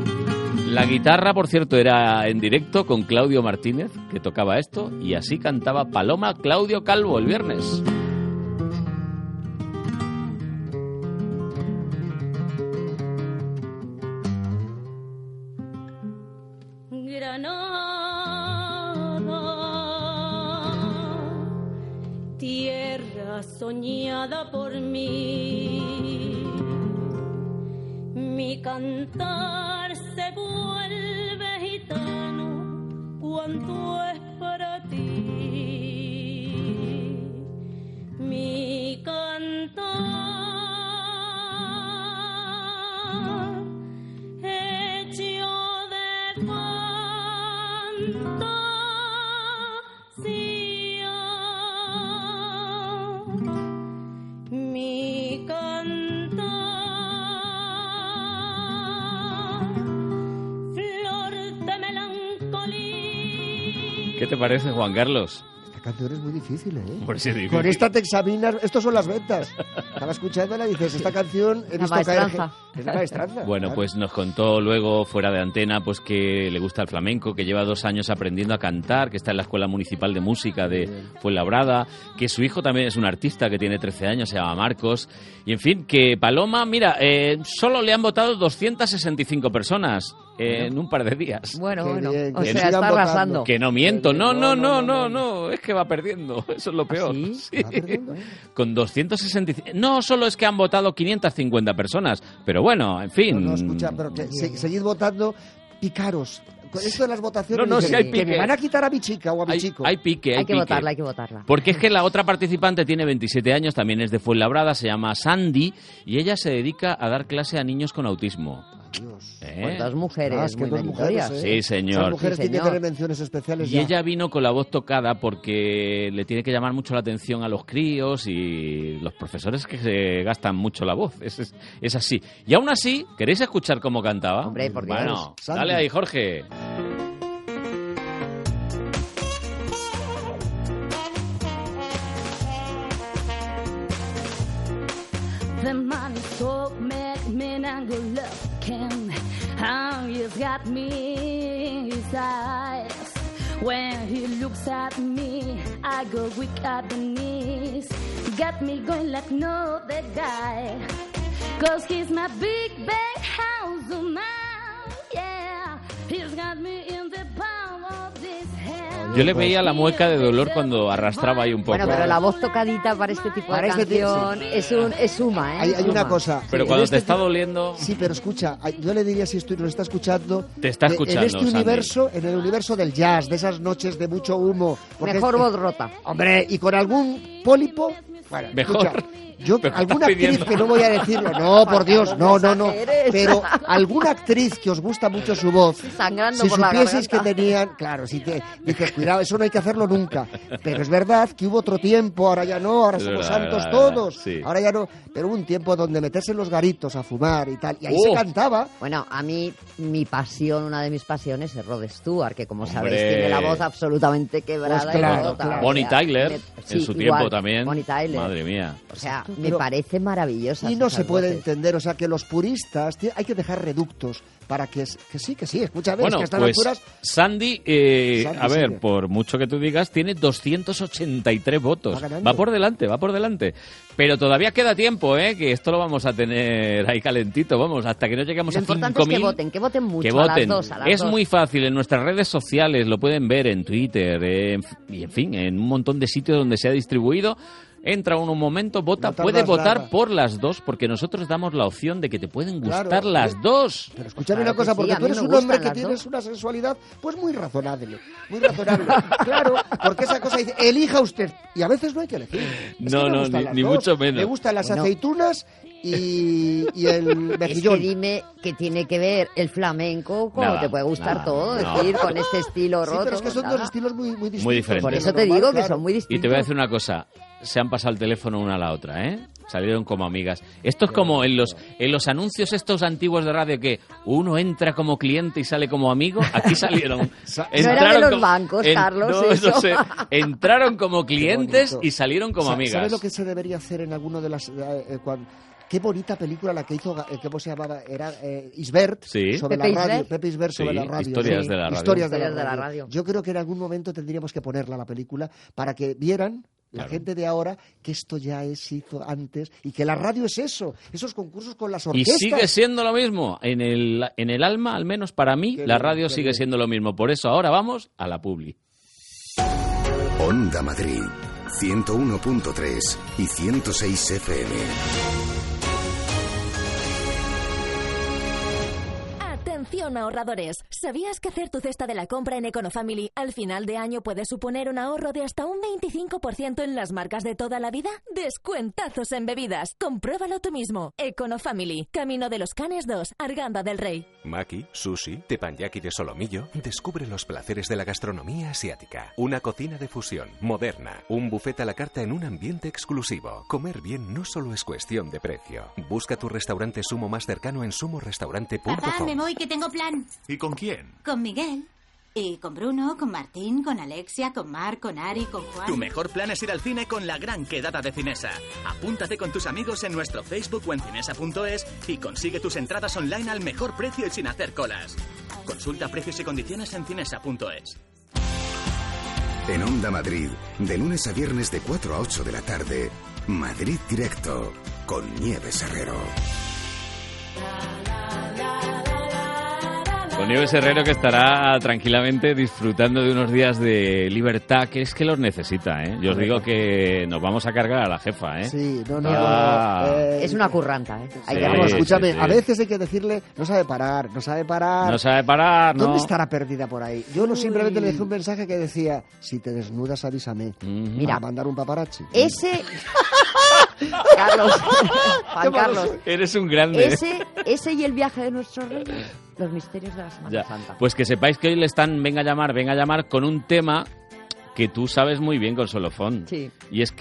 La guitarra, por cierto, era en directo con Claudio Martínez, que tocaba esto, y así cantaba Paloma Claudio Calvo el viernes. Granada, tierra soñada por mí, mi cantar se vuelve gitano cuanto es para ti, mi cantar hecho de fantasía, mi cantar flor de melancolía. ¿Qué te parece, Juan Carlos? canción es muy difícil, ¿eh? Por si es difícil. Con esta te examinas... Estos son las ventas. Estaba escuchándola y dices, esta canción he visto caer... Es la maestranza. Bueno, claro. pues nos contó luego, fuera de antena, pues que le gusta el flamenco, que lleva dos años aprendiendo a cantar, que está en la Escuela Municipal de Música de Fuenlabrada, que su hijo también es un artista que tiene trece años, se llama Marcos. Y en fin, que Paloma, mira, eh, solo le han votado doscientas sesenta y cinco personas eh, en un par de días. Bueno, Qué bueno, bien, o que sea, sigan está votando. arrasando. Que no miento, Qué no, bien. no, no, no, no, es que va perdiendo, eso es lo peor. ¿Sí? Sí. ¿Va perdiendo? Con doscientos sesenta y cinco... No, solo es que han votado quinientas cincuenta personas, pero bueno, en fin... No, no, escucha, pero que se- seguid votando picaros. Con esto de las votaciones, No, no, dicen, sí hay que me pique. van a quitar a mi chica o a mi Hay, chico. hay pique, hay, Hay que pique. votarla, hay que votarla. Porque es que la otra participante tiene veintisiete años, también es de Fuenlabrada, se llama Sandy, y ella se dedica a dar clase a niños con autismo. Dios. ¿Eh? Pues dos mujeres Ah, es que muy dos meritorias. mujeres, ¿eh? Sí, señor. Esas mujeres Sí, tienen que señor. tener menciones especiales Y ya. ella vino con la voz tocada porque le tiene que llamar mucho la atención a los críos y los profesores que se gastan mucho la voz. Es, es, es así. Y aún así, ¿queréis escuchar cómo cantaba? Hombre, por Dios. Bueno, Sandy. dale ahí, Jorge. The money talk make me not go looking. How he's got me in his eyes. When he looks at me, I go weak at the knees. Got me going like no other guy. Cause he's my big big house of mine. Yeah, he's got me in the palm of this hand. Yo le veía la mueca de dolor cuando arrastraba ahí un poco. Bueno, pero la voz tocadita para este tipo Para de este tipo, canción es, un, es suma, ¿eh? Hay, hay Suma. una cosa. Pero en cuando este te está tipo- doliendo... Sí, pero escucha, hay- yo le diría si esto nos está escuchando. Te está de- escuchando, En este Sandy. universo, en el universo del jazz, de esas noches de mucho humo. porque- Mejor voz rota. Hombre, y con algún pólipo. Bueno, Mejor. escucha, yo, Pero alguna estás actriz pidiendo. que no voy a decirlo, no, por Dios, no, no, no. exageres. Pero alguna actriz que os gusta mucho su voz, Sangrando si por la supieseis que garganta. tenían, claro, si te dices, cuidado, eso no hay que hacerlo nunca. Pero es verdad que hubo otro tiempo, ahora ya no, ahora Es somos verdad, santos verdad, todos, sí. ahora ya no. Pero hubo un tiempo donde meterse en los garitos a fumar y tal, y ahí Uf. se cantaba. Bueno, a mí, mi pasión, una de mis pasiones es Rod Stewart, que como sabéis Hombre. tiene la voz absolutamente quebrada Pues claro, y rota. claro. O Bonnie sea, Tyler, me- en sí, su igual, tiempo también. Bonnie Tyler. Madre mía. O sea, me Pero- parece maravillosa. Y no se puede entender, o sea, que los puristas, ti- hay que dejar reductos para que, es- que sí, que sí, escucha, ves Bueno, que a estas pues alturas... Sandy, eh, Sandy, a ver, sigue. por mucho que tú digas, tiene doscientos ochenta y tres votos. Va ganando. Va por delante, va por delante. Pero todavía queda tiempo, ¿eh? Que esto lo vamos a tener ahí calentito, vamos, hasta que no lleguemos Lo a importante es cinco que mil. voten, que voten mucho Que a voten. las dos, a las es dos. muy fácil, en nuestras redes sociales, lo pueden ver en Twitter, eh, y en fin, en un montón de sitios donde se ha distribuido. Entra uno un momento, vota, No tardas puede votar nada. por las dos, porque nosotros damos la opción de que te pueden Claro, gustar las sí. dos. Pero escúchame Claro una cosa, que sí, porque a tú mí eres me un hombre gustan que las tienes dos. una sexualidad pues muy razonable, muy razonable. Claro, porque esa cosa dice, elija usted. Y a veces no hay que elegir. Es No, que me no, gustan ni- las ni dos. mucho menos. Me gustan las Bueno. aceitunas y, y el Es que mejillón. dime que tiene que ver el flamenco con Nada, te puede gustar nada, todo, no. es decir, con este estilo Sí, roto. pero es que son nada. dos estilos muy, muy distintos. Muy diferentes. Por de eso lo te normal, digo que claro. son muy distintos. Y te voy a decir una cosa, se han pasado el teléfono una a la otra, ¿eh? Salieron como amigas. Esto es como en los en los anuncios estos antiguos de radio que uno entra como cliente y sale como amigo. Aquí salieron. No era de los como- bancos, Carlos, no, eso. no sé. Entraron como clientes bonito. y salieron como Sa- amigas. ¿Sabes lo que se debería hacer en alguno de las... eh, eh, cuan- Qué bonita película la que hizo, eh, ¿cómo se llamaba? Era eh, Isbert, Sí. sobre Pepe la radio. Isbert. Pepe Isbert sobre Sí, la radio. historias sí. de la radio. Historias de la Historias de la radio. radio. Yo creo que en algún momento tendríamos que ponerla la película para que vieran la Claro. gente de ahora que esto ya es hizo antes y que la radio es eso, esos concursos con las Y orquestas. sigue siendo lo mismo. En el, en el alma, al menos para mí, Qué la bien, radio qué sigue bien. siendo lo mismo. Por eso ahora vamos a la publi. Onda Madrid, ciento uno punto tres y ciento seis F M. Atención ahorradores, ¿sabías que hacer tu cesta de la compra en Econofamily al final de año puede suponer un ahorro de hasta un veinticinco por ciento en las marcas de toda la vida? Descuentazos en bebidas, compruébalo tú mismo. Econofamily, Camino de los Canes dos, Arganda del Rey. Maki, sushi, teppanyaki de solomillo. Descubre los placeres de la gastronomía asiática. Una cocina de fusión, moderna. Un buffet a la carta en un ambiente exclusivo. Comer bien no solo es cuestión de precio. Busca tu restaurante Sumo más cercano en sumo restaurante punto com. Papá, me voy, que tengo plan. ¿Y con quién? Con Miguel. Y con Bruno, con Martín, con Alexia, con Mar, con Ari, con Juan... Tu mejor plan es ir al cine con la gran quedada de Cinesa. Apúntate con tus amigos en nuestro Facebook o en cinesa punto es y consigue tus entradas online al mejor precio y sin hacer colas. Consulta precios y condiciones en cinesa punto es. En Onda Madrid, de lunes a viernes de cuatro a ocho de la tarde, Madrid Directo, con Nieves Herrero. Con Nieves Herrero, que estará tranquilamente disfrutando de unos días de libertad, que es que los necesita, ¿eh? Yo os digo que nos vamos a cargar a la jefa, ¿eh? Sí, no, no, ah. no, no eh, es una curranta, ¿eh? Sí, vamos, escúchame, sí, sí. A veces hay que decirle, no sabe parar, no sabe parar. No sabe parar, ¿no? ¿Dónde estará perdida por ahí? Yo no simplemente le dejé un mensaje que decía, si te desnudas avísame. Mm-hmm. Mira, a mandar un paparazzi. Ese... Carlos, Juan Carlos. Eres un grande. Ese, ese y el viaje de nuestros reyes, los misterios de la Semana ya. Santa. Pues que sepáis que hoy le están, venga a llamar, venga a llamar, con un tema que tú sabes muy bien, Consolofón. Sí. Y es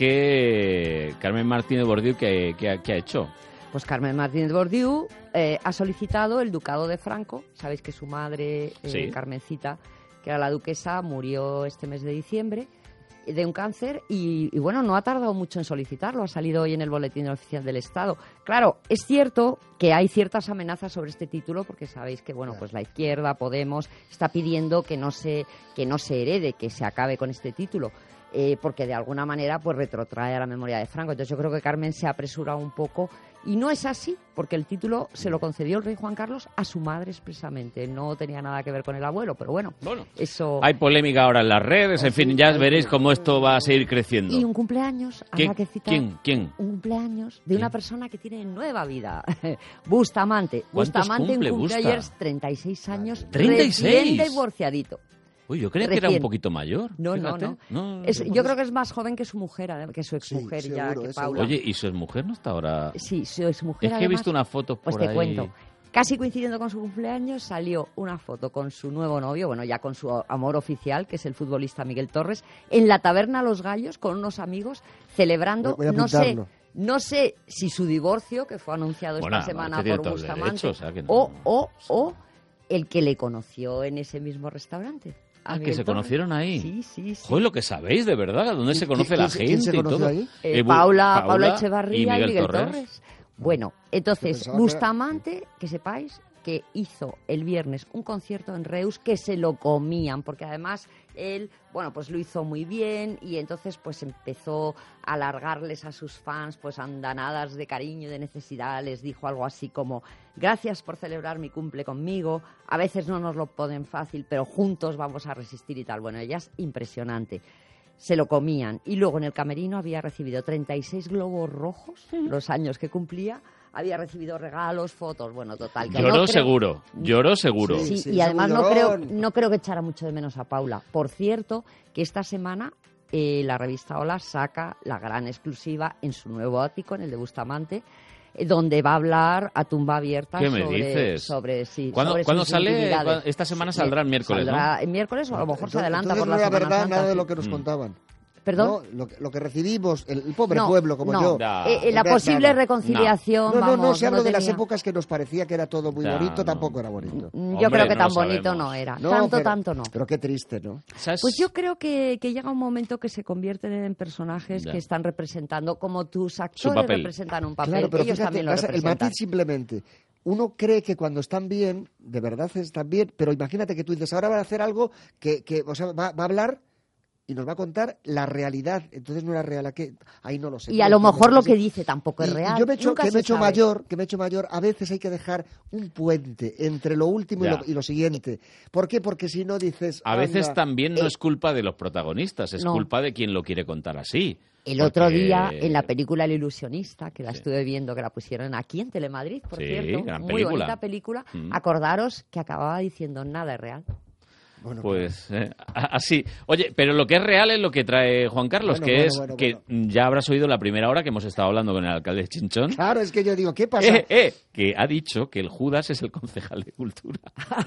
que Carmen Martínez Bordiú, ¿qué, qué, qué ha hecho? Pues Carmen Martínez Bordiú eh, ha solicitado el ducado de Franco. Sabéis que su madre, eh, sí. Carmencita, que era la duquesa, murió este mes de diciembre de un cáncer y, y bueno, no ha tardado mucho en solicitarlo, ha salido hoy en el Boletín Oficial del Estado. Claro, es cierto que hay ciertas amenazas sobre este título porque sabéis que, bueno, pues la izquierda, Podemos, está pidiendo que no se, que no se herede, que se acabe con este título. Eh, porque de alguna manera pues retrotrae a la memoria de Franco. Entonces yo creo que Carmen se ha apresurado un poco y no es así, porque el título se lo concedió el rey Juan Carlos a su madre expresamente, no tenía nada que ver con el abuelo, pero bueno, bueno eso... Hay polémica ahora en las redes, en fin, ya veréis cómo esto va a seguir creciendo. Y un cumpleaños, habrá que citar... ¿Quién? ¿Quién? Un cumpleaños de una persona que tiene nueva vida, Bustamante. ¿Cuántos Bustamante cumple, cumple Busta? ayer treinta y seis años, ¿treinta y seis? Recién divorciadito. Uy, yo creía Recién. que era un poquito mayor. No, fíjate. no, no. no es, yo creo que es más joven que su mujer, que su exmujer sí, ya, seguro, que es Paula. Oye, ¿y su exmujer no está ahora? Sí, su exmujer. Es que además, he visto una foto por pues te ahí. cuento. Casi coincidiendo con su cumpleaños, salió una foto con su nuevo novio, bueno, ya con su amor oficial, que es el futbolista Miguel Torres, en la taberna Los Gallos, con unos amigos, celebrando, Voy a no sé... apuntarlo. No sé si su divorcio, que fue anunciado Bueno, esta semana tiene por todo el Bustamante, derecho, o sea que no- o, o, o el que le conoció en ese mismo restaurante. Ah, que se conocieron ahí. Sí, sí, sí. Joder, lo que sabéis, de verdad, ¿dónde se conoce ¿Quién- la quién- gente quién se y conoció todo? ahí? Eh, Eh, Bu- Paula, Paula Echevarría y y Miguel, Miguel Torres. Torres. Bueno, entonces, pensaba que Bustamante, que sepáis que hizo el viernes un concierto en Reus que se lo comían, porque además él, bueno, pues lo hizo muy bien y entonces pues empezó a alargarles a sus fans pues andanadas de cariño y de necesidad, les dijo algo así como gracias por celebrar mi cumple conmigo, a veces no nos lo ponen fácil, pero juntos vamos a resistir y tal. Bueno, ella es impresionante. Se lo comían y luego en el camerino había recibido treinta y seis globos rojos, los años que cumplía, había recibido regalos, fotos, bueno, total. Que Lloró no creo- seguro, lloró seguro. Sí, Sí, y sí, además es no muy creo, llorón. no creo que echara mucho de menos a Paula. Por cierto, que esta semana eh, la revista Hola saca la gran exclusiva en su nuevo ático, en el de Bustamante, eh, donde va a hablar a tumba abierta ¿Qué me sobre, dices? sobre, sí, ¿Cuándo, sobre ¿cuándo sus sale? intimidades. Esta semana saldrá el miércoles, Saldrá ¿no? el miércoles o a lo mejor se Entonces- adelanta entonces por no la era Semana verdad Santa, nada de sí. lo que nos Mm. contaban. ¿Perdón? No, lo, que- lo que recibimos, el, el pobre No, pueblo como no. yo. Da. Eh, eh, la No, posible nada. reconciliación, No, no, no, vamos, se habla no de las tenía- épocas que nos parecía que era todo muy Ya, bonito, no. tampoco era bonito. Mm, Yo Hombre, creo que no tan lo bonito sabemos. no era. No, tanto, pero- tanto no. Pero qué triste, ¿no? ¿Sabes? Pues yo creo que, que llega un momento que se convierten en personajes Ya. que están representando como tus actores papel. representan un papel. Claro, pero Ellos fíjate, también lo pasa- el representan. matiz simplemente. Uno cree que cuando están bien, de verdad están bien, pero imagínate que tú dices, ahora van a hacer algo que, que o sea, va, va a hablar y nos va a contar la realidad. Entonces no era real, ¿a qué? Ahí no lo sé. Y a lo mejor lo que dice tampoco es Y- y real. yo me he hecho, Nunca que me se he hecho sabe. mayor, que me he hecho mayor, a veces hay que dejar un puente entre lo último y Ya. lo, y lo siguiente. ¿Por qué? Porque si no dices... A veces anda, también no eh, es culpa de los protagonistas, es no. culpa de quien lo quiere contar así. El Porque- otro día, en la película El Ilusionista, que la Sí. estuve viendo, que la pusieron aquí en Telemadrid, por Sí, cierto, gran muy película. bonita película, Mm. acordaros que acababa diciendo nada es real. bueno, Pues eh, a- así. Oye, pero lo que es real es lo que trae Juan Carlos, Bueno, que bueno, es bueno, que ya habrás oído la primera hora que hemos estado hablando con el alcalde de Chinchón. Claro, es que yo digo, ¿qué pasa? Eh, eh, que ha dicho que el Judas es el concejal de Cultura.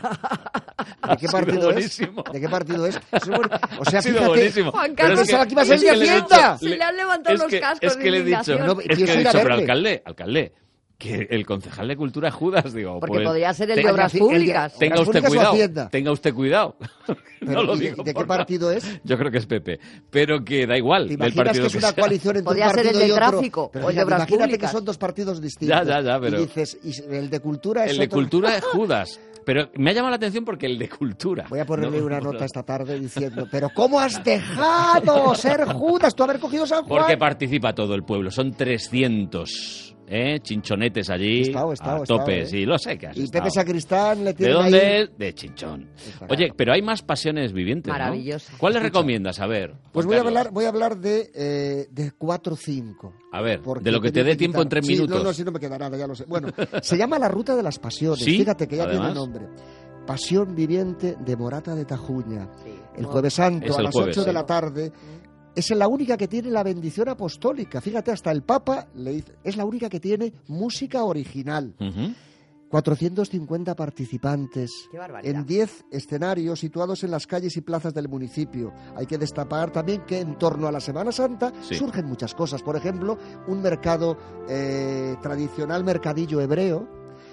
¿De qué Ha sido partido es? buenísimo. ¿De qué partido es? Eso es bueno. O sea, Ha sido fíjate, buenísimo. Juan Pero Carlos, es que- pensaba que iba a ser es de que le he Hacienda. dicho- Se le han levantado es los que- cascos Es de que le he dicho, indignación. No, es que pienso le he ir a dicho, pero verle. alcalde, alcalde, que el concejal de Cultura es Judas, digo. Porque pues, podría ser el de tenga- Obras Públicas. Tenga Obras usted Públicas o cuidado, Hacienda. tenga usted cuidado. Pero, no lo ¿y- digo ¿y de por qué partido es? Yo creo que es Pepe, pero que da igual. ¿Te del imaginas partido que es una sea. coalición entre Podría un ser el partido de y otro? tráfico Pero o el de mira, Obras imagínate Públicas. que son dos partidos distintos. Ya, ya, ya, pero- Y dices, y el de Cultura es El de otro. Cultura es Judas. Pero me ha llamado la atención porque el de Cultura. Voy a ponerle No, una no, nota esta tarde diciendo, pero ¿cómo has dejado ser Judas tú haber cogido San Juan? Porque participa todo el pueblo. Son trescientos, ¿eh? Chinchonetes allí. He estado, he estado, a he estado, tope, ¿eh? sí, lo sé que has Y estado. Pepe Sacristán le ¿De tiene dónde ahí... es? De Chinchón. Oye, pero hay más pasiones vivientes, ¿no? Maravilloso. ¿Cuáles Escucha. recomiendas? A ver. Pues Juan voy a Carlos. hablar, voy a hablar de, eh, de cuatro o cinco. A ver, Porque de lo que he te tenido dé tiempo quitar- en tres Sí, minutos. No, no, si no me queda nada, ya lo sé. Bueno, se llama La Ruta de las Pasiones. ¿Sí? Fíjate que ya Además. tiene nombre. Pasión viviente de Morata de Tajuña. El No. Jueves Santo, Es a el las jueves, ocho de sí. la tarde. Es la única que tiene la bendición apostólica. Fíjate, hasta el Papa le dice, es la única que tiene música original. Ujú. cuatrocientos cincuenta participantes Qué barbaridad. en diez escenarios situados en las calles y plazas del municipio. Hay que destapar también que en torno a la Semana Santa Sí. surgen muchas cosas. Por ejemplo, un mercado eh, tradicional, mercadillo hebreo.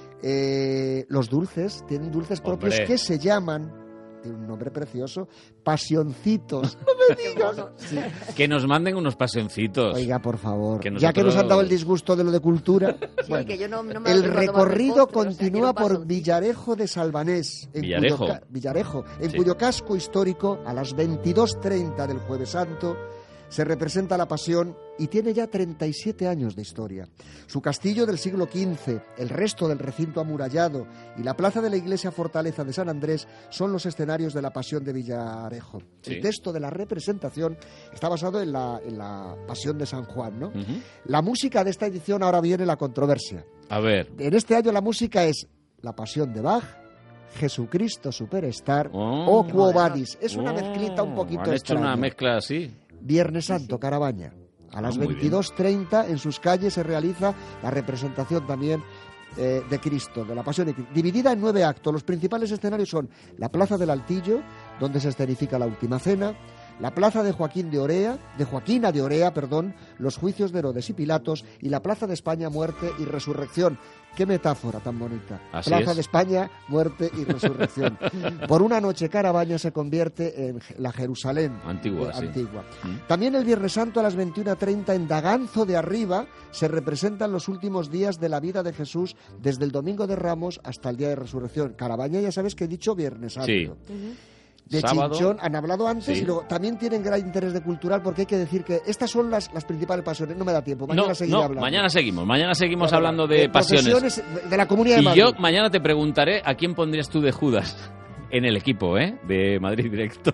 Eh, los dulces, tienen dulces propios Hombre. que se llaman, tiene un nombre precioso, pasioncitos. No me digas. Sí. Que nos manden unos pasioncitos. Oiga, por favor. Que Ya que nos nosotros- han dado el disgusto de lo de cultura, bueno, que yo no- no me el doy cuando recorrido me hace postre, o sea, continúa quiero por pasos. Villarejo de Salvanés. En Villarejo. Cuyo, ca- Villarejo, en Sí. cuyo casco histórico, a las veintidós treinta del Jueves Santo, se representa la Pasión y tiene ya treinta y siete años de historia. Su castillo del siglo quince, el resto del recinto amurallado y la plaza de la iglesia fortaleza de San Andrés son los escenarios de la Pasión de Villarejo. Sí. El texto de la representación está basado en la, en la Pasión de San Juan, ¿no? Ujú. La música de esta edición, ahora viene la controversia. A ver. En este año la música es La Pasión de Bach, Jesucristo Superstar Oh. o Quo Vadis. Es una mezclita un poquito Han hecho extraña. una mezcla así. Viernes Santo, Carabaña. A las Ah, muy bien. veintidós treinta en sus calles se realiza la representación también eh, de Cristo, de la Pasión de Cristo, dividida en nueve actos. Los principales escenarios son la Plaza del Altillo, donde se escenifica la Última Cena, la Plaza de Joaquín de Orea, de Joaquina de Orea, perdón, los juicios de Herodes y Pilatos, y la Plaza de España, Muerte y Resurrección. Qué metáfora tan bonita. Así Plaza es. de España, Muerte y Resurrección. Por una noche Carabaña se convierte en la Jerusalén Antigua, eh, sí. antigua. Mm. También el Viernes Santo a las veintiuna treinta en Daganzo de Arriba se representan los últimos días de la vida de Jesús desde el Domingo de Ramos hasta el Día de Resurrección. Carabaña ya sabes que he dicho Viernes Santo. Sí. De Sábado. Chinchón han hablado antes Sí. y luego también tienen gran interés de cultural porque hay que decir que estas son las, las principales pasiones. No me da tiempo, mañana No, seguiré no, hablando. mañana seguimos. Mañana seguimos Bueno, hablando de, pasiones. profesiones de la Comunidad de Y Madrid. yo mañana te preguntaré a quién pondrías tú de Judas en el equipo, ¿eh? De Madrid Directo.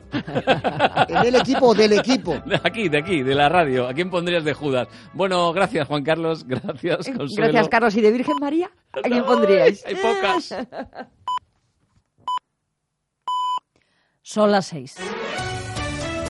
¿En el equipo o del equipo? De aquí, de aquí, de la radio. ¿A quién pondrías de Judas? Bueno, gracias, Juan Carlos. Gracias, Consuelo. Gracias, Carlos. ¿Y de Virgen María? ¿A quién pondríais? Hay pocas. Son las seis.